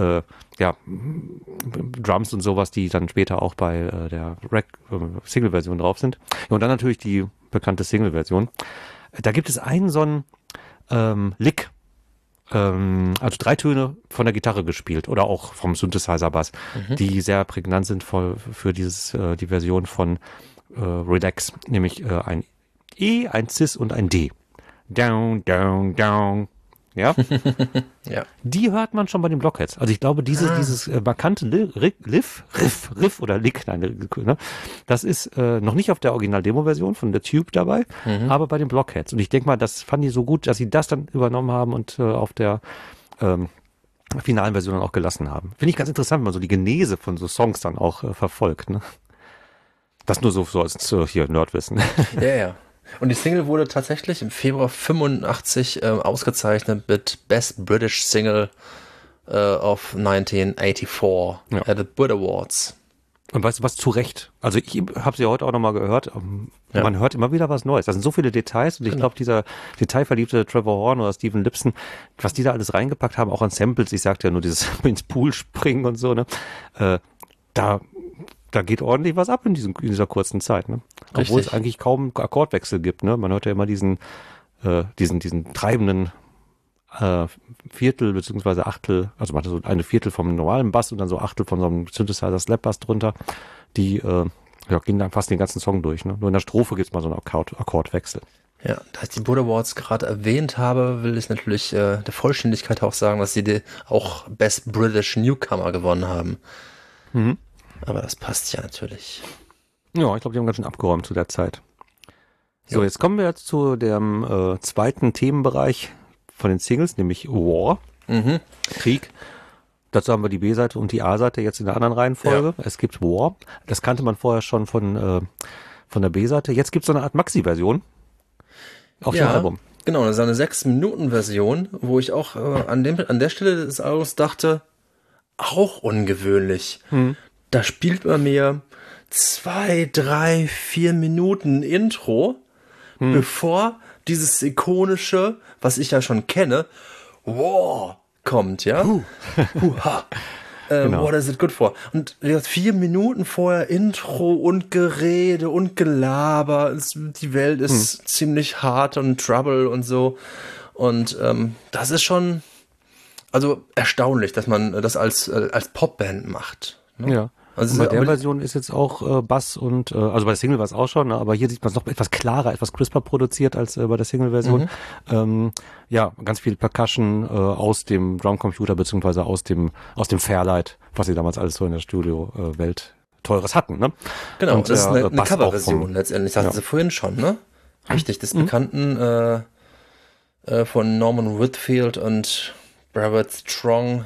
S1: Drums und sowas, die dann später auch bei der Single-Version drauf sind. Ja, und dann natürlich die bekannte Single-Version. Da gibt es einen so einen Lick, also 3 Töne von der Gitarre gespielt oder auch vom Synthesizer-Bass, die sehr prägnant sind für die Version von Relax, nämlich ein E, ein Cis und ein D. Down, down, down. Ja?
S2: ja.
S1: Die hört man schon bei den Blockheads. Also ich glaube, dieses markante Riff oder Lick, ne, das ist noch nicht auf der Original-Demo-Version von der Tube dabei, aber bei den Blockheads. Und ich denke mal, das fanden die so gut, dass sie das dann übernommen haben und auf der finalen Version dann auch gelassen haben. Finde ich ganz interessant, wenn man so die Genese von so Songs dann auch verfolgt. Ne? Das nur so als hier Nerdwissen.
S2: Ja. Und die Single wurde tatsächlich im Februar 85 ausgezeichnet mit Best British Single of 1984 at the Brit Awards.
S1: Und weißt du was, zu Recht. Also ich habe sie heute auch nochmal gehört. Man hört immer wieder was Neues. Das sind so viele Details und ich glaube, dieser detailverliebte Trevor Horn oder Steven Lipson, was die da alles reingepackt haben, auch an Samples, ich sagte ja nur dieses ins Pool springen und so, ne? Da geht ordentlich was ab in dieser kurzen Zeit, ne? Obwohl es eigentlich kaum Akkordwechsel gibt, ne? Man hört ja immer diesen treibenden Viertel beziehungsweise Achtel, also man hat so eine Viertel vom normalen Bass und dann so Achtel von so einem Synthesizer-Slap-Bass drunter, die gehen dann fast den ganzen Song durch. Ne? Nur in der Strophe gibt es mal so einen Akkordwechsel.
S2: Ja, da ich die Brit Awards gerade erwähnt habe, will ich natürlich der Vollständigkeit auch sagen, dass sie auch Best British Newcomer gewonnen haben.
S1: Mhm.
S2: Aber das passt ja natürlich.
S1: Ja, ich glaube, die haben ganz schön abgeräumt zu der Zeit. So, jetzt kommen wir jetzt zu dem zweiten Themenbereich von den Singles, nämlich War, Krieg. Dazu haben wir die B-Seite und die A-Seite jetzt in der anderen Reihenfolge. Ja. Es gibt War. Das kannte man vorher schon von der B-Seite. Jetzt gibt es so eine Art Maxi-Version auf dem Album.
S2: Genau, das ist eine 6-Minuten-Version, wo ich auch an der Stelle des Albums dachte, auch ungewöhnlich. Da spielt man mir 2, 3, 4 Minuten Intro, bevor dieses ikonische, was ich ja schon kenne, War kommt, ja?
S1: Genau.
S2: What is it good for? Und wie gesagt, 4 Minuten vorher Intro und Gerede und Gelaber. Die Welt ist ziemlich hart und Trouble und so. Und das ist schon erstaunlich, dass man das als Popband macht. Ne?
S1: Ja. Also bei der Version ist jetzt auch Bass und, also bei der Single war es auch schon, ne, aber hier sieht man es noch etwas klarer, etwas crisper produziert als bei der Single-Version. Ganz viel Percussion aus dem Drumcomputer beziehungsweise aus dem Fairlight, was sie damals alles so in der Studio-Welt Teures hatten. Ne?
S2: Genau, und das ist eine
S1: Bass
S2: Coverversion letztendlich, sagten sie vorhin schon, ne? Richtig, des Bekannten von Norman Whitfield und Robert Strong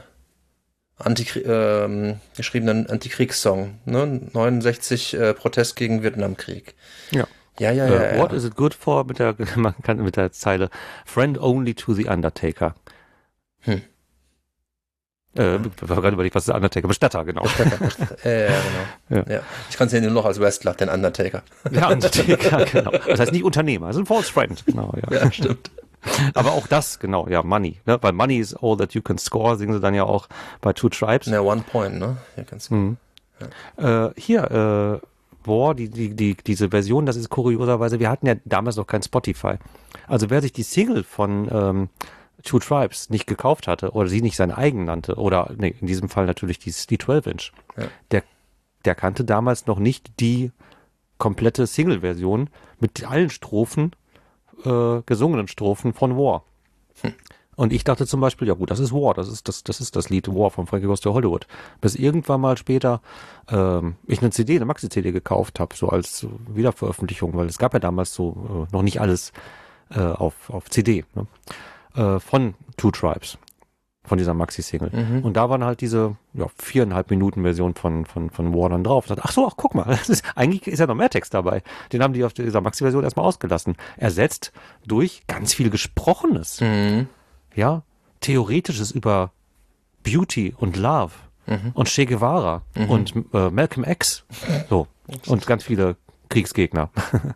S2: geschriebenen Antikriegssong, ne? 69 Protest gegen Vietnamkrieg.
S1: Ja. What is it good for? Mit der Zeile Friend only to the Undertaker. Ich habe gerade überlegt, was ist der Undertaker? Bestatter, genau.
S2: Genau. Ja. Ich kann es ja nur noch als Wrestler, den Undertaker.
S1: Der Undertaker, genau. Das heißt nicht Unternehmer, das ist ein False Friend. Genau,
S2: ja, stimmt.
S1: Aber auch das, genau, ja, Money, ne? Weil Money is all that you can score, singen sie dann ja auch bei Two Tribes.
S2: Ja, One Point, ne? Ja, ganz gut.
S1: War, diese Version, das ist kurioserweise, wir hatten ja damals noch kein Spotify. Also wer sich die Single von Two Tribes nicht gekauft hatte oder sie nicht sein eigen nannte, oder in diesem Fall natürlich die 12-Inch, der kannte damals noch nicht die komplette Single-Version mit allen Strophen, gesungenen Strophen von War. Und ich dachte zum Beispiel, ja gut, das ist War, das ist das Lied War von Frankie Goes to Hollywood. Bis irgendwann mal später ich eine Maxi-CD gekauft habe, so als Wiederveröffentlichung, weil es gab ja damals so noch nicht alles auf CD, ne? Von Two Tribes, von dieser Maxi-Single. Und da waren halt diese 4,5 Minuten Version von War dann drauf. Ich dachte, guck mal, eigentlich ist ja noch mehr Text dabei. Den haben die auf dieser Maxi-Version erstmal ausgelassen. Ersetzt durch ganz viel Gesprochenes. Ja, Theoretisches über Beauty und Love und Che Guevara und Malcolm X. So. Und ganz viele Kriegsgegner.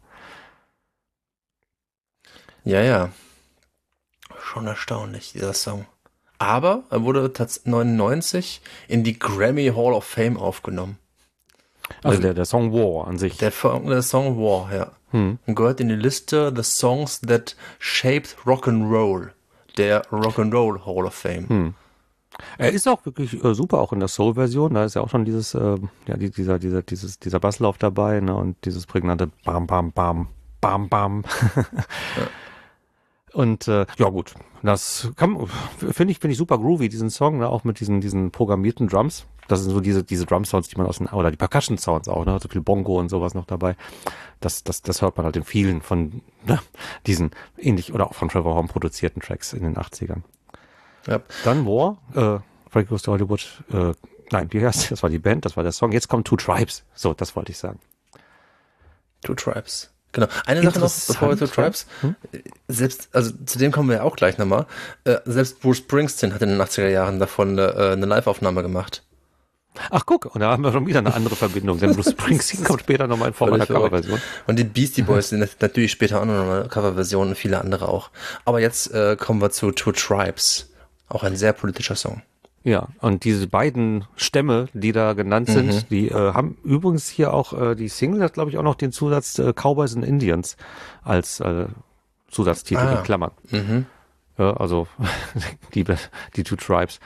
S2: Ja. Schon erstaunlich, dieser Song. Aber er wurde 1999 in die Grammy Hall of Fame aufgenommen.
S1: Also der Song War an sich.
S2: Der Song War, ja. Und gehört in die Liste The Songs That Shaped Rock'n'Roll, der Rock'n'Roll Hall of Fame.
S1: Er ist auch wirklich super, auch in der Soul-Version. Da ist ja auch schon dieser Basslauf dabei, ne, und dieses prägnante Bam, Bam, Bam, Bam, Bam. Und gut, das finde ich super groovy, diesen Song, ne, auch mit diesen programmierten Drums. Das sind so diese Drum-Sounds, die man oder die Percussion-Sounds auch, ne, so viel Bongo und sowas noch dabei. Das hört man halt in vielen von diesen ähnlich oder auch von Trevor Horn produzierten Tracks in den 80ern. Ja. Dann War, Frankie Goes to Hollywood, das war die Band, das war der Song. Jetzt kommen Two Tribes. So, das wollte ich sagen.
S2: Two Tribes. Genau. Eine Sache noch, bevor wir zu Tribes. Zu dem kommen wir ja auch gleich nochmal. Selbst Bruce Springsteen hat in den 80er Jahren davon eine Live-Aufnahme gemacht.
S1: Ach guck, und da haben wir schon wieder eine andere Verbindung, denn Bruce Springsteen kommt später nochmal in Form einer Coverversion.
S2: Und die Beastie Boys sind natürlich später auch noch eine Coverversion und viele andere auch. Aber jetzt kommen wir zu Two Tribes, auch ein sehr politischer Song.
S1: Ja, und diese beiden Stämme, die da genannt sind, die haben übrigens hier auch, die Single hat glaube ich auch noch den Zusatz Cowboys and Indians als Zusatztitel in Klammern. Ja, also die Two Tribes.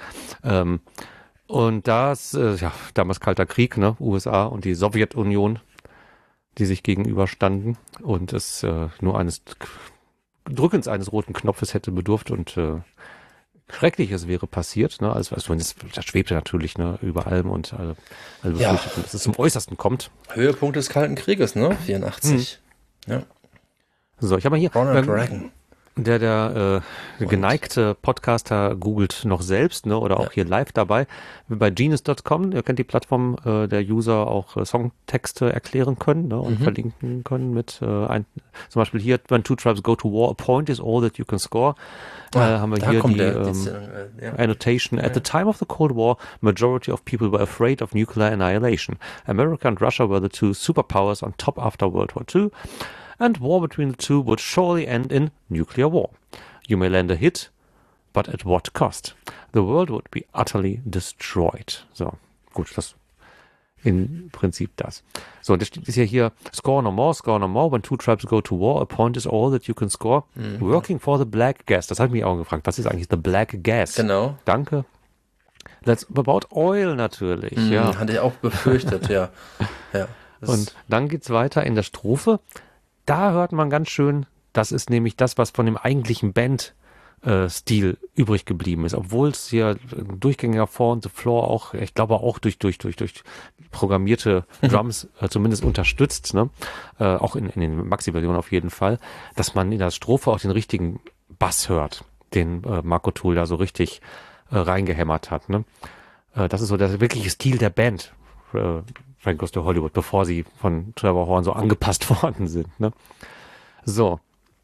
S1: Und das, damals Kalter Krieg, ne, USA und die Sowjetunion, die sich gegenüberstanden und es nur eines Drückens eines roten Knopfes hätte bedurft und Schreckliches wäre passiert, ne, das schwebte natürlich, ne, über allem und alle befürchteten, dass es zum Äußersten kommt.
S2: Höhepunkt des Kalten Krieges, ne, 84. Ja.
S1: So, ich habe mal hier
S2: Ronald Reagan.
S1: Der geneigte Podcaster googelt noch selbst, ne, oder auch hier live dabei. Bei Genius.com, ihr kennt die Plattform, der User auch Songtexte erklären können, ne, und verlinken können mit zum Beispiel hier, when two tribes go to war, a point is all that you can score. Haben wir hier die Annotation. At the time of the Cold War, majority of people were afraid of nuclear annihilation. America and Russia were the two superpowers on top after World War II. And war between the two would surely end in nuclear war. You may land a hit, but at what cost? The world would be utterly destroyed. So, gut, das im Prinzip das. So, das ist ja hier, score no more, when two tribes go to war, a point is all that you can score. Working for the black gas. Das habe ich mich auch gefragt. Was ist eigentlich the black gas?
S2: Genau.
S1: Danke. That's about oil natürlich, ja.
S2: Hatte ich auch befürchtet, ja.
S1: Und dann geht's weiter in der Strophe. Da hört man ganz schön, das ist nämlich das, was von dem eigentlichen Band-Stil übrig geblieben ist. Obwohl es hier ein durchgängiger Four on the Floor auch, ich glaube auch durch programmierte Drums zumindest unterstützt, ne? Auch in den Maxi-Versionen auf jeden Fall, dass man in der Strophe auch den richtigen Bass hört, den Marco Tool da so richtig reingehämmert hat. Ne? Das ist so der wirkliche Stil der Band. Frank Goes to Hollywood, bevor sie von Trevor Horn so angepasst worden sind. Ne? So,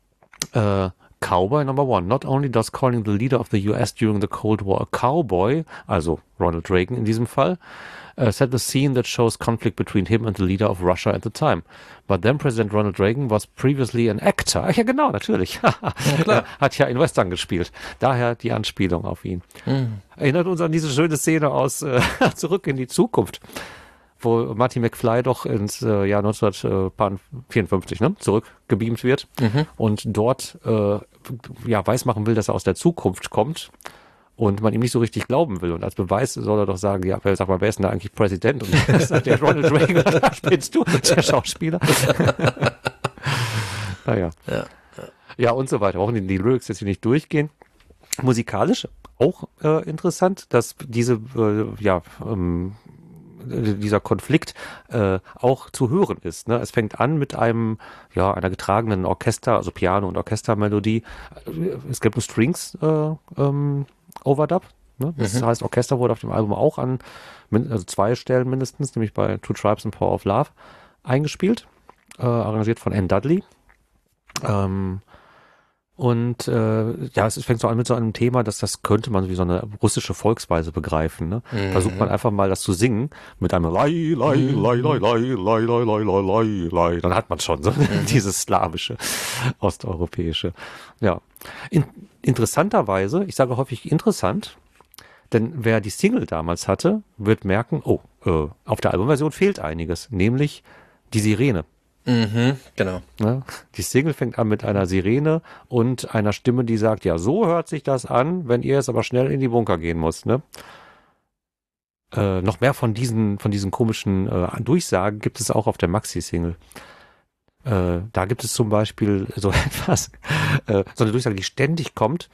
S1: Cowboy number one. Not only does calling the leader of the US during the Cold War a cowboy, also Ronald Reagan in diesem Fall, set the scene that shows conflict between him and the leader of Russia at the time. But then President Ronald Reagan was previously an actor. Ach ja, genau, natürlich. Er hat ja in Western gespielt. Daher die Anspielung auf ihn. Erinnert uns an diese schöne Szene aus Zurück in die Zukunft, wo Marty McFly doch ins Jahr 1954 zurückgebeamt wird und dort weismachen will, dass er aus der Zukunft kommt und man ihm nicht so richtig glauben will. Und als Beweis soll er doch sagen, ja, sag mal, wer ist denn da eigentlich Präsident? Und dann sagt der Ronald Reagan, da spielst du, der Schauspieler. Naja. Ja, und so weiter. Auch die Lyrics jetzt hier nicht durchgehen. Musikalisch auch interessant, dass dieser Konflikt auch zu hören ist. Ne? Es fängt an mit einer getragenen Orchester, also Piano- und Orchestermelodie. Es gibt einen Strings-Overdub. Ne? Das heißt, Orchester wurde auf dem Album auch an 2 Stellen mindestens, nämlich bei Two Tribes and Power of Love, eingespielt. Arrangiert von Ann Dudley. Es fängt so an mit so einem Thema, das könnte man wie so eine russische Volksweise begreifen. Ne? Versucht man einfach mal das zu singen mit einem Lai, Lai, Lai, Lai, Lai, Lai, Lai, Lai, Lai, Lai, Lai. Dann hat man schon so dieses slawische, osteuropäische. Ja. Interessanterweise, ich sage häufig interessant, denn wer die Single damals hatte, wird merken, auf der Albumversion fehlt einiges, nämlich die Sirene.
S2: Genau.
S1: Ne? Die Single fängt an mit einer Sirene und einer Stimme, die sagt, ja, so hört sich das an, wenn ihr jetzt aber schnell in die Bunker gehen müsst. Ne? Noch mehr von diesen komischen Durchsagen gibt es auch auf der Maxi-Single. Da gibt es zum Beispiel so etwas, so eine Durchsage, die ständig kommt.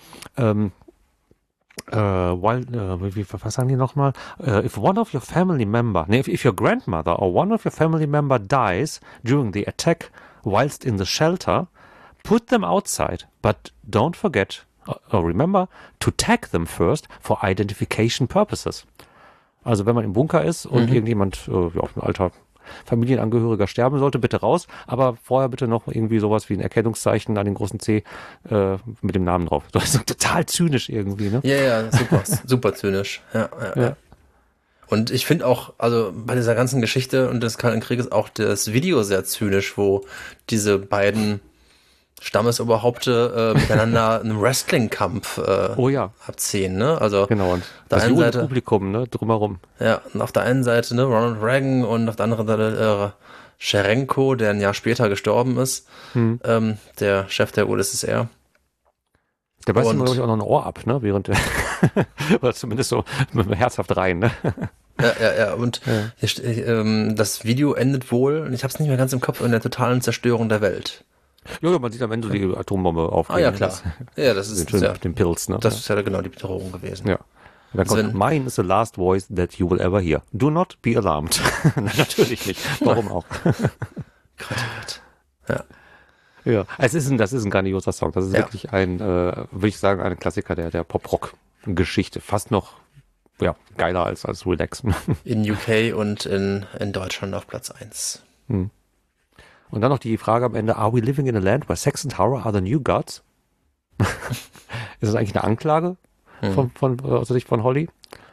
S1: Was sagen die nochmal? If one of your family member, if your grandmother or one of your family member dies during the attack whilst in the shelter, put them outside, but don't forget or remember to tag them first for identification purposes. Also wenn man im Bunker ist und irgendjemand, ein alter Familienangehöriger sterben sollte, bitte raus, aber vorher bitte noch irgendwie sowas wie ein Erkennungszeichen an den großen C mit dem Namen drauf. Das ist total zynisch irgendwie, ne?
S2: Ja, super zynisch. Ja. Und ich finde auch, also bei dieser ganzen Geschichte und des Kalten Krieges auch das Video sehr zynisch, wo diese beiden Stammesoberhaupte miteinander einen Wrestling-Kampf
S1: Oh ja,
S2: abziehen, ne? Also
S1: genau. Und
S2: auf der
S1: das
S2: einen
S1: junge
S2: Seite,
S1: Publikum, ne, drumherum.
S2: ja, und auf der einen Seite, ne, Ronald Reagan und auf der anderen Seite Scherenko, der ein Jahr später gestorben ist, der Chef der UdSSR.
S1: Der beißt ihm,
S2: Und-
S1: glaube ich, auch noch ein Ohr ab, ne, während der, oder zumindest so herzhaft rein, ne.
S2: Ja. Und hier das Video endet wohl, und ich habe es nicht mehr ganz im Kopf, in der totalen Zerstörung der Welt.
S1: Ja, man sieht am Ende die Atombombe aufgehen.
S2: Ah ja, klar. Ja, das ist ja,
S1: Den Pilz, ne.
S2: das ist ja genau die Bedrohung gewesen.
S1: Ja. Und dann kommt, mine is the last voice that you will ever hear. Do not be alarmed. Natürlich nicht. Warum auch?
S2: Gott. Ja.
S1: Ja, das ist ein grandioser Song. Das ist wirklich ein, würde ich sagen, ein Klassiker der Pop-Rock-Geschichte. Fast noch, ja, geiler als Relax.
S2: In UK und in Deutschland auf Platz 1.
S1: Und dann noch die Frage am Ende, are we living in a land where sex and horror are the new gods? Ist das eigentlich eine Anklage aus der Sicht von Holly?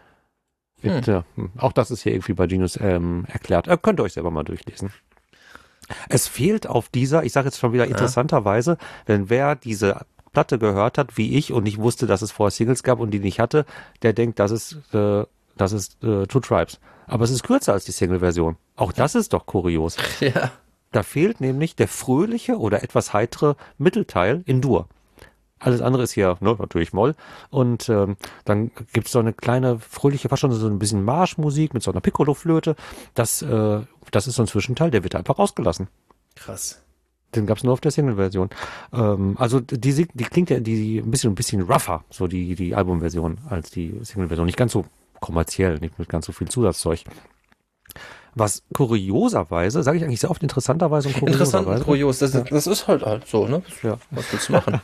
S1: Auch das ist hier irgendwie bei Genius erklärt. Könnt ihr euch selber mal durchlesen. Es fehlt auf dieser, ich sage jetzt schon wieder interessanterweise, denn wer diese Platte gehört hat, wie ich, und nicht wusste, dass es vorher Singles gab und die nicht hatte, der denkt, das ist Two Tribes. Aber es ist kürzer als die Single-Version. Auch das ist doch kurios.
S2: Ja.
S1: Da fehlt nämlich der fröhliche oder etwas heitere Mittelteil in Dur. Alles andere ist hier natürlich Moll. Und dann gibt es so eine kleine, fröhliche, fast schon so ein bisschen Marschmusik mit so einer Piccolo-Flöte. Das ist so ein Zwischenteil, der wird einfach rausgelassen.
S2: Krass.
S1: Den gab es nur auf der Single-Version. Also die klingt ja ein bisschen rougher, so die Album-Version, als die Single-Version. Nicht ganz so kommerziell, nicht mit ganz so viel Zusatzzeug. Was kurioserweise, sage ich eigentlich sehr oft interessanterweise und kurioserweise.
S2: Interessant und kurios, das ist halt so, ne?
S1: Ja.
S2: Was willst du machen?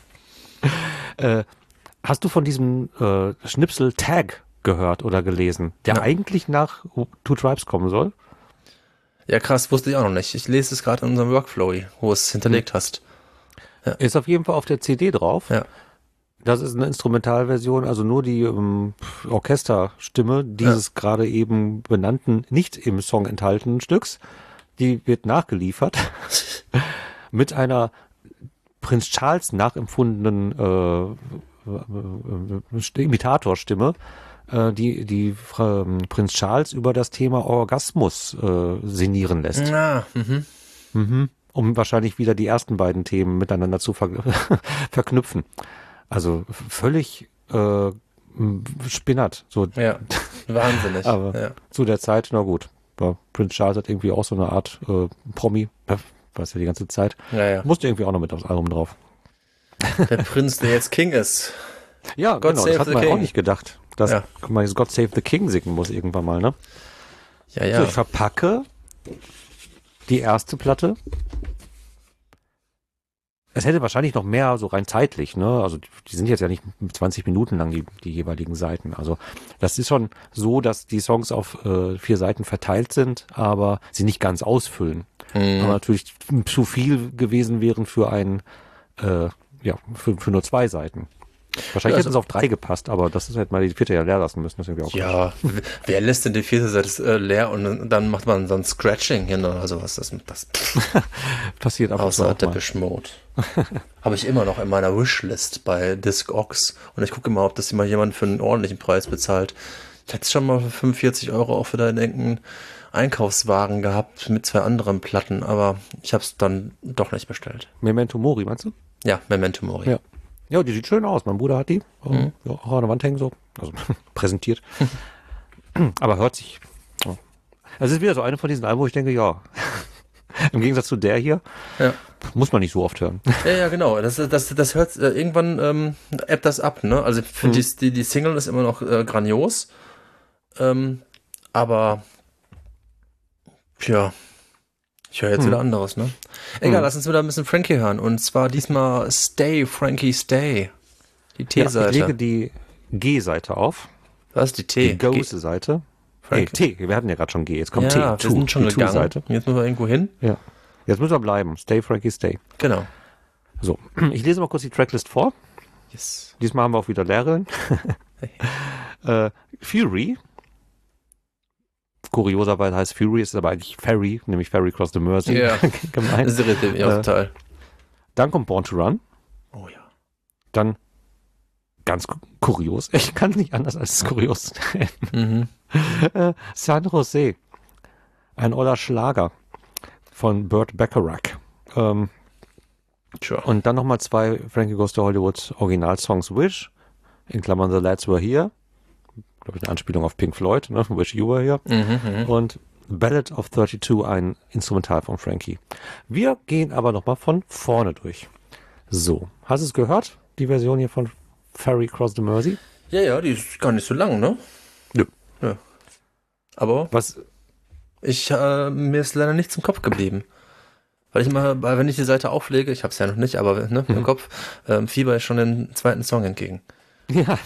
S1: Hast du von diesem Schnipsel Tag gehört oder gelesen, der eigentlich nach Two Tribes kommen soll?
S2: Ja, krass, wusste ich auch noch nicht. Ich lese es gerade in unserem Workflow, wo es hinterlegt hast. Ja.
S1: Ist auf jeden Fall auf der CD drauf.
S2: Ja.
S1: Das ist eine Instrumentalversion, also nur die Orchesterstimme dieses gerade eben benannten, nicht im Song enthaltenen Stücks. Die wird nachgeliefert mit einer Prinz Charles nachempfundenen Imitatorstimme, die Prinz Charles über das Thema Orgasmus sinnieren lässt. Um wahrscheinlich wieder die ersten beiden Themen miteinander zu verknüpfen. Also völlig spinnert. So.
S2: Ja, wahnsinnig.
S1: Aber zu der Zeit, na gut. Ja, Prinz Charles hat irgendwie auch so eine Art Promi, weiß ja die ganze Zeit.
S2: Ja.
S1: Musste irgendwie auch noch mit aufs Album drauf.
S2: Der Prinz, der jetzt King ist.
S1: Ja,
S2: God
S1: genau,
S2: Save
S1: das hat
S2: the
S1: man
S2: King.
S1: auch nicht gedacht, dass man jetzt God Save the King singen muss irgendwann mal, ne?
S2: Ja.
S1: So, ich verpacke die erste Platte. Es hätte wahrscheinlich noch mehr, so rein zeitlich, ne? Also die sind jetzt ja nicht 20 Minuten lang, die jeweiligen Seiten. Also das ist schon so, dass die Songs auf 4 Seiten verteilt sind, aber sie nicht ganz ausfüllen. Aber natürlich zu viel gewesen wären für für nur 2 Seiten. Wahrscheinlich hätte es auf 3 gepasst, aber das ist halt mal die 4. ja leer lassen müssen. Das ist irgendwie auch
S2: Ja, wer lässt denn die 4. Seite leer und dann macht man so ein Scratching hin oder sowas. Das
S1: passiert ab und zu
S2: außer
S1: auch mal.
S2: Depeche Mode. Habe ich immer noch in meiner Wishlist bei Discogs. Und ich gucke immer, ob das mal jemand für einen ordentlichen Preis bezahlt. Ich hätte schon mal für 45 € auch für deinen irgendeinen Einkaufswagen gehabt mit 2 anderen Platten, aber ich habe es dann doch nicht bestellt.
S1: Memento Mori, meinst du?
S2: Ja, Memento Mori.
S1: Ja. Ja, die sieht schön aus. Mein Bruder hat die. Ja, auch an der Wand hängen so. Also präsentiert. Aber hört sich. Ja. Es ist wieder so eine von diesen Alben, wo ich denke, ja. Im Gegensatz zu der hier.
S2: Ja.
S1: Muss man nicht so oft hören.
S2: Ja, genau. Das hört irgendwann ebbt das ab, ne? Also ich finde die Single ist immer noch grandios. Aber tja, ich höre jetzt wieder anderes, ne? Egal, lass uns wieder ein bisschen Frankie hören. Und zwar diesmal Stay, Frankie, Stay. Die T-Seite.
S1: Ich lege die G-Seite auf.
S2: Was ist die T?
S1: Die Ghost-Seite. Nee, T. Wir hatten ja gerade schon G. Jetzt kommt T.
S2: Ja, wir sind schon
S1: die
S2: gegangen.
S1: Seite.
S2: Jetzt müssen wir irgendwo hin.
S1: Ja. Jetzt müssen wir bleiben. Stay, Frankie, stay.
S2: Genau.
S1: So, ich lese mal kurz die Tracklist vor.
S2: Yes.
S1: Diesmal haben wir auch wieder Lehrerin. Fury. kurioserweise heißt Fury, ist aber eigentlich Ferry, nämlich Ferry Cross the Mersey gemeint.
S2: Das irritiert mich auch total.
S1: Dann kommt Born to Run.
S2: Oh ja.
S1: Dann ganz kurios, ich kann nicht anders als kurios nennen. San Jose, ein oller Schlager von Burt Bacharach.
S2: Sure.
S1: Und dann nochmal 2 Frankie Goes to Hollywood Originalsongs, Wish, in Klammern The Lads Were Here, glaube ich eine Anspielung auf Pink Floyd, ne? Wish You Were Here. Und Ballad of 32, ein Instrumental von Frankie. Wir gehen aber nochmal von vorne durch. So, hast du es gehört? Die Version hier von Ferry Cross the Mersey?
S2: Ja, die ist gar nicht so lang, ne?
S1: Nö.
S2: Ja. Aber
S1: was?
S2: Mir ist leider nichts im Kopf geblieben. Weil ich immer, wenn ich die Seite auflege, ich habe es ja noch nicht, aber ne, im Kopf, fieber ich schon den zweiten Song entgegen.
S1: Ja.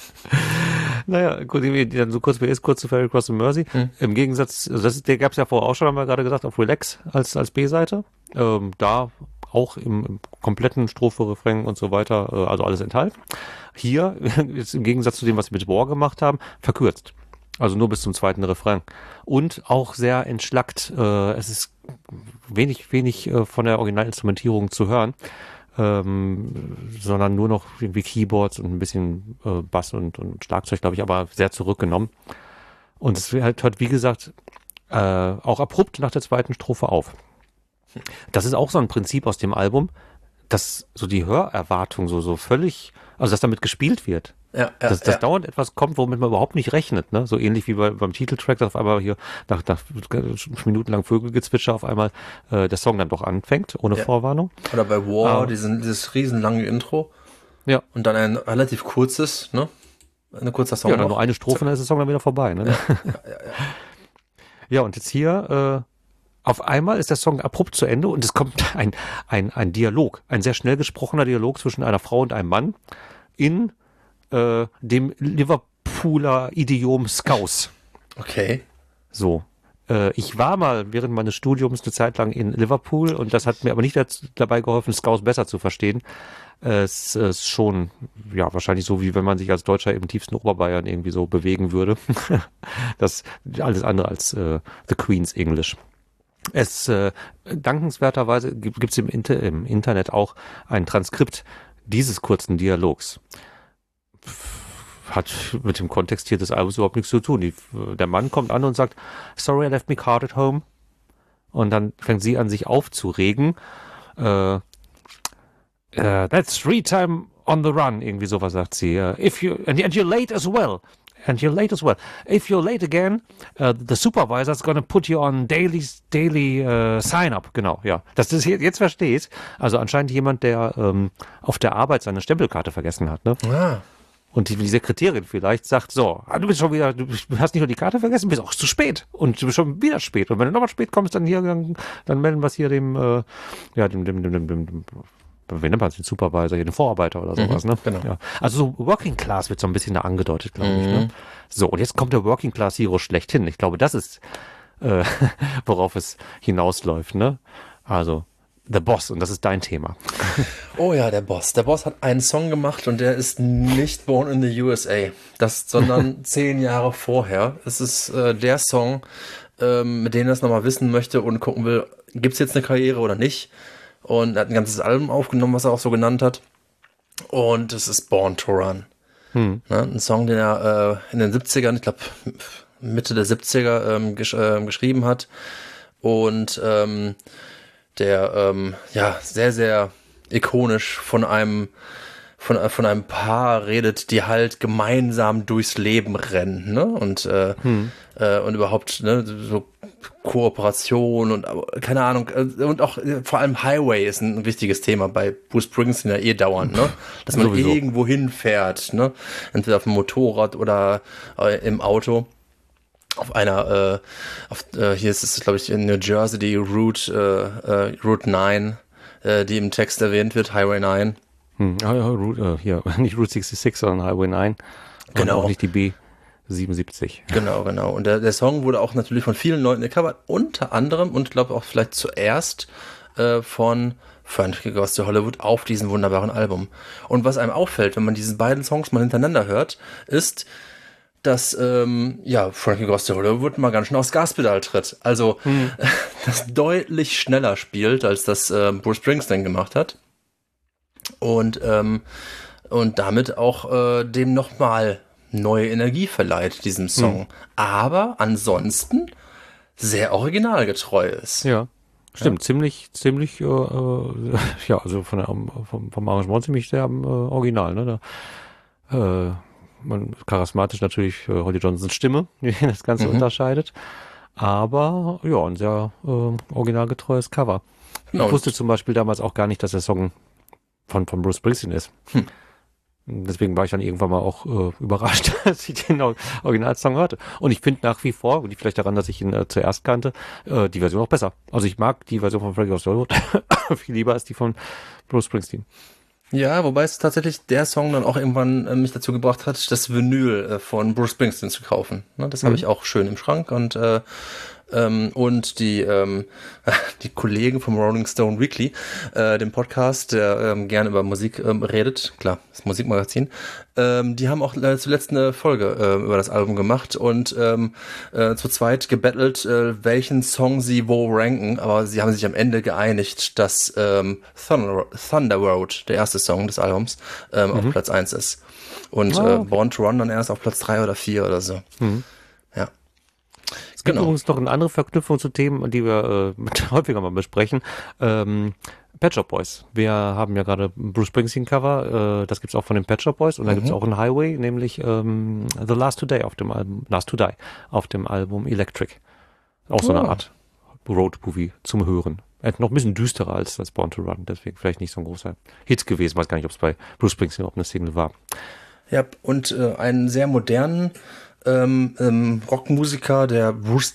S1: Naja, gut, dann so kurz wie ist, kurz zu Ferry Cross the Mersey. Im Gegensatz, der gab es ja vorher auch schon, haben wir gerade gesagt, auf Relax als B-Seite. Da auch im kompletten Strophe, Refrain und so weiter, also alles enthalten. Hier, jetzt im Gegensatz zu dem, was wir mit War gemacht haben, verkürzt. Also nur bis zum zweiten Refrain. Und auch sehr entschlackt. Es ist wenig von der Originalinstrumentierung zu hören, sondern nur noch irgendwie Keyboards und ein bisschen Bass und Schlagzeug, glaube ich, aber sehr zurückgenommen. Und es hört, wie gesagt, auch abrupt nach der zweiten Strophe auf. Das ist auch so ein Prinzip aus dem Album, dass so die Hörerwartung so völlig, also dass damit gespielt wird. Dass dauernd etwas kommt, womit man überhaupt nicht rechnet, ne? So ähnlich wie beim Titeltrack, dass auf einmal hier nach minutenlang Vögelgezwitscher auf einmal der Song dann doch anfängt, ohne Vorwarnung.
S2: Oder bei War, dieses riesenlange Intro.
S1: Ja.
S2: Und dann ein relativ kurzes, ne? Ein kurzer Song.
S1: Ja, dann nur eine Strophe, dann ist der Song dann wieder vorbei, ne? Ja, und jetzt hier, auf einmal ist der Song abrupt zu Ende und es kommt ein Dialog, ein sehr schnell gesprochener Dialog zwischen einer Frau und einem Mann in dem Liverpooler Idiom Scouse.
S2: Okay.
S1: So. Ich war mal während meines Studiums eine Zeit lang in Liverpool und das hat mir aber nicht dabei geholfen, Scouse besser zu verstehen. Es ist schon, ja, wahrscheinlich so, wie wenn man sich als Deutscher im tiefsten Oberbayern irgendwie so bewegen würde. Das alles andere als The Queen's English. Es dankenswerterweise gibt es im Internet auch ein Transkript dieses kurzen Dialogs. Hat mit dem Kontext hier des Albums überhaupt nichts zu tun. Der Mann kommt an und sagt, sorry, I left my card at home. Und dann fängt sie an, sich aufzuregen. That's free time on the run. Irgendwie sowas sagt sie. And you're late as well. And you're late as well. If you're late again, the supervisor's gonna put you on daily sign-up. Genau, ja. Dass du das jetzt verstehst. Also anscheinend jemand, der auf der Arbeit seine Stempelkarte vergessen hat, ne?
S2: Ah.
S1: Und die Sekretärin vielleicht sagt, so, du bist schon wieder, du hast nicht nur die Karte vergessen, bist auch zu spät. Und du bist schon wieder spät. Und wenn du nochmal spät kommst, dann melden wir es hier dem wie nennt man es, den Supervisor, hier den Vorarbeiter oder sowas, ne?
S2: Genau.
S1: Ja. Also so Working Class wird so ein bisschen da angedeutet, glaube ich, ne? So, und jetzt kommt der Working Class Hero schlechthin. Ich glaube, das ist, worauf es hinausläuft, ne? Also, The Boss, und das ist dein Thema.
S2: Oh ja, der Boss. Der Boss hat einen Song gemacht und der ist nicht Born in the USA, sondern 10 Jahre vorher. Es ist der Song, mit dem er es nochmal wissen möchte und gucken will, gibt es jetzt eine Karriere oder nicht? Und er hat ein ganzes Album aufgenommen, was er auch so genannt hat. Und es ist Born to Run. Ne? Ein Song, den er in den 70ern, ich glaube Mitte der 70er geschrieben hat. Und der sehr, sehr ikonisch von einem Paar redet, die halt gemeinsam durchs Leben rennen, ne? Und überhaupt, ne, so Kooperation und keine Ahnung, und auch vor allem Highway ist ein wichtiges Thema bei Bruce Springsteen ja dauernd, ne? Dass man
S1: Sowieso
S2: irgendwo hinfährt, ne? Entweder auf dem Motorrad oder im Auto. Auf einer, hier ist es, glaube ich, in New Jersey, die Route 9, die im Text erwähnt wird, Highway 9.
S1: Hier, nicht Route 66, sondern Highway 9.
S2: Genau.
S1: Und auch nicht die B77.
S2: Genau. Und der Song wurde auch natürlich von vielen Leuten gecovert, unter anderem und glaube auch vielleicht zuerst von Frankie Goes to Hollywood auf diesem wunderbaren Album. Und was einem auffällt, wenn man diese beiden Songs mal hintereinander hört, ist, dass Frankie Goes to Hollywood mal ganz schön aufs Gaspedal tritt. Also das deutlich schneller spielt, als das Bruce Springsteen gemacht hat. Und damit auch dem nochmal neue Energie verleiht, diesem Song. Aber ansonsten sehr originalgetreu ist.
S1: Ja. Stimmt, ziemlich, also vom Arrangement ziemlich sehr original, ne? Charismatisch natürlich Holly Johnsons Stimme, die das Ganze unterscheidet. Aber ja, ein sehr originalgetreues Cover.
S2: Genau.
S1: Ich wusste zum Beispiel damals auch gar nicht, dass der Song von Bruce Springsteen ist. Deswegen war ich dann irgendwann mal auch überrascht, als ich den Originalsong hörte. Und ich finde nach wie vor, liegt vielleicht daran, dass ich ihn zuerst kannte, die Version auch besser. Also ich mag die Version von Frankie Goes to Hollywood viel lieber als die von Bruce Springsteen.
S2: Ja, wobei es tatsächlich der Song dann auch irgendwann mich dazu gebracht hat, das Vinyl von Bruce Springsteen zu kaufen. Ne, das habe ich auch schön im Schrank und die Kollegen vom Rolling Stone Weekly, dem Podcast, der gerne über Musik redet, klar, das Musikmagazin, die haben auch zuletzt eine Folge über das Album gemacht und zu zweit gebettelt, welchen Song sie wo ranken, aber sie haben sich am Ende geeinigt, dass Thunder Road, der erste Song des Albums, auf Platz 1 ist. Und Born to Run dann erst auf Platz 3 oder 4 oder so. Ja.
S1: Es gibt übrigens noch eine andere Verknüpfung zu Themen, die wir häufiger mal besprechen. Pet Shop Boys. Wir haben ja gerade Bruce Springsteen Cover, das gibt's auch von den Pet Shop Boys und da gibt's auch einen Highway, nämlich The Last to Die auf dem Album Electric. Auch so eine Art Road-Movie zum Hören. Noch ein bisschen düsterer als Born to Run, deswegen vielleicht nicht so ein großer Hit gewesen. Weiß gar nicht, ob es bei Bruce Springsteen auch eine Single war.
S2: Ja, und einen sehr modernen Rockmusiker, der Bruce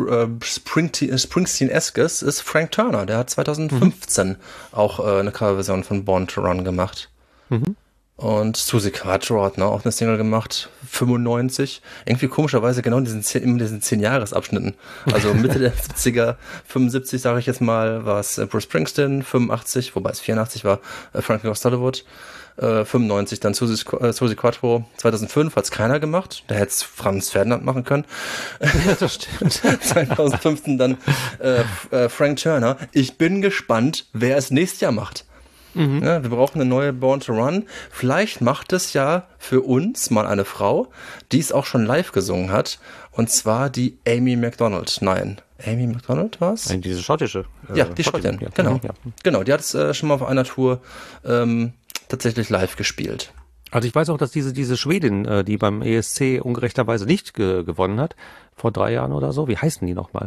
S2: Springsteen-eskes, ist Frank Turner. Der hat 2015 auch eine Coverversion von Born to Run gemacht. Und Suzi Quatro hat auch eine Single gemacht, 95. Irgendwie komischerweise genau in diesen 10-Jahres-Abschnitten. Also Mitte der 70er, 75 sage ich jetzt mal, war es Bruce Springsteen, 85, wobei es 84 war, Frankie Goes to Hollywood. 95 dann Suzi Quatro, 2005 hat es keiner gemacht, da hätte es Franz Ferdinand machen können.
S1: Ja, das stimmt.
S2: 2015 dann Frank Turner. Ich bin gespannt, wer es nächstes Jahr macht. Ja, wir brauchen eine neue Born to Run. Vielleicht macht es ja für uns mal eine Frau, die es auch schon live gesungen hat, und zwar die Amy Macdonald. Nein, Amy Macdonald war es?
S1: Nein, diese schottische.
S2: Ja, die Schottin,
S1: ja.
S2: genau.
S1: Ja.
S2: Genau, die hat es schon mal auf einer Tour tatsächlich live gespielt.
S1: Also ich weiß auch, dass diese Schwedin, die beim ESC ungerechterweise nicht gewonnen hat, vor 3 Jahren oder so, wie heißen die nochmal?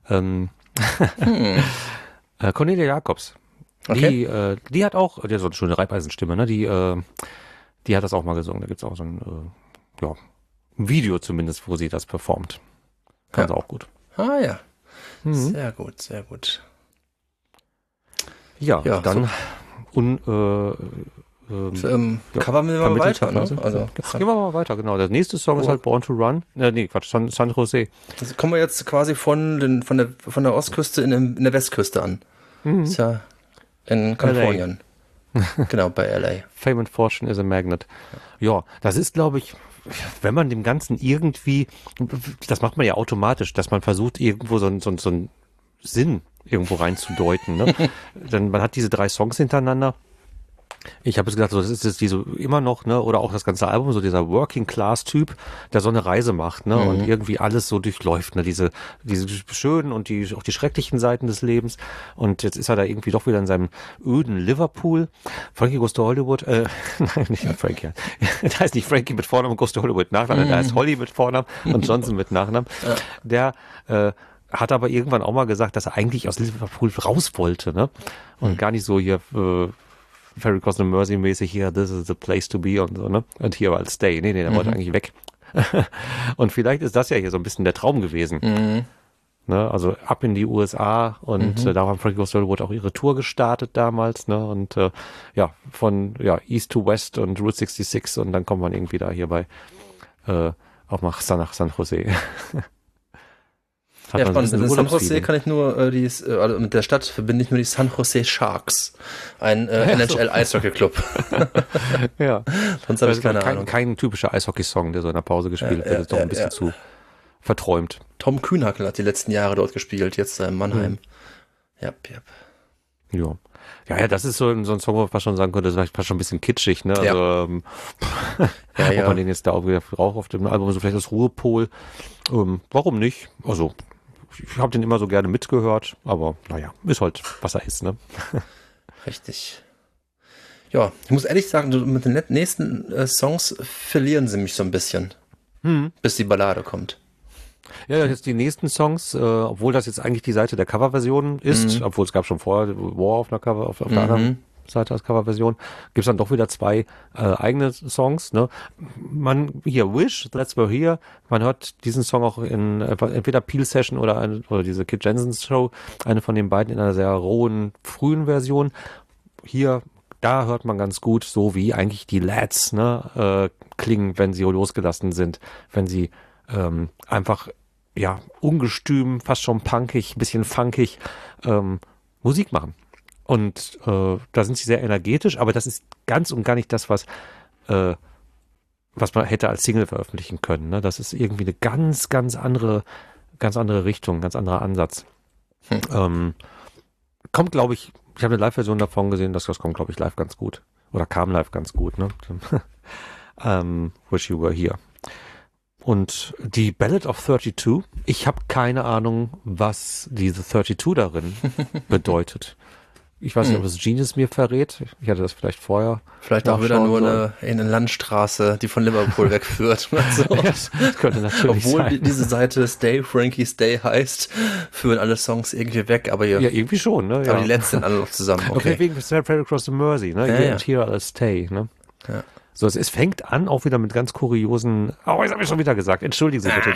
S1: Cornelia Jacobs.
S2: Okay.
S1: Die hat auch, die hat so eine schöne Reibeisenstimme, ne? Die hat das auch mal gesungen. Da gibt's auch so ein Video zumindest, wo sie das performt. Kann sie auch gut.
S2: Ah ja. Sehr gut, sehr gut.
S1: Ja, dann
S2: covern wir mal weiter, ne? Also,
S1: gehen wir mal weiter, genau. Der nächste Song ist halt Born to Run. San Jose.
S2: Also kommen wir jetzt quasi von der Ostküste in der Westküste an. Ist ja in Kalifornien. Genau, bei LA.
S1: Fame and Fortune is a Magnet. Ja, das ist, glaube ich, wenn man dem Ganzen irgendwie, das macht man ja automatisch, dass man versucht, irgendwo so einen Sinn irgendwo reinzudeuten, ne? Denn man hat diese 3 Songs hintereinander. Ich habe jetzt gedacht, so, das ist jetzt diese immer noch, ne, oder auch das ganze Album, so dieser Working-Class-Typ, der so eine Reise macht, ne, und irgendwie alles so durchläuft, ne, diese schönen und auch die schrecklichen Seiten des Lebens. Und jetzt ist er da irgendwie doch wieder in seinem öden Liverpool. Frankie Goes to Hollywood, nein, nicht Frankie. Da heißt nicht Frankie mit Vornamen, Goes to Hollywood mit Nachnamen, da heißt Holly mit Vornamen und Johnson mit Nachnamen. Der hat aber irgendwann auch mal gesagt, dass er eigentlich aus Liverpool raus wollte, ne, und gar nicht so hier Ferry Cross and Mersey mäßig hier, this is the place to be und so, ne? Und hier war Stay. Nee, der wollte eigentlich weg. Und vielleicht ist das ja hier so ein bisschen der Traum gewesen. Ne? Also ab in die USA und da haben Frankie Goes to Hollywood auch ihre Tour gestartet damals, ne? Und von East to West und Route 66 und dann kommt man irgendwie da hier bei auch nach San Jose.
S2: Ja, spannend. Mit San Jose kann ich nur also mit der Stadt verbinde ich nur die San Jose Sharks. Ein NHL-Eishockey-Club.
S1: Ja.
S2: Sonst habe ich keine Ahnung.
S1: Kein typischer Eishockey-Song, der so in der Pause gespielt wird. Ist doch ein bisschen zu verträumt.
S2: Tom Kühnhackl hat die letzten Jahre dort gespielt, jetzt in Mannheim. Yep.
S1: Ja. Ja, das ist so ein Song, wo man fast schon sagen könnte, das ist fast schon ein bisschen kitschig, ne? Also, ob man den jetzt da auch wieder braucht auf dem Album, so vielleicht das Ruhepol. Warum nicht? Also, ich habe den immer so gerne mitgehört, aber naja, ist halt, was er ist, ne?
S2: Richtig. Ja, ich muss ehrlich sagen, mit den nächsten Songs verlieren sie mich so ein bisschen, bis die Ballade kommt.
S1: Ja, jetzt die nächsten Songs, obwohl das jetzt eigentlich die Seite der Coverversion ist, obwohl es gab schon vorher War auf der anderen Seite als Coverversion, gibt's dann doch wieder 2 eigene Songs. Ne? Hier Wish, That's We're Here, man hört diesen Song auch in entweder Peel Session oder diese Kid Jensens Show, eine von den beiden in einer sehr rohen, frühen Version. Hier, da hört man ganz gut, so wie eigentlich die Lads klingen, wenn sie losgelassen sind, wenn sie einfach ungestüm, fast schon punkig, ein bisschen funkig Musik machen. Und da sind sie sehr energetisch, aber das ist ganz und gar nicht das, was man hätte als Single veröffentlichen können. Ne? Das ist irgendwie eine ganz, ganz andere Richtung, ganz anderer Ansatz. Kommt, glaube ich habe eine Live-Version davon gesehen, das kommt, glaube ich, live ganz gut. Oder kam live ganz gut, ne? Wish You Were Here. Und die Ballad of 32, ich habe keine Ahnung, was diese 32 darin bedeutet. Ich weiß nicht, ob es Genius mir verrät. Ich hatte das vielleicht vorher.
S2: Vielleicht auch wieder nur eine Landstraße, die von Liverpool wegführt. So.
S1: Ja, das könnte natürlich
S2: Obwohl
S1: sein.
S2: diese Seite Stay, Frankie Stay heißt, führen alle Songs irgendwie weg. Aber
S1: irgendwie schon, ne?
S2: Aber die letzten sind alle noch zusammen. Okay,
S1: wegen Spread Across the Mersey, ne? Here I'll Stay, ne? Ja. So, es fängt an auch wieder mit ganz kuriosen. Oh, jetzt habe ich schon wieder gesagt. Entschuldigen Sie bitte.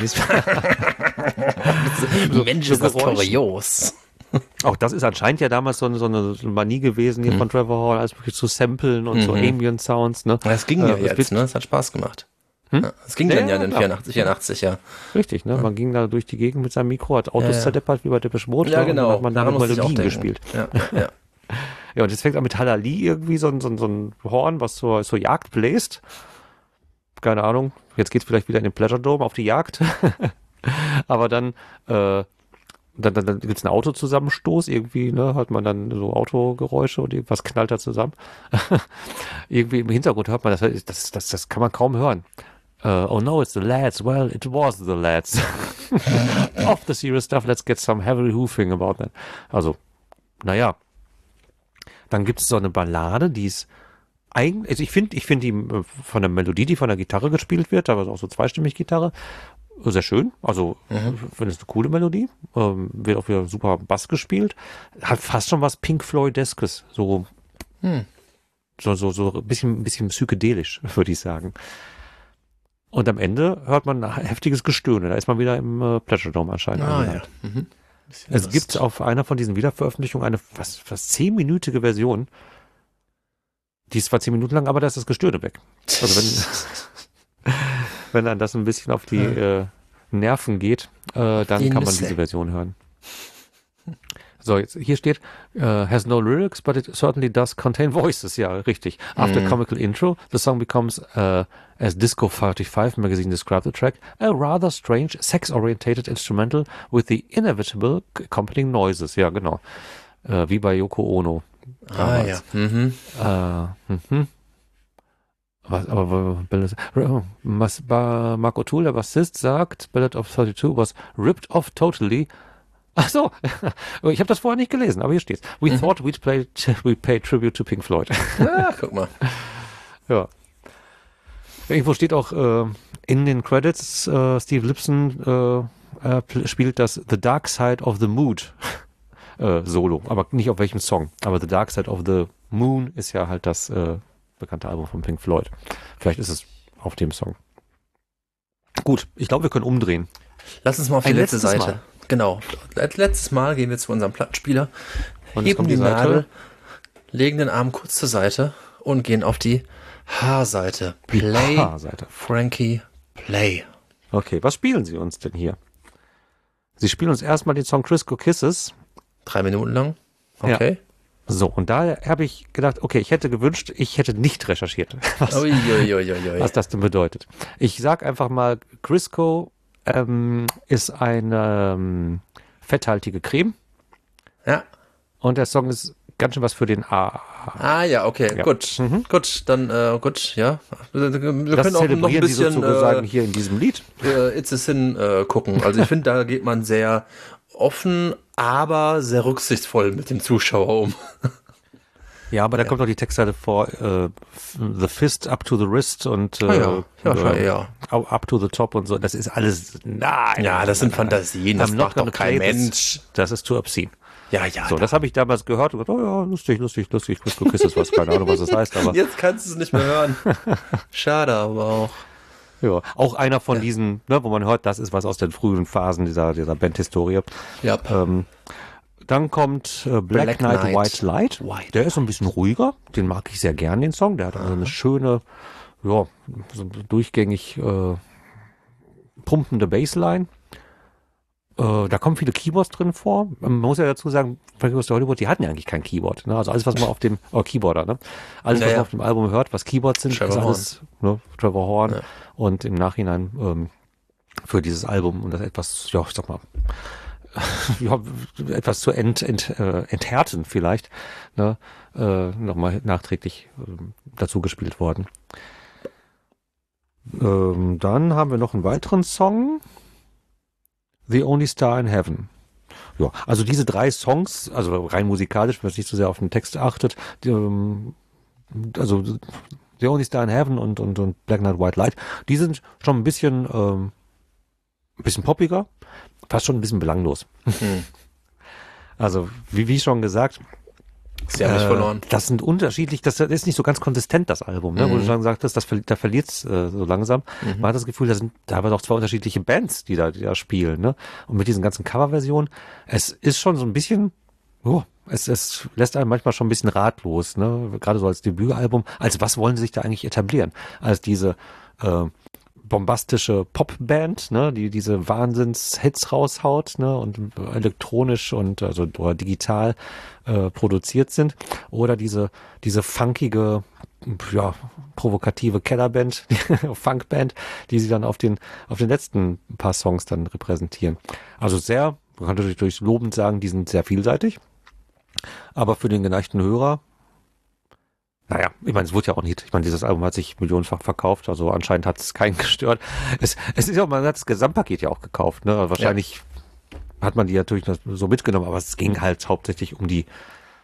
S2: Mensch, ist das kurios.
S1: Auch das ist anscheinend ja damals so eine Manie gewesen, hier von Trevor Hall, alles wirklich zu samplen und so Ambient Sounds. Ne?
S2: Das ging ja jetzt, ne? Das hat Spaß gemacht. Das ging dann ja in den 84, ja.
S1: Richtig, ne? Man ging da durch die Gegend mit seinem Mikro, hat Autos zerdeppert, wie bei Depeche Mode.
S2: Ja, genau.
S1: Und dann hat man damit Melodien gespielt.
S2: Ja.
S1: Ja, und jetzt fängt an mit Halali irgendwie so ein Horn, was zur Jagd bläst. Keine Ahnung. Jetzt geht's vielleicht wieder in den Pleasure Dome auf die Jagd. Aber dann gibt's einen Autozusammenstoß. Irgendwie, ne, hört man dann so Autogeräusche und irgendwas knallt da zusammen. Irgendwie im Hintergrund hört man, das kann man kaum hören. Oh no, it's the lads. Well, it was the lads. Off the serious stuff, let's get some heavy hoofing about that. Also, naja. Dann gibt es so eine Ballade, die ist eigentlich, also ich finde die von der Melodie, die von der Gitarre gespielt wird, da war auch so zweistimmig Gitarre, sehr schön. Also, ich finde es eine coole Melodie. Wird auch wieder super Bass gespielt. Hat fast schon was Pink Floydeskes. So ein bisschen psychedelisch, würde ich sagen. Und am Ende hört man ein heftiges Gestöhne. Da ist man wieder im Pleasure Dome anscheinend.
S2: Ja.
S1: Es gibt auf einer von diesen Wiederveröffentlichungen eine fast 10-minütige Version. Die ist zwar 10 Minuten lang, aber da ist das Gestöhne weg. Also wenn dann das ein bisschen auf die Nerven geht, dann kann man diese Version hören. So, jetzt hier steht, has no lyrics, but it certainly does contain voices. Ja, richtig. After comical intro, the song becomes, as Disco 35 magazine described the track, a rather strange, sex-orientated instrumental with the inevitable accompanying noises. Ja, genau. Wie bei Yoko Ono.
S2: Ja.
S1: Was Mark O'Toole, der Bassist, sagt, Ballad of 32 was ripped off totally. Ach so, ich habe das vorher nicht gelesen, aber hier steht's. We thought we'd pay tribute to Pink Floyd.
S2: Ja, guck mal.
S1: Ja. Irgendwo steht auch in den Credits, Steve Lipson spielt das The Dark Side of the Mood Solo, aber nicht auf welchem Song. Aber The Dark Side of the Moon ist ja halt das bekannte Album von Pink Floyd. Vielleicht ist es auf dem Song. Gut, ich glaube, wir können umdrehen.
S2: Lass uns mal auf die letzte Seite. Mal. Genau. Letztes Mal gehen wir zu unserem Plattenspieler, heben die Nadel, legen den Arm kurz zur Seite und gehen auf die H-Seite. Play, H-Seite. Frankie, play.
S1: Okay, was spielen Sie uns denn hier? Sie spielen uns erstmal den Song Crisco Kisses.
S2: 3 Minuten lang? Okay.
S1: Ja. So, und da habe ich gedacht, okay, ich hätte gewünscht, ich hätte nicht recherchiert, was das denn bedeutet. Ich sag einfach mal, Crisco ist eine fetthaltige Creme.
S2: Ja.
S1: Und der Song ist ganz schön was für den A.
S2: Ja, okay,
S1: ja.
S2: Gut. Gut, dann, gut, ja. Wir
S1: das
S2: können auch noch ein bisschen
S1: Sie sozusagen hier in diesem Lied.
S2: It's a Sin gucken. Also ich finde, da geht man sehr offen, aber sehr rücksichtsvoll mit dem Zuschauer um.
S1: Ja, aber da kommt auch die Textzeile vor, the fist up to the wrist und up to the top und so. Das ist alles, nein.
S2: Ja, das sind Fantasien, das macht doch kein Mensch.
S1: Das ist too obscene.
S2: Ja.
S1: So, das habe ich damals gehört und gedacht, oh ja, lustig, Crisco Kisses, was, keine Ahnung, was das heißt. Aber
S2: jetzt kannst du es nicht mehr hören. Schade, aber auch.
S1: Ja, auch einer von diesen, ne, wo man hört, das ist was aus den frühen Phasen dieser Bandhistorie.
S2: Ja.
S1: Dann kommt Black Knight, White Light. Der ist so ein bisschen ruhiger. Den mag ich sehr gern, den Song. Der hat also eine schöne, ja, so durchgängig pumpende Bassline. Da kommen viele Keyboards drin vor. Man muss ja dazu sagen, aus der Hollywood, die hatten ja eigentlich kein Keyboard. Ne? Also alles, was man auf dem, Keyboarder, ne? Alles, was man auf dem Album hört, was Keyboards sind,
S2: Trevor
S1: ist alles, ne, Trevor Horn. Ja. Und im Nachhinein für dieses Album und das etwas, ja, ich sag mal, ja, etwas zu enthärten vielleicht, ne, nochmal nachträglich dazu gespielt worden. Dann haben wir noch einen weiteren Song, The Only Star in Heaven. Ja, also diese 3 Songs, also rein musikalisch, wenn man nicht so sehr auf den Text achtet, also The Only Star in Heaven und Black Knight, White Light, die sind schon ein bisschen poppiger, fast schon ein bisschen belanglos. Also, wie schon gesagt,
S2: sie haben mich verloren.
S1: Das sind unterschiedlich, das ist nicht so ganz konsistent, das Album, ne? Wo du schon sagtest, da verliert es so langsam. Man hat das Gefühl, da haben wir doch 2 unterschiedliche Bands, die da spielen, ne? Und mit diesen ganzen Coverversionen, es ist schon so ein bisschen, es lässt einen manchmal schon ein bisschen ratlos, ne? Gerade so als Debütalbum. Als was wollen sie sich da eigentlich etablieren? Als diese bombastische Popband, ne, die diese Wahnsinns-Hits raushaut, ne, und elektronisch und also oder digital produziert sind, oder diese funkige, ja, provokative Kellerband, Funkband, die sie dann auf den letzten paar Songs dann repräsentieren. Also sehr, man kann natürlich durchlobend sagen, die sind sehr vielseitig, aber für den geneigten Hörer, naja, ich meine, es wurde ja auch ein Hit. Ich meine, dieses Album hat sich millionenfach verkauft, also anscheinend hat es keinen gestört. Es ist ja auch, man hat das Gesamtpaket ja auch gekauft, ne? Wahrscheinlich hat man die natürlich so mitgenommen, aber es ging halt hauptsächlich um die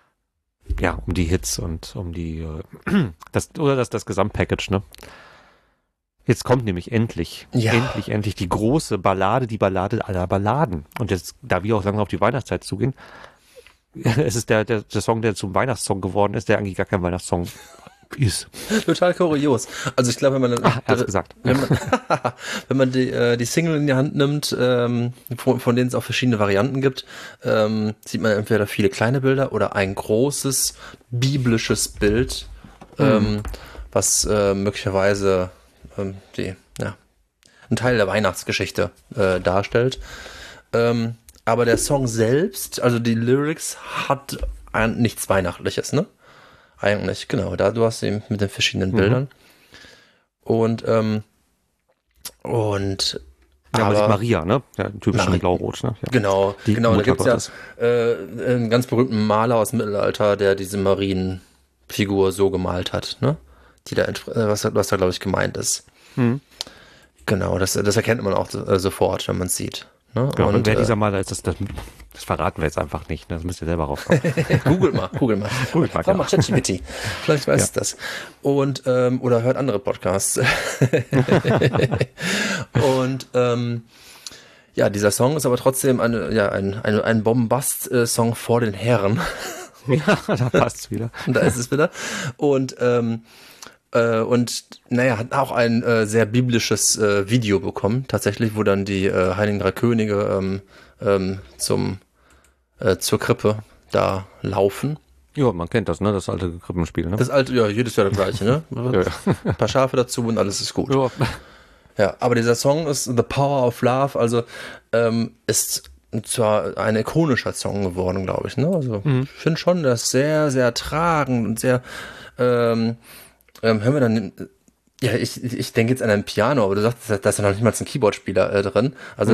S1: Hits und um die, das Gesamtpackage, ne? Jetzt kommt nämlich endlich die große Ballade, die Ballade aller Balladen. Und jetzt, da wir auch langsam auf die Weihnachtszeit zugehen, es ist der Song, der zum Weihnachtssong geworden ist, der eigentlich gar kein Weihnachtssong ist.
S2: Total kurios. Also ich glaube, wenn man
S1: er hat's gesagt.
S2: Wenn man die Single in die Hand nimmt, von denen es auch verschiedene Varianten gibt, sieht man entweder viele kleine Bilder oder ein großes biblisches Bild, was möglicherweise ein Teil der Weihnachtsgeschichte darstellt. Aber der Song selbst, also die Lyrics, hat nichts Weihnachtliches, ne? Eigentlich, genau. Da du hast ihn mit den verschiedenen Bildern. Und
S1: aber die Maria, ne? Ja, typischen Blau-Rot, ne? Ja.
S2: Genau. Da gibt's ja einen ganz berühmten Maler aus dem Mittelalter, der diese Marienfigur so gemalt hat, ne? Die da, was da glaube ich gemeint ist. Genau, das erkennt man auch sofort, wenn man es sieht. Ne?
S1: Genau, und wer dieser Maler ist, das verraten wir jetzt einfach nicht. Ne? Das müsst ihr selber rauskommen.
S2: Google mal. Frag mal ChatGPT. Vielleicht weiß es das. Und oder hört andere Podcasts. Und dieser Song ist aber trotzdem ein Bombast-Song vor den Herren.
S1: Ja, da passt's wieder.
S2: Da ist es wieder. Und hat auch ein sehr biblisches Video bekommen, tatsächlich, wo dann die Heiligen Drei Könige zur Krippe da laufen.
S1: Ja, man kennt das, ne? Das alte Krippenspiel, ne?
S2: Das alte, ja, jedes Jahr das gleiche, ne? Ein paar Schafe dazu und alles ist gut. Ja, aber dieser Song ist The Power of Love, also ist zwar ein ikonischer Song geworden, glaube ich. Ne? Also ich finde schon, das sehr, sehr tragend und sehr, hören wir dann, ja, ich denke jetzt an ein Piano, aber du sagst, da ist ja noch nicht mal ein Keyboard-Spieler drin. Also,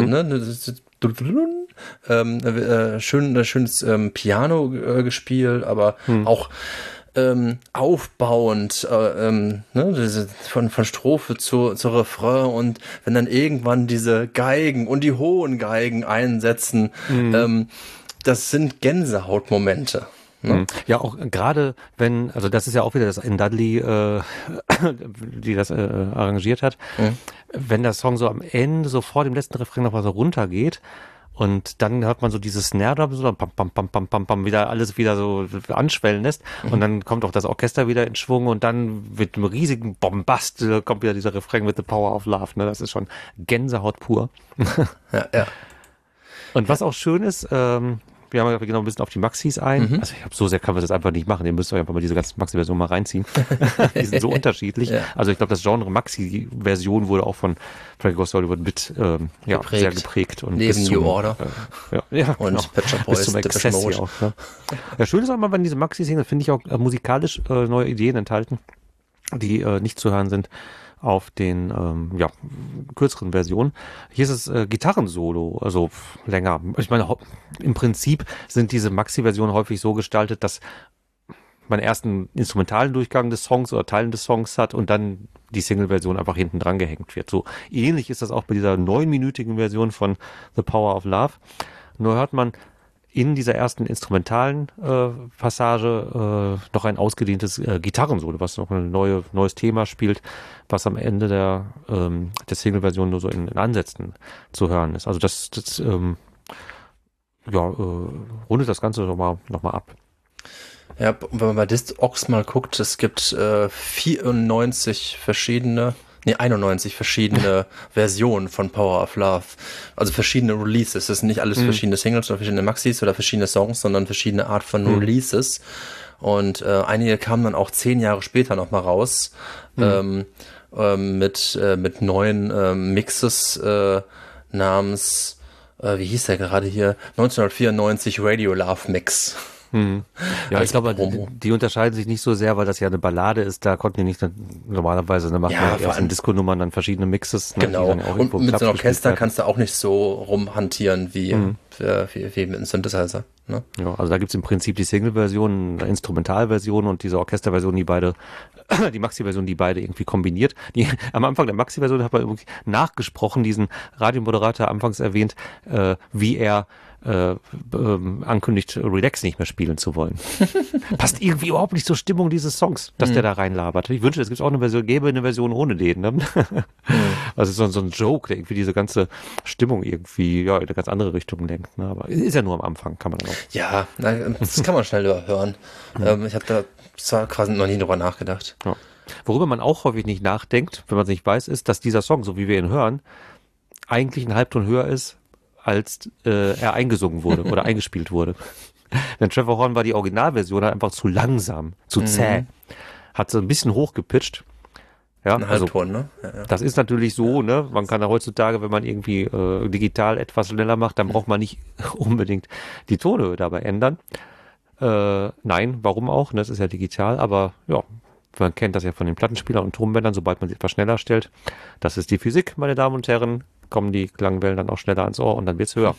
S2: schönes Piano gespielt, aber auch aufbauend, von Strophe zur Refrain, und wenn dann irgendwann diese Geigen und die hohen Geigen einsetzen, das sind Gänsehautmomente. Ne?
S1: Ja, auch gerade wenn, also das ist ja auch wieder das in Dudley, die das arrangiert hat, wenn der Song so am Ende, so vor dem letzten Refrain noch mal so runtergeht, und dann hört man so dieses Snare-Drum, so pam, pam, pam, pam, pam, pam, wieder alles wieder so anschwellen lässt. Und dann kommt auch das Orchester wieder in Schwung, und dann mit einem riesigen Bombast kommt wieder dieser Refrain with the power of love. Ne? Das ist schon Gänsehaut pur.
S2: Ja.
S1: Und was auch schön ist, wir haben ja genau ein bisschen auf die Maxis ein. Also ich habe so sehr können wir das einfach nicht machen. Ihr müsst euch einfach mal diese ganzen Maxi-Versionen mal reinziehen. Die sind so unterschiedlich.
S2: Ja.
S1: Also ich glaube, das Genre Maxi-Version wurde auch von Frankie Goes to Hollywood mit sehr geprägt. Und
S2: neben New Order
S1: und
S2: und Pet Shop Boys,
S1: bis zum Exzess hier auch. Ne? Ja, schön ist auch mal, wenn diese Maxi-Single, finde ich auch musikalisch neue Ideen enthalten, die nicht zu hören sind auf den kürzeren Versionen. Hier ist es Gitarrensolo, also länger. Ich meine, im Prinzip sind diese Maxi-Versionen häufig so gestaltet, dass man erst einen instrumentalen Durchgang des Songs oder Teilen des Songs hat und dann die Single-Version einfach hinten dran gehängt wird. So ähnlich ist das auch bei dieser 9-minütigen Version von The Power of Love. Nur hört man in dieser ersten instrumentalen Passage noch ein ausgedehntes Gitarrensolo, was noch ein neues Thema spielt, was am Ende der Single-Version nur so in Ansätzen zu hören ist. Also das rundet das Ganze nochmal ab.
S2: Ja, wenn man bei Discogs mal guckt, es gibt 91 verschiedene Versionen von Power of Love. Also verschiedene Releases. Das sind nicht alles verschiedene Singles oder verschiedene Maxis oder verschiedene Songs, sondern verschiedene Art von Releases. Und einige kamen dann auch 10 Jahre später nochmal raus mit neuen Mixes namens, wie hieß der gerade hier? 1994 Radio Love Mix.
S1: Ja, ich glaube, die unterscheiden sich nicht so sehr, weil das ja eine Ballade ist. Da konnten die nicht normalerweise, dann machen wir erst in Disco-Nummern dann verschiedene Mixes. Ne,
S2: genau, und mit so einem Orchester kannst du auch nicht so rumhantieren wie mit einem Synthesizer. Ne?
S1: Ja, also da gibt's im Prinzip die Single-Version, eine Instrumentalversion und diese Orchesterversion, die Maxi-Version, die beide irgendwie kombiniert. Am Anfang der Maxi-Version hat man irgendwie nachgesprochen, diesen Radiomoderator anfangs erwähnt, wie er ankündigt, Relax nicht mehr spielen zu wollen. Passt irgendwie überhaupt nicht zur Stimmung dieses Songs, dass der da reinlabert. Ich wünsche, es gibt auch eine Version ohne den. Ne? Also so ein Joke, der irgendwie diese ganze Stimmung irgendwie in eine ganz andere Richtung lenkt. Ne? Aber ist ja nur am Anfang, kann man dann auch.
S2: Ja, das kann man schnell überhören. Ich habe da zwar quasi noch nie drüber nachgedacht.
S1: Ja. Worüber man auch häufig nicht nachdenkt, wenn man es nicht weiß, ist, dass dieser Song, so wie wir ihn hören, eigentlich einen Halbton höher ist, als er eingesungen wurde oder eingespielt wurde. Denn Trevor Horn war die Originalversion halt einfach zu langsam, zu zäh. Hat so ein bisschen hochgepitcht. Ja,
S2: ein Halbton, ne? Ja.
S1: Das ist natürlich so, ne? Man kann ja heutzutage, wenn man irgendwie digital etwas schneller macht, dann braucht man nicht unbedingt die Tonhöhe dabei ändern. Nein, warum auch? Das ist ja digital, aber ja, man kennt das ja von den Plattenspielern und Tonbändern, sobald man sie etwas schneller stellt. Das ist die Physik, meine Damen und Herren. Kommen die Klangwellen dann auch schneller ans Ohr und dann wird's höher.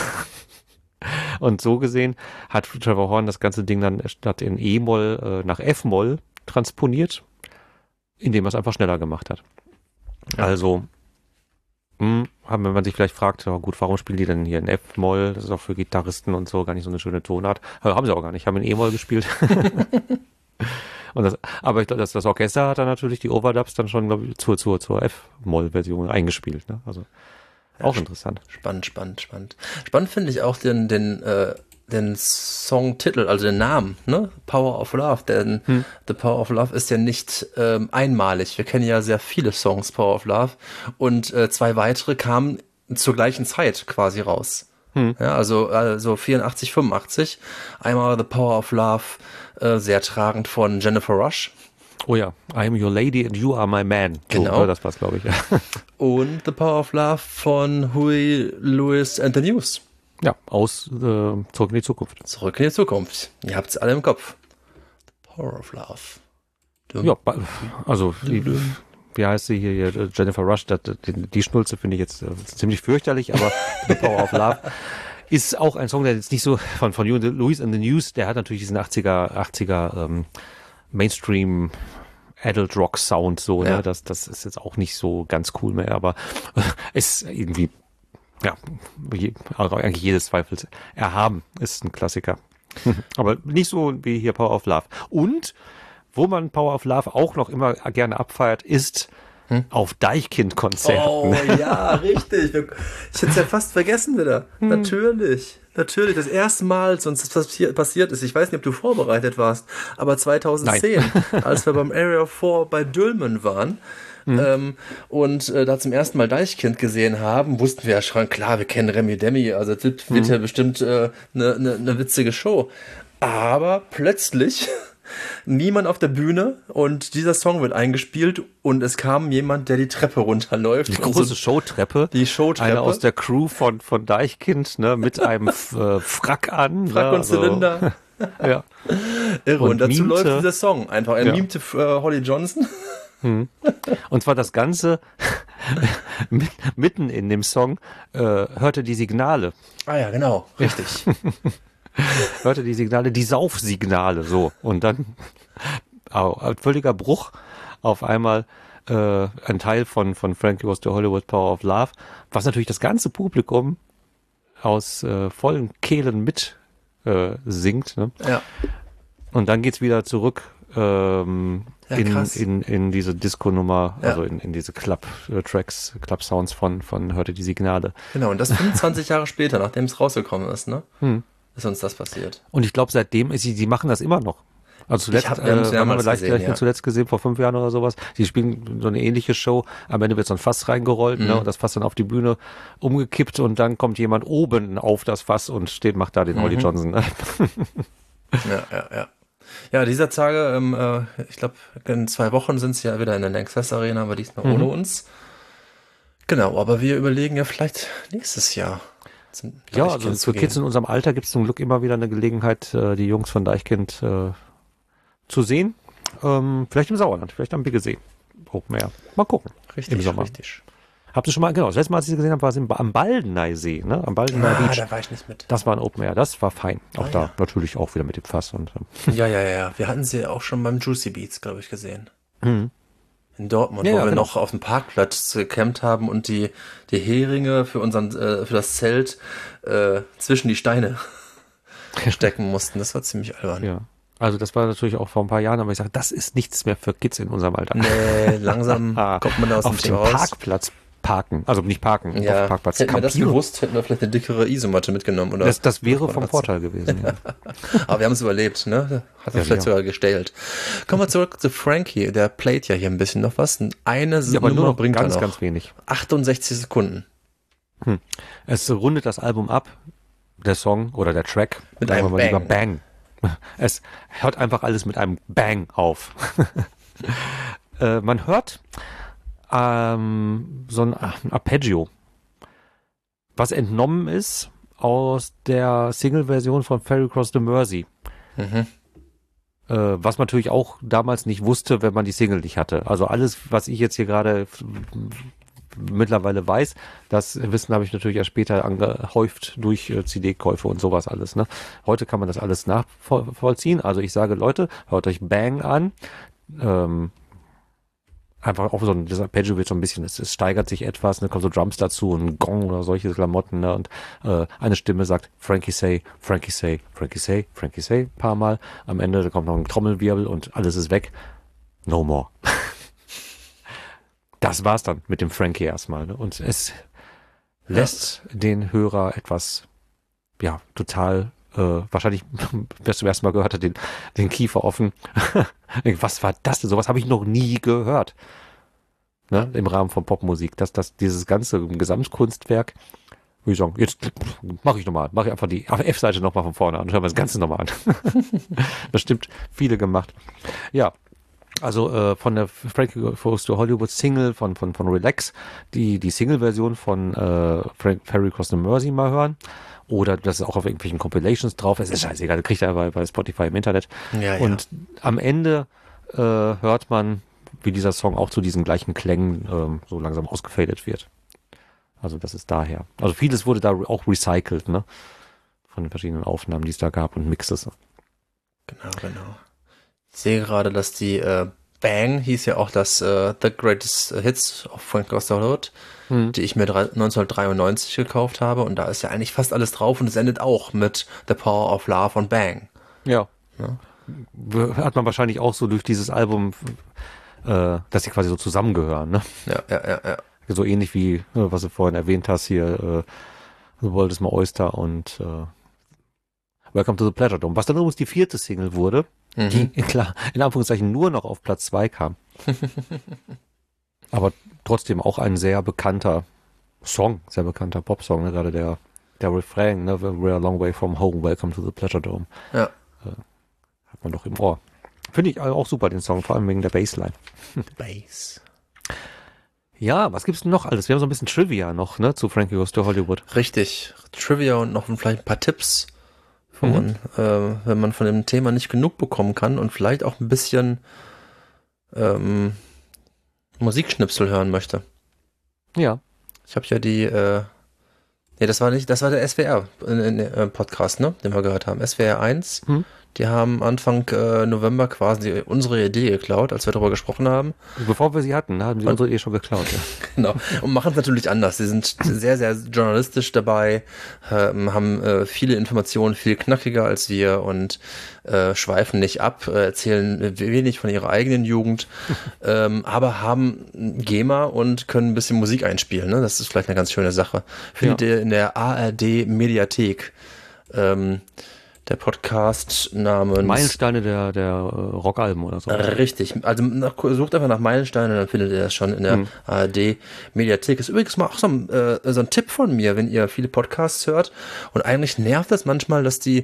S1: Und so gesehen hat Trevor Horn das ganze Ding dann statt in E-Moll nach F-Moll transponiert, indem er es einfach schneller gemacht hat. Ja. Also, wenn man sich vielleicht fragt, ja gut, warum spielen die denn hier in F-Moll? Das ist auch für Gitarristen und so gar nicht so eine schöne Tonart. Haben sie auch gar nicht, haben in E-Moll gespielt. Aber ich glaube, das Orchester hat dann natürlich die Overdubs dann schon, glaube ich, zur F-Moll-Version eingespielt. Ne? Also auch interessant.
S2: Spannend. Spannend finde ich auch den Songtitel, also den Namen, ne? Power of Love. Denn The Power of Love ist ja nicht einmalig. Wir kennen ja sehr viele Songs Power of Love und 2 weitere kamen zur gleichen Zeit quasi raus. Ja, also 84, 85. Einmal The Power of Love, sehr tragend von Jennifer Rush.
S1: Oh ja, I am your lady and you are my man.
S2: Genau.
S1: So, das passt, glaube ich.
S2: Und The Power of Love von Huey Lewis and the News.
S1: Ja, aus Zurück in die Zukunft.
S2: Zurück in die Zukunft. Ihr habt es alle im Kopf. The Power of Love.
S1: Ja, also wie heißt sie hier, Jennifer Rush, die Schnulze finde ich jetzt ziemlich fürchterlich, aber The Power of Love ist auch ein Song, der jetzt nicht so von Louis and the News, der hat natürlich diesen 80er Mainstream Adult Rock Sound so, ne? Das ist jetzt auch nicht so ganz cool mehr, aber ist irgendwie, ja, eigentlich jedes Zweifels erhaben, ist ein Klassiker. Aber nicht so wie hier Power of Love. Und wo man Power of Love auch noch immer gerne abfeiert, ist auf Deichkind-Konzerten.
S2: Oh ja, richtig. Ich hätte es ja fast vergessen wieder. Natürlich, das erste Mal, als uns das passiert ist, ich weiß nicht, ob du vorbereitet warst, aber 2010, als wir beim Area 4 bei Dülmen waren, und da zum ersten Mal Deichkind gesehen haben, wussten wir ja schon, klar, wir kennen Remi Demi, also das wird ja bestimmt eine witzige Show. Aber plötzlich niemand auf der Bühne und dieser Song wird eingespielt und es kam jemand, der die Treppe runterläuft.
S1: Die große Showtreppe.
S2: Die Showtreppe.
S1: Einer aus der Crew von Deichkind, ne, mit einem Frack an.
S2: Frack und Zylinder.
S1: Ja.
S2: Irre. Und dazu läuft dieser Song einfach. Er mimte Holly Johnson.
S1: Und zwar das Ganze mitten in dem Song hörte die Signale.
S2: Ah ja, genau. Richtig.
S1: Hörte die Signale, die Saufsignale, so. Und dann völliger Bruch auf einmal ein Teil von Frankie Goes to Hollywood, Power of Love, was natürlich das ganze Publikum aus vollen Kehlen mit singt. Ne?
S2: Ja.
S1: Und dann geht's wieder zurück in diese Disco-Nummer, also in diese Club-Tracks, Club-Sounds von Hörte die Signale.
S2: Genau, und das 25 Jahre später, nachdem es rausgekommen ist, ne? Ist uns das passiert.
S1: Und ich glaube, seitdem die machen das immer noch. Also zuletzt,
S2: wir haben wir
S1: vielleicht zuletzt gesehen, vor 5 Jahren oder sowas. Die spielen so eine ähnliche Show. Am Ende wird so ein Fass reingerollt, ne, und das Fass dann auf die Bühne umgekippt und dann kommt jemand oben auf das Fass und macht da den Holly Johnson. Ne?
S2: Ja. Ja, dieser Tage, ich glaube, in 2 Wochen sind sie ja wieder in der Lanxess Arena, aber diesmal ohne uns. Genau, aber wir überlegen ja vielleicht nächstes Jahr.
S1: Ja, also für Kids in unserem Alter gibt es zum Glück immer wieder eine Gelegenheit, die Jungs von Deichkind zu sehen. Vielleicht im Sauerland, vielleicht am Biggesee. Open Air. Mal gucken.
S2: Richtig,
S1: im Sommer.
S2: richtig.
S1: Habt ihr schon mal, genau, das letzte Mal, als ich sie gesehen habe, war es am Baldeneysee, ne? Am Baldeneysee Beach.
S2: Da war ich nicht mit.
S1: Das war ein Open Air, das war fein. Auch da natürlich auch wieder mit dem Fass. Und
S2: Ja. Wir hatten sie auch schon beim Juicy Beats, glaube ich, gesehen. In Dortmund,
S1: Ja,
S2: wo wir
S1: genau.
S2: noch auf dem Parkplatz gecampt haben und die Heringe für das Zelt zwischen die Steine stecken mussten. Das war ziemlich albern.
S1: ja. Also das war natürlich auch vor ein paar Jahren, aber ich sage, das ist nichts mehr für Kids in unserem Alter.
S2: Nee, langsam kommt man da aus
S1: auf dem
S2: raus.
S1: Parkplatz parken, also nicht parken, auf dem Parkplatz
S2: hätten wir das
S1: campieren.
S2: gewusst, hätten wir vielleicht eine dickere Isomatte mitgenommen. Oder
S1: Das wäre vom Vorteil gewesen. Ja.
S2: Aber wir haben es überlebt, ne? Hat er vielleicht sogar gestellt. Kommen wir zurück zu Frankie, der playt ja hier ein bisschen noch was. Eine
S1: aber nur noch
S2: bringt
S1: ganz,
S2: er noch.
S1: ganz wenig.
S2: 68 Sekunden.
S1: Es rundet das Album ab, der Song oder der Track.
S2: Mit
S1: sagen
S2: einem
S1: wir mal lieber
S2: Bang.
S1: Bang. Es hört einfach alles mit einem Bang auf. Man hört so ein Arpeggio, was entnommen ist aus der Single-Version von Ferry Cross the Mersey. Was man natürlich auch damals nicht wusste, wenn man die Single nicht hatte. Also alles, was ich jetzt hier gerade mittlerweile weiß, das Wissen habe ich natürlich erst später angehäuft durch CD-Käufe und sowas alles. Ne? Heute kann man das alles nachvollziehen. Also ich sage, Leute, hört euch Bang an. Einfach auch das Arpeggio wird so ein bisschen, es steigert sich etwas, ne, kommen so Drums dazu, ein Gong oder solche Klamotten, ne, und eine Stimme sagt Frankie say, Frankie say, Frankie say, Frankie say, ein paar Mal. Am Ende da kommt noch ein Trommelwirbel und alles ist weg. No more. Das war's dann mit dem Frankie erstmal, ne? Und es lässt den Hörer etwas, ja, total, wahrscheinlich, wer es zum ersten Mal gehört hat, den Kiefer offen. Was war das denn? Sowas habe ich noch nie gehört. Ne? Im Rahmen von Popmusik. Dieses ganze Gesamtkunstwerk, würde ich sagen, jetzt mache ich einfach die F-Seite nochmal von vorne an und hören wir das Ganze nochmal an. Bestimmt viele gemacht. Ja. Also von der Frankie Goes to Hollywood Single von Relax, die Single-Version von Ferry Cross the Mersey mal hören oder das ist auch auf irgendwelchen Compilations drauf. Es ist scheißegal, das kriegt er bei Spotify im Internet.
S2: Ja,
S1: und am Ende hört man, wie dieser Song auch zu diesen gleichen Klängen so langsam ausgefadet wird. Also das ist daher. Also vieles wurde da auch recycelt, ne? Von den verschiedenen Aufnahmen, die es da gab und Mixes.
S2: Genau. Ich sehe gerade, dass die Bang hieß ja auch das The Greatest Hits of Frank Goes to Hollywood, die ich mir 1993 gekauft habe, und da ist ja eigentlich fast alles drauf, und es endet auch mit The Power of Love und Bang.
S1: Ja. Hat man wahrscheinlich auch so durch dieses Album, dass sie quasi so zusammengehören, ne?
S2: Ja.
S1: So ähnlich wie, was du vorhin erwähnt hast, hier The World is My Oyster und Welcome to the Pleasure Dome, was dann übrigens die 4. Single wurde, die, klar, in Anführungszeichen nur noch auf Platz 2 kam. Aber trotzdem auch ein sehr bekannter Song, sehr bekannter Popsong, ne? Gerade der Refrain, ne? We're a long way from home, welcome to the Pleasure Dome.
S2: Ja.
S1: Hat man doch im Ohr. Finde ich auch super, den Song, vor allem wegen der Bassline.
S2: Bass.
S1: Ja, was gibt's denn noch alles? Wir haben so ein bisschen Trivia noch, ne, zu Frankie Goes to Hollywood.
S2: Richtig. Trivia und noch vielleicht ein paar Tipps, wenn man von dem Thema nicht genug bekommen kann und vielleicht auch ein bisschen Musikschnipsel hören möchte.
S1: Ja.
S2: Ich habe ja das war der SWR-Podcast, ne, den wir gehört haben. SWR 1. Die haben Anfang November quasi unsere Idee geklaut, als wir darüber gesprochen haben.
S1: Bevor wir sie hatten, haben sie unsere Idee schon geklaut. Ja.
S2: Genau. Und machen es natürlich anders. Sie sind sehr, sehr journalistisch dabei, haben viele Informationen, viel knackiger als wir und schweifen nicht ab, erzählen wenig von ihrer eigenen Jugend, aber haben GEMA und können ein bisschen Musik einspielen. Ne? Das ist vielleicht eine ganz schöne Sache. Findet ihr in der ARD-Mediathek. Der Podcast namens
S1: Meilensteine der Rockalben oder so.
S2: Richtig. Also sucht einfach nach Meilensteine, dann findet ihr das schon in der ARD-Mediathek. Ist übrigens mal auch so ein Tipp von mir, wenn ihr viele Podcasts hört. Und eigentlich nervt es manchmal, dass der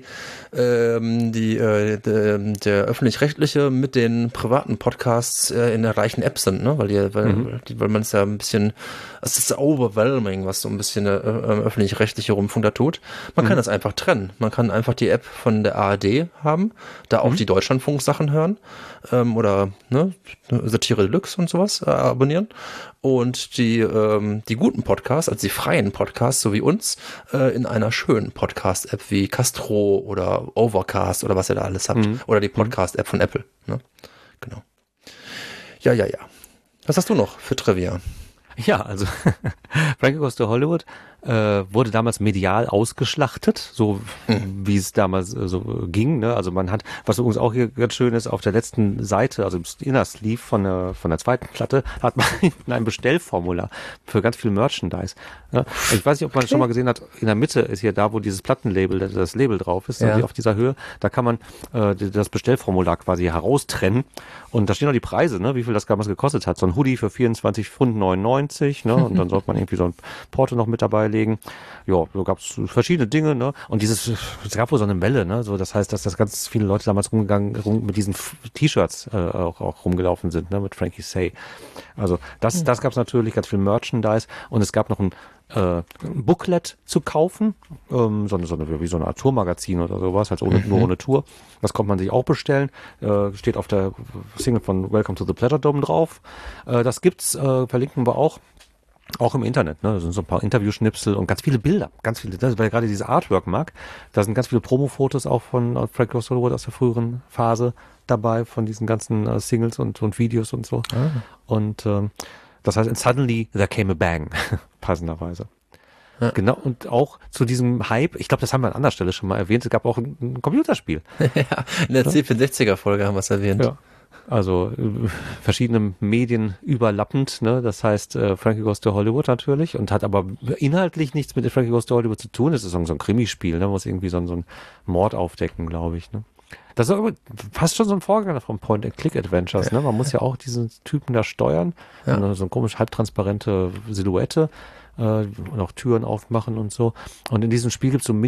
S2: öffentlich-rechtliche mit den privaten Podcasts in der gleichen App sind, ne? Weil man es ja ein bisschen, es ist overwhelming, was so ein bisschen öffentlich-rechtliche Rundfunk da tut. Man kann das einfach trennen. Man kann einfach die App von der ARD haben, da auch die Deutschlandfunk-Sachen hören oder Satire Deluxe und sowas abonnieren und die guten Podcasts, also die freien Podcasts, so wie uns, in einer schönen Podcast-App wie Castro oder Overcast oder was ihr da alles habt oder die Podcast-App von Apple. Ne? Genau. Ja. Was hast du noch für Trivia?
S1: Ja, also Frankie Goes to Hollywood wurde damals medial ausgeschlachtet, so wie es damals so ging. Ne? Also man hat, was übrigens auch hier ganz schön ist, auf der letzten Seite, also im Inner Sleeve von der zweiten Platte, hat man ein Bestellformular für ganz viel Merchandise. Ne? Ich weiß nicht, ob man es schon mal gesehen hat, in der Mitte ist hier da, wo dieses Plattenlabel, das Label drauf ist, also auf dieser Höhe, da kann man das Bestellformular quasi heraustrennen und da stehen auch die Preise, ne? Wie viel das damals gekostet hat. So ein Hoodie für 24,99 Pfund, ne? Und dann sollte man irgendwie so ein Porto noch mit dabei legen. Ja, so gab es verschiedene Dinge, ne? Und es gab wohl so eine Welle, ne? So, das heißt, dass das ganz viele Leute damals mit diesen T-Shirts auch rumgelaufen sind, ne? Mit Frankie Say. Also das gab es natürlich, ganz viel Merchandise und es gab noch ein Booklet zu kaufen, wie so eine Art Tourmagazin oder sowas, halt nur ohne Tour. Das konnte man sich auch bestellen. Steht auf der Single von Welcome to the Pleasure Dome drauf. Das gibt's, verlinken wir auch im Internet. Ne? Da sind so ein paar Interviewschnipsel und ganz viele Bilder, weil gerade diese Artwork mag. Da sind ganz viele Promo-Fotos auch von Frankie Goes to Hollywood aus der früheren Phase dabei, von diesen ganzen Singles und Videos und so. Und das heißt, and suddenly there came a bang, passenderweise. Ja. Genau, und auch zu diesem Hype, ich glaube, das haben wir an anderer Stelle schon mal erwähnt, es gab auch ein Computerspiel.
S2: Ja, in der C64er-Folge haben wir es erwähnt. Ja.
S1: Also verschiedene Medien überlappend, ne? Das heißt Frankie Goes to Hollywood natürlich und hat aber inhaltlich nichts mit Frankie Goes to Hollywood zu tun. Es ist so ein Krimispiel, ne? Muss irgendwie so ein Mord aufdecken, glaube ich, ne? Das ist fast schon so ein Vorgänger von Point-and-Click-Adventures, ne? Man muss ja auch diesen Typen da steuern. Ja. Und so eine komisch halbtransparente Silhouette und auch Türen aufmachen und so. Und in diesem Spiel gibt es so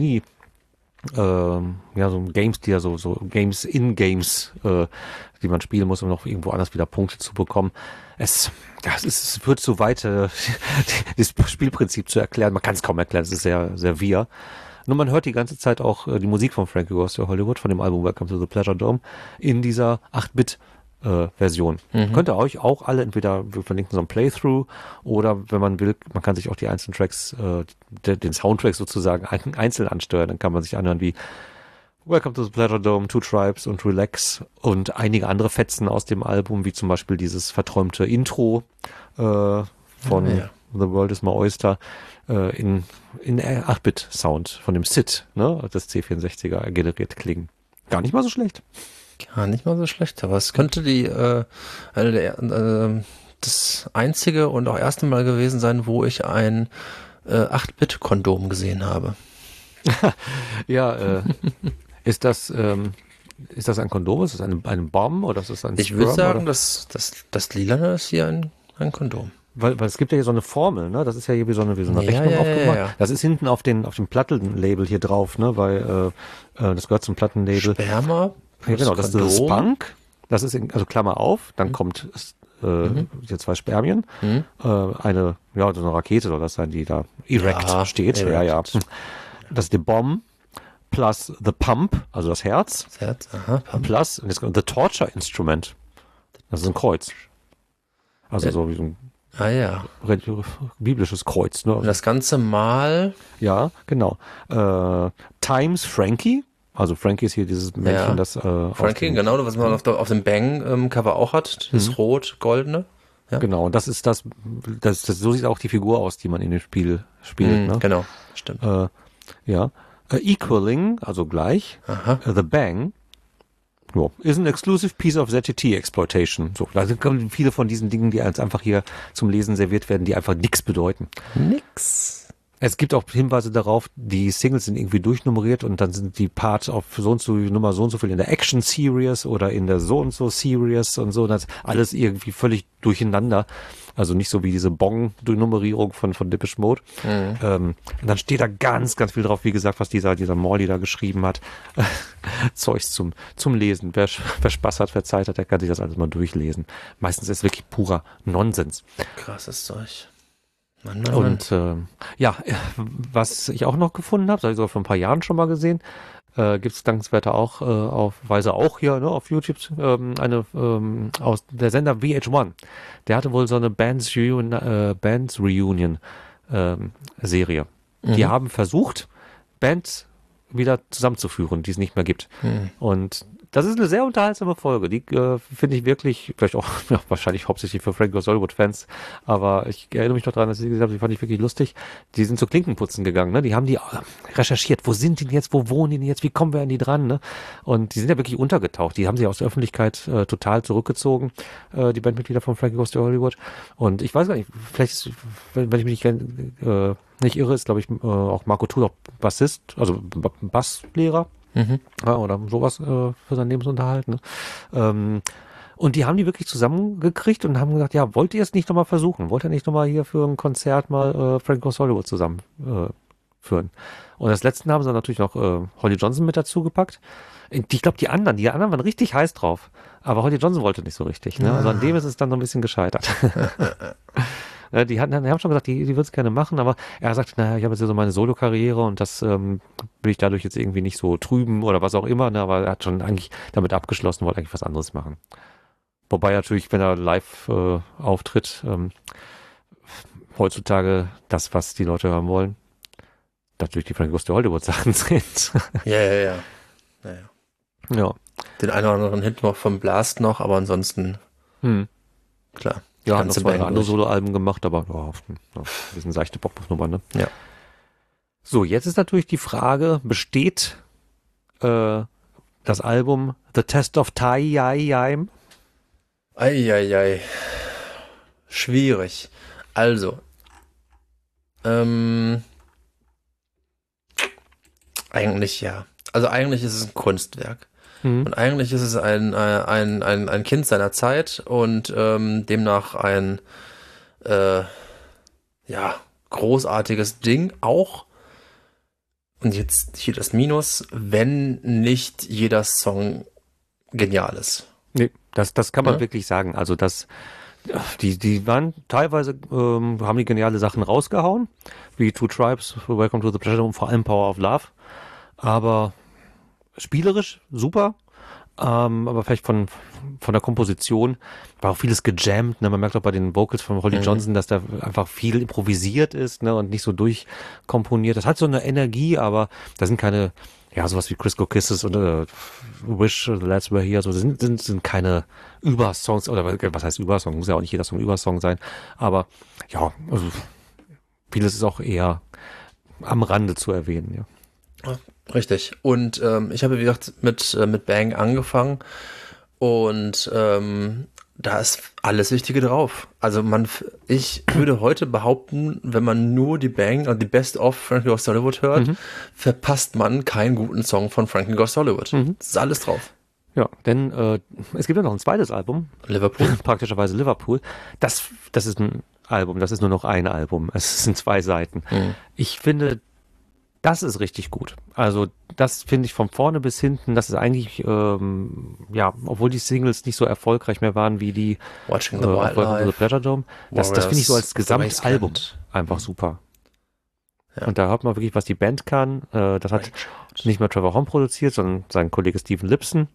S1: so Games, die ja so Games in Games, die man spielen muss, um noch irgendwo anders wieder Punkte zu bekommen. Es führt zu weit, das Spielprinzip zu erklären. Man kann es kaum erklären, es ist sehr, sehr wirr. Nur man hört die ganze Zeit auch die Musik von Frankie Goes to Hollywood, von dem Album Welcome to the Pleasure Dome, in dieser 8-Bit Version. Könnt ihr euch auch alle, entweder wir verlinken so ein Playthrough oder wenn man will, man kann sich auch die einzelnen Tracks, den Soundtrack sozusagen einzeln ansteuern, dann kann man sich anhören wie Welcome to the Pleasure Dome, Two Tribes und Relax und einige andere Fetzen aus dem Album, wie zum Beispiel dieses verträumte Intro von The World is My Oyster in 8-Bit-Sound von dem SID, ne, das C64er generiert klingen. Gar nicht mal so schlecht.
S2: Gar nicht mal so schlecht, aber es könnte das einzige und auch erste Mal gewesen sein, wo ich ein 8-Bit-Kondom gesehen habe.
S1: Ja, ist das ein Kondom? Ist das eine Bomb oder ist das ein
S2: Ich würde sagen, dass das Lilane ist hier ein Kondom.
S1: Weil es gibt ja hier so eine Formel, ne? Das ist ja hier wie so eine Rechnung aufgemacht. Ja. Das ist hinten auf dem Plattenlabel hier drauf, ne? Weil das gehört zum Plattenlabel.
S2: Sperma.
S1: Ja, genau, das ist das Spunk. Das ist also Klammer auf, dann kommt hier 2 Spermien. So eine Rakete soll das sein, die da erect steht. Erect. Ja. Das ist die Bomb plus the Pump, also das Herz.
S2: Das Herz, Pump.
S1: Plus und jetzt kommt the Torture Instrument. Das ist ein Kreuz. Also so wie so ein biblisches Kreuz. Ne?
S2: Und das Ganze mal...
S1: Ja, genau. Times Frankie. Also Frankie ist hier dieses Männchen, das...
S2: Frankie, genau, was man auf dem Bang-Cover auch hat. Das rot-goldene. Ja.
S1: Genau, und das ist das, so sieht auch die Figur aus, die man in dem Spiel spielt. Ne?
S2: Genau, stimmt.
S1: Equaling, also gleich. The Bang. Is an exclusive piece of ZTT Exploitation. So, da sind viele von diesen Dingen, die einfach hier zum Lesen serviert werden, die einfach nichts bedeuten.
S2: Nix.
S1: Es gibt auch Hinweise darauf, die Singles sind irgendwie durchnummeriert und dann sind die Parts auf so und so Nummer so und so viel in der Action Series oder in der so und so Series und so. Das ist alles irgendwie völlig durcheinander. Also nicht so wie diese Bong-Nummerierung von Depeche Mode. Und dann steht da ganz, ganz viel drauf, wie gesagt, was dieser Morley da geschrieben hat. Zeugs zum Lesen. Wer Spaß hat, wer Zeit hat, der kann sich das alles mal durchlesen. Meistens ist es wirklich purer Nonsens.
S2: Krasses Zeug.
S1: Mann. Und was ich auch noch gefunden habe, das habe ich sogar vor ein paar Jahren schon mal gesehen, gibt es dankenswerter auch auch hier auf YouTube aus der Sender VH1. Der hatte wohl so eine Bands Reunion Serie. Die haben versucht, Bands wieder zusammenzuführen, die es nicht mehr gibt. Und das ist eine sehr unterhaltsame Folge. Die finde ich wirklich, vielleicht auch wahrscheinlich hauptsächlich für Frankie Goes to Hollywood Fans, aber ich erinnere mich noch daran, dass ich gesagt habe, die fand ich wirklich lustig. Die sind zu Klinkenputzen gegangen, ne? Die haben die recherchiert. Wo sind die denn jetzt? Wo wohnen die denn jetzt? Wie kommen wir an die dran? Ne? Und die sind ja wirklich untergetaucht. Die haben sich aus der Öffentlichkeit total zurückgezogen, die Bandmitglieder von Frankie Goes to Hollywood. Und ich weiß gar nicht, vielleicht, wenn ich mich nicht irre, ist, glaube ich, auch Marco Tull auch Bassist, also Basslehrer. Ja, oder sowas für seinen Lebensunterhalt. Ne? Und die haben die wirklich zusammengekriegt und haben gesagt, ja, wollt ihr es nicht nochmal versuchen? Wollt ihr nicht nochmal hier für ein Konzert mal Frankie Goes to Hollywood zusammen führen? Und als letzten haben sie natürlich noch Holly Johnson mit dazu gepackt. Ich glaube, die anderen waren richtig heiß drauf. Aber Holly Johnson wollte nicht so richtig. Ne? Also an dem ist es dann so ein bisschen gescheitert. Die haben schon gesagt, die würden es gerne machen, aber er sagte, naja, ich habe jetzt so meine Solo-Karriere und das will ich dadurch jetzt irgendwie nicht so trüben oder was auch immer, ne? Aber er hat schon eigentlich damit abgeschlossen, wollte eigentlich was anderes machen. Wobei natürlich, wenn er live auftritt, heutzutage das, was die Leute hören wollen, natürlich die Frankie Goes to Hollywood Sachen sind.
S2: Ja.
S1: Ja.
S2: Den einen oder anderen Hit noch vom Blast noch, aber ansonsten klar.
S1: Ja, haben noch 2 andere Soloalben gemacht, aber das ist eine seichte Bocknummern, ne?
S2: Ja.
S1: So, jetzt ist natürlich die Frage, besteht das Album The Test of Time?
S2: Eieiei. Schwierig. Also, eigentlich ja. Also eigentlich ist es ein Kunstwerk. Und eigentlich ist es ein Kind seiner Zeit und demnach ein großartiges Ding auch. Und jetzt hier das Minus, wenn nicht jeder Song genial ist.
S1: Nee, das kann man wirklich sagen. Also die waren teilweise, haben die geniale Sachen rausgehauen, wie Two Tribes, Welcome to the Pleasure und vor allem Power of Love. aber spielerisch super. Aber vielleicht von der Komposition war auch vieles gejammt. Ne? Man merkt auch bei den Vocals von Holly Johnson, dass da einfach viel improvisiert ist, ne? Und nicht so durchkomponiert. Das hat so eine Energie, aber da sind keine, ja, sowas wie Crisco Kisses oder Wish, The Lads Were Here, so sind keine Übersongs, oder was heißt Übersong? Muss ja auch nicht jeder Song Übersong sein. Aber ja, also vieles ist auch eher am Rande zu erwähnen, ja.
S2: Richtig. Und ich habe, wie gesagt, mit Bang angefangen und da ist alles Wichtige drauf. Also ich würde heute behaupten, wenn man nur die Bang, also die Best of Frankie Goes to Hollywood hört, verpasst man keinen guten Song von Frankie Goes to Hollywood. Das ist alles drauf.
S1: Ja, denn es gibt ja noch ein zweites Album.
S2: Liverpool.
S1: Praktischerweise Liverpool. Das ist ein Album, das ist nur noch ein Album. Es sind 2 Seiten. Ich finde, das ist richtig gut. Also das finde ich von vorne bis hinten, das ist eigentlich, ja, obwohl die Singles nicht so erfolgreich mehr waren wie die
S2: Watching the Wildlife,
S1: the Pleasure Dome, das finde ich so als Gesamtalbum einfach super. Ja. Und da hört man wirklich, was die Band kann. Das hat nicht mehr Trevor Horn produziert, sondern sein Kollege Stephen Lipson.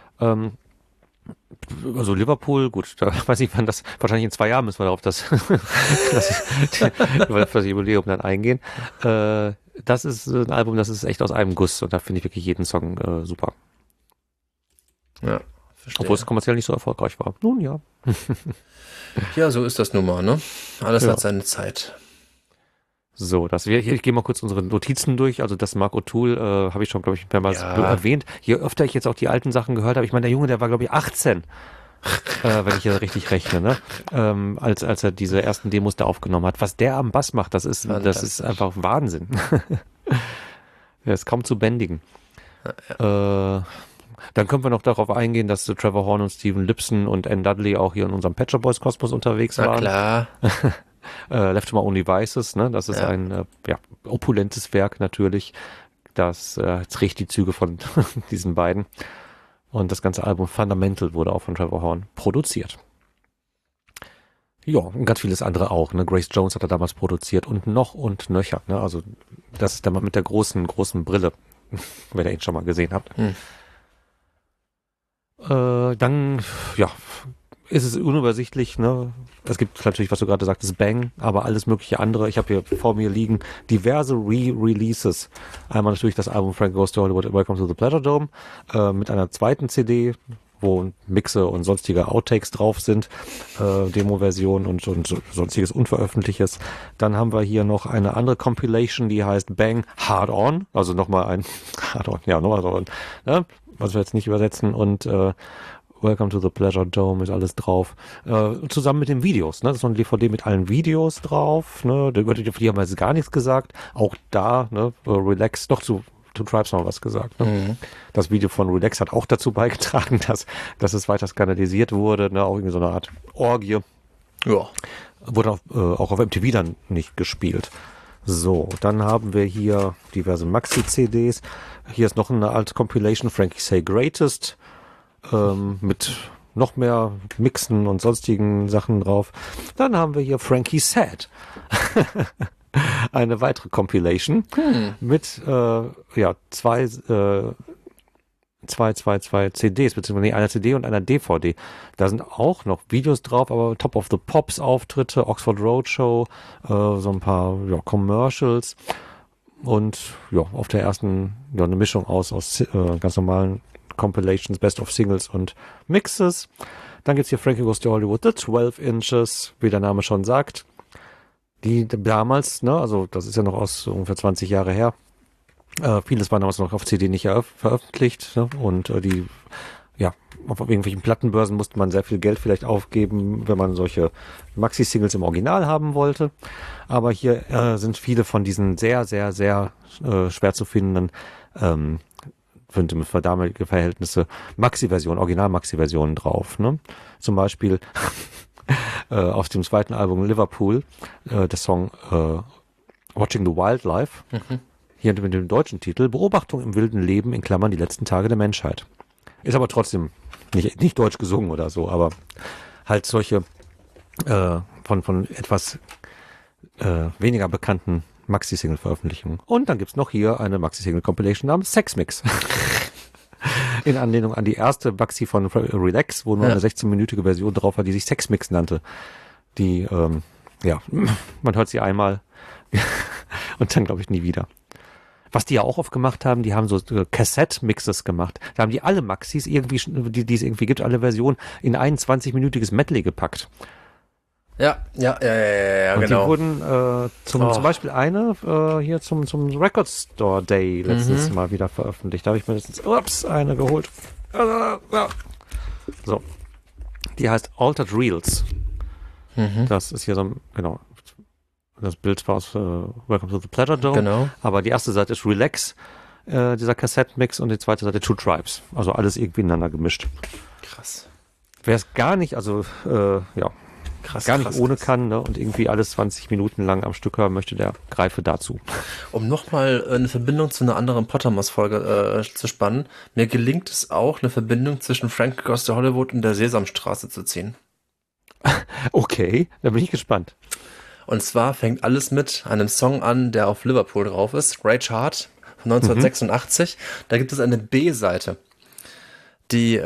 S1: Also Liverpool, gut, da weiß ich, wann das, wahrscheinlich in 2 Jahren müssen wir darauf das Jubiläum dann eingehen. Das ist ein Album, das ist echt aus einem Guss und da finde ich wirklich jeden Song super.
S2: Ja, verstehe.
S1: Obwohl es kommerziell nicht so erfolgreich war. Nun ja.
S2: Ja, so ist das nun mal, ne? Alles hat seine Zeit.
S1: So, ich gehe mal kurz unsere Notizen durch. Also das Mark O'Toole habe ich schon, glaube ich, mehrmals erwähnt. Je öfter ich jetzt auch die alten Sachen gehört habe, ich meine, der Junge, der war, glaube ich, 18. Wenn ich ja richtig rechne, ne? Als er diese ersten Demos da aufgenommen hat. Was der am Bass macht, das ist einfach Wahnsinn. Der ist kaum zu bändigen. Ja. Dann können wir noch darauf eingehen, dass Trevor Horn und Stephen Lipson und Ann Dudley auch hier in unserem Pet Shop Boys Kosmos unterwegs waren.
S2: Na klar.
S1: Left to My Own Devices, ne? Das ist ein opulentes Werk natürlich. Das trägt die Züge von diesen beiden. Und das ganze Album Fundamental wurde auch von Trevor Horn produziert. Ja, und ganz vieles andere auch. Ne? Grace Jones hat er damals produziert und noch und nöcher. Ne? Also das ist der Mann mit der großen Brille, wenn ihr ihn schon mal gesehen habt. Dann, ja, ist es unübersichtlich. Ne? Es gibt natürlich, was du gerade sagtest, Bang, aber alles mögliche andere. Ich habe hier vor mir liegen diverse Re-Releases. Einmal natürlich das Album Frankie Goes to Hollywood, Welcome to the Pleasure Dome, mit einer zweiten CD, wo Mixe und sonstige Outtakes drauf sind, Demo-Version und sonstiges Unveröffentlichtes. Dann haben wir hier noch eine andere Compilation, die heißt Bang Hard On, also nochmal ein Hard On, ja, nochmal so, ne? Was wir jetzt nicht übersetzen, und Welcome to the Pleasure Dome ist alles drauf. Zusammen mit den Videos, ne? Das ist noch eine DVD mit allen Videos drauf, ne? Über die haben wir jetzt gar nichts gesagt. Auch da, ne? Relax, doch zu Tribes noch was gesagt. Ne? Das Video von Relax hat auch dazu beigetragen, dass es weiter skandalisiert wurde, ne? Auch irgendwie so eine Art Orgie.
S2: Ja.
S1: Wurde auch auf MTV dann nicht gespielt. So, dann haben wir hier diverse Maxi-CDs. Hier ist noch eine alte Compilation, Frankie Say Greatest, mit noch mehr Mixen und sonstigen Sachen drauf. Dann haben wir hier Frankie Sad. Eine weitere Compilation mit zwei CDs, beziehungsweise einer CD und einer DVD. Da sind auch noch Videos drauf, aber Top of the Pops Auftritte, Oxford Roadshow, so ein paar Commercials und ja, auf der ersten eine Mischung aus ganz normalen Compilations, Best of Singles und Mixes. Dann gibt's hier Frankie Goes to Hollywood, The 12 Inches, wie der Name schon sagt. Die damals, ne, also das ist ja noch aus ungefähr 20 Jahre her, vieles war damals noch auf CD nicht veröffentlicht, ne, und auf irgendwelchen Plattenbörsen musste man sehr viel Geld vielleicht aufgeben, wenn man solche Maxi-Singles im Original haben wollte. Aber hier sind viele von diesen sehr, sehr, sehr schwer zu findenden, für damalige Verhältnisse Original-Maxi-Versionen drauf. Ne? Zum Beispiel auf dem zweiten Album Liverpool der Song Watching the Wildlife. Hier mit dem deutschen Titel Beobachtung im wilden Leben in Klammern die letzten Tage der Menschheit. Ist aber trotzdem nicht deutsch gesungen oder so, aber halt solche von etwas weniger bekannten Maxi-Single-Veröffentlichungen. Und dann gibt's noch hier eine Maxi-Single-Compilation namens Sex Mix. In Anlehnung an die erste Maxi von Relax, wo nur eine 16-minütige Version drauf war, die sich Sex Mix nannte. Die, man hört sie einmal und dann, glaube ich, nie wieder. Was die ja auch oft gemacht haben, die haben so Cassette-Mixes gemacht. Da haben die alle Maxis irgendwie, die es irgendwie gibt, alle Versionen, in ein 20-minütiges Medley gepackt.
S2: Ja,
S1: und
S2: genau.
S1: Die wurden zum Beispiel eine hier zum Record Store Day letztes Mal wieder veröffentlicht. Da habe ich mir letztens eine geholt. So. Die heißt Altered Reels. Das ist hier so genau. Das Bild war aus Welcome to the Pleasure Dome.
S2: Genau.
S1: Aber die erste Seite ist Relax, dieser Cassette-Mix, und die zweite Seite Two Tribes. Also alles irgendwie ineinander gemischt.
S2: Krass.
S1: Wer es gar nicht, also
S2: Krass,
S1: gar nicht ohne kann, ne, und irgendwie alles 20 Minuten lang am Stück hören möchte, der greife dazu.
S2: Um nochmal eine Verbindung zu einer anderen Pottermos-Folge zu spannen, mir gelingt es auch, eine Verbindung zwischen Frank Goes to Hollywood und der Sesamstraße zu ziehen.
S1: Okay, da bin ich gespannt.
S2: Und zwar fängt alles mit einem Song an, der auf Liverpool drauf ist, Rage Hard von 1986. Da gibt es eine B-Seite, die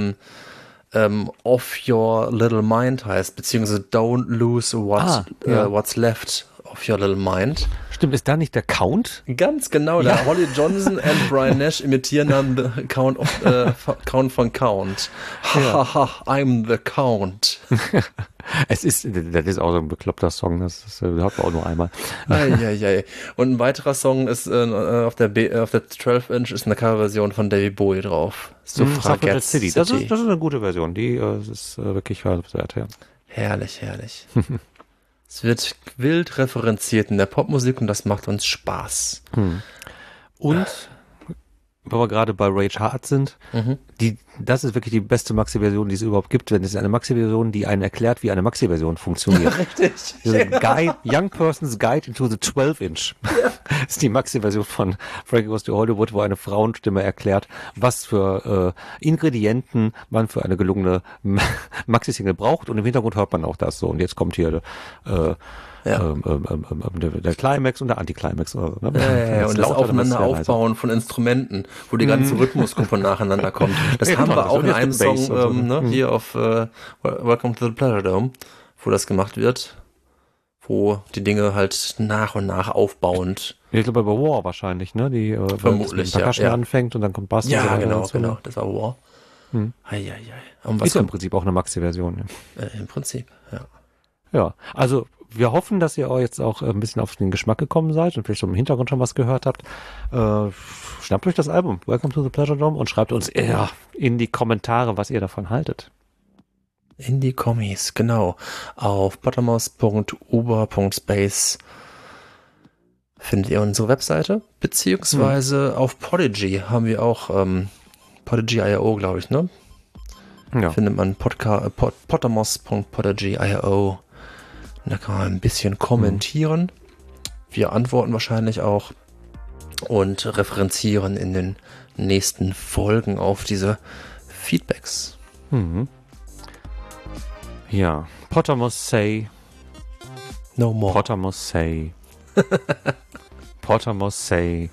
S2: Off Your Little Mind heißt, beziehungsweise Don't Lose What's Left of Your Little Mind.
S1: Stimmt, ist da nicht der Count?
S2: Ganz genau, der Holly Johnson und Brian Nash imitieren dann the Count von Count. I'm the Count.
S1: Das ist auch so ein bekloppter Song, das hört man auch nur einmal.
S2: Und ein weiterer Song ist auf der 12-Inch ist eine Coverversion von David Bowie drauf.
S1: Suffragette City. Das ist eine gute Version, die ist wirklich hörenswert, ja.
S2: Herrlich. Es wird wild referenziert in der Popmusik und das macht uns Spaß.
S1: Und, wo wir gerade bei Rage Hard sind, das ist wirklich die beste Maxi-Version, die es überhaupt gibt. Denn es ist eine Maxi-Version, die einen erklärt, wie eine Maxi-Version funktioniert.
S2: Richtig.
S1: Young Person's Guide into the 12-Inch. Das ist die Maxi-Version von Frankie Goes to Hollywood, wo eine Frauenstimme erklärt, was für Ingredienten man für eine gelungene Maxi-Single braucht. Und im Hintergrund hört man auch das so. Und jetzt kommt hier der Climax und der Anticlimax. Oder so,
S2: ne? Und das Aufeinander aufbauen von Instrumenten, wo die ganze Rhythmusgruppe nacheinander kommt. Das haben wir auch in einem Song hier auf Welcome to the Pleasure Dome, wo das gemacht wird, wo die Dinge halt nach und nach aufbauend.
S1: Ich glaube bei War wahrscheinlich, ne? Die
S2: vermutlich,
S1: mit Percussion anfängt und dann kommt Bass.
S2: Ja, genau, das war War.
S1: Ist ja im Prinzip auch eine Maxi-Version. Ja.
S2: Im Prinzip, ja.
S1: Ja, also wir hoffen, dass ihr jetzt auch ein bisschen auf den Geschmack gekommen seid und vielleicht schon im Hintergrund schon was gehört habt. Schnappt euch das Album Welcome to the Pleasure Dome und schreibt uns in die Kommentare, was ihr davon haltet.
S2: In die Kommis, genau. Auf pottermos.uber.space findet ihr unsere Webseite, beziehungsweise auf Podigy haben wir auch Podigy.io, glaube ich, ne? Ja. Findet man pottermos.podigy.io. Da kann man ein bisschen kommentieren. Wir antworten wahrscheinlich auch und referenzieren in den nächsten Folgen auf diese Feedbacks.
S1: Ja, Potter must say
S2: no more.
S1: Potter must say Potter must say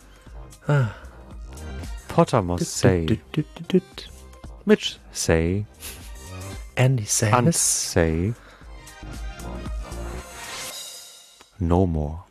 S1: Potter must say Mitch say
S2: Andy says
S1: Hans say no more.